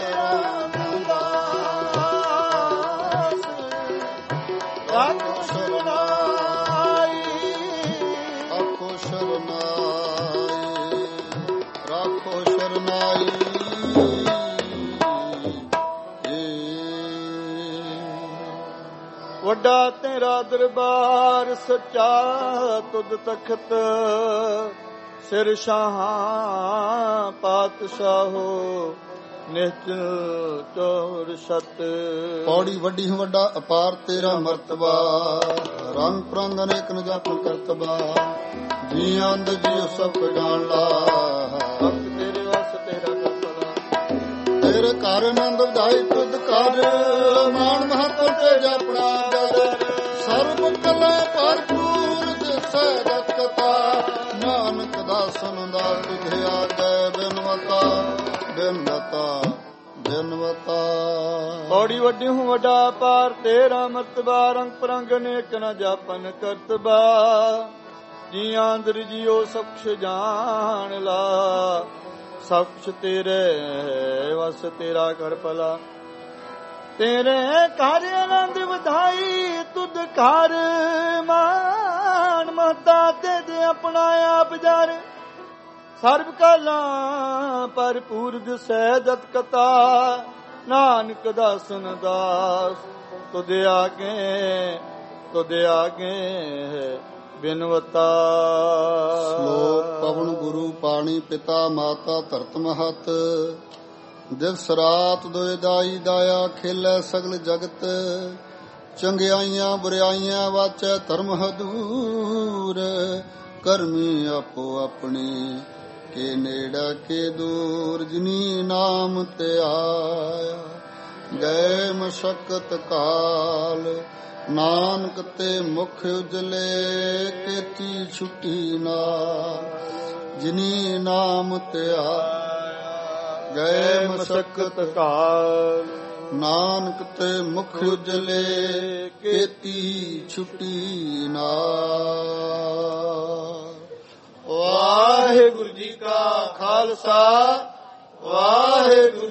Speaker 1: ਰਾਮਦਾਸ ਰਾਖੋ ਸ਼ਰਨਾਈ। ਆਖੋ ਸ਼ਰਨਾਈ ਰਾਖੋ ਸ਼ਰਨਾਈ। ਵੱਡਾ ਤੇਰਾ ਦਰਬਾਰ ਸੱਚਾ ਤੁਧ ਤਖਤ। ਸਿਰ ਸ਼ਾਹਾਂ ਪਾਤਸ਼ਾਹੋ ਨਿਹਚਲ ਚੌਰ ਸਤ। ਪੌੜੀ ਵੱਡੀ ਹੂੰ ਵੱਡਾ ਅਪਾਰ ਤੇਰਾ ਮਰਤਬਾ। ਰੰਗ ਪ੍ਰੰਗ ਅਨੇਕ ਨ ਜਾਪਨ ਕਰਤਬਾ। ਜੀ ਅੰਦ ਜੀਉ ਸਭ ਜਾਣ ਲਾ। ਭਗਤ ਤੇਰੇ ਵਸ ਤੇਰਾ ਕਰਤਲਾ। ਤੇਰੇ ਘਰ ਆਨੰਦ ਵਧਾਈ ਤੁਧ ਕਰ। ਮਾਣ ਮਹੱਤਵ ਤੇ ਜਾਪਣਾ ਜਗ। ਸਰਬ ਕਲਾ ਭਰਪੂਰ ਦਿਸੈ ਰਖਤਾ। ਨਾਨਕ ਦਾਸਨ ਦਾ ਤੁਝੇ ਆਗੈ ਬਿਨਵਤਾ। ਬਿਨਵਤਾ ਬਿਨਵਤਾ। ਪੌੜੀ ਵੱਡੀ ਹੂੰ ਵੱਡਾ ਪਾਰ ਤੇਰਾ ਮਰਤਬਾ। ਰੰਗ ਪਰੰਗ ਅਨੇਕ ਨ ਜਾਪਨ ਕਰਤਬਾ। ਜੀ ਆਂਦਰ ਜੀਓ ਸਭ ਕੁਛ ਜਾਣ ਲਾ। ਸਭ ਕੁਛ ਤੇਰੇ ਵਸ ਤੇਰਾ ਕਰ ਭਲਾ। ਤੇਰੇ ਘਰ ਆਨੰਦ ਵਧਾਈ ਤੁਧ ਘਰ। ਮਾਨ ਮਹਤਾ ਤੇ ਦੇ ਆਪਣਾ ਆਪ ਜਰ। ਸਰਬ ਕਲਾ ਭਰਪੂਰ ਦਿਸੈ ਜਤ ਕਤਾ। ਨਾਨਕ ਦਾਸਨ ਦਾਸ ਤੁਧ ਆਗੇ ਤੁਧ ਆਗੇ ਬਿਨਵਤਾ। ਸ਼ਲੋਕ ਪਵਨ ਗੁਰੂ ਪਾਣੀ ਪਿਤਾ ਮਾਤਾ ਧਰਤ ਮਹਤ। ਦਿਵਸ ਰਾਤ ਦੋਇ ਦਾਈ ਦਾਇਆ ਖੇਲੇ ਸਗਲ ਜਗਤ। ਚੰਗਿਆਈਆਂ ਬੁਰਾਈਆਂ ਵਾਚੈ ਧਰਮ ਹਦੂਰ ਕਰਮੀ ਆਪੋ ਆਪਣੀ ਕੇ ਨੇੜਾ ਕੇ ਦੂਰ ਜਿਨੀ ਨਾਮ ਤੇ ਆਇਆ ਗਏ ਮਸ਼ਕਤ ਕਾਲ ਨਾਨਕ ਤੇ ਮੁਖ ਉਜਲੇ ਕੀਤੀ ਛੁੱਟੀ ਨਾਲ ਜਿਨੀ ਨਾਮ ਤੇ ਆਇਆ ਗਏ ਮਸ਼ਕਤ ਕਾਲ ਨਾਨਕ ਤੇ ਮੁਖ ਉਜਲੇ ਕੀਤੀ ਛੁੱਟੀ ਨਾਲ। ਵਾਹਿਗੁਰੂ ਜੀ ਕਾ ਖਾਲਸਾ ਵਾਹਿਗੁਰੂ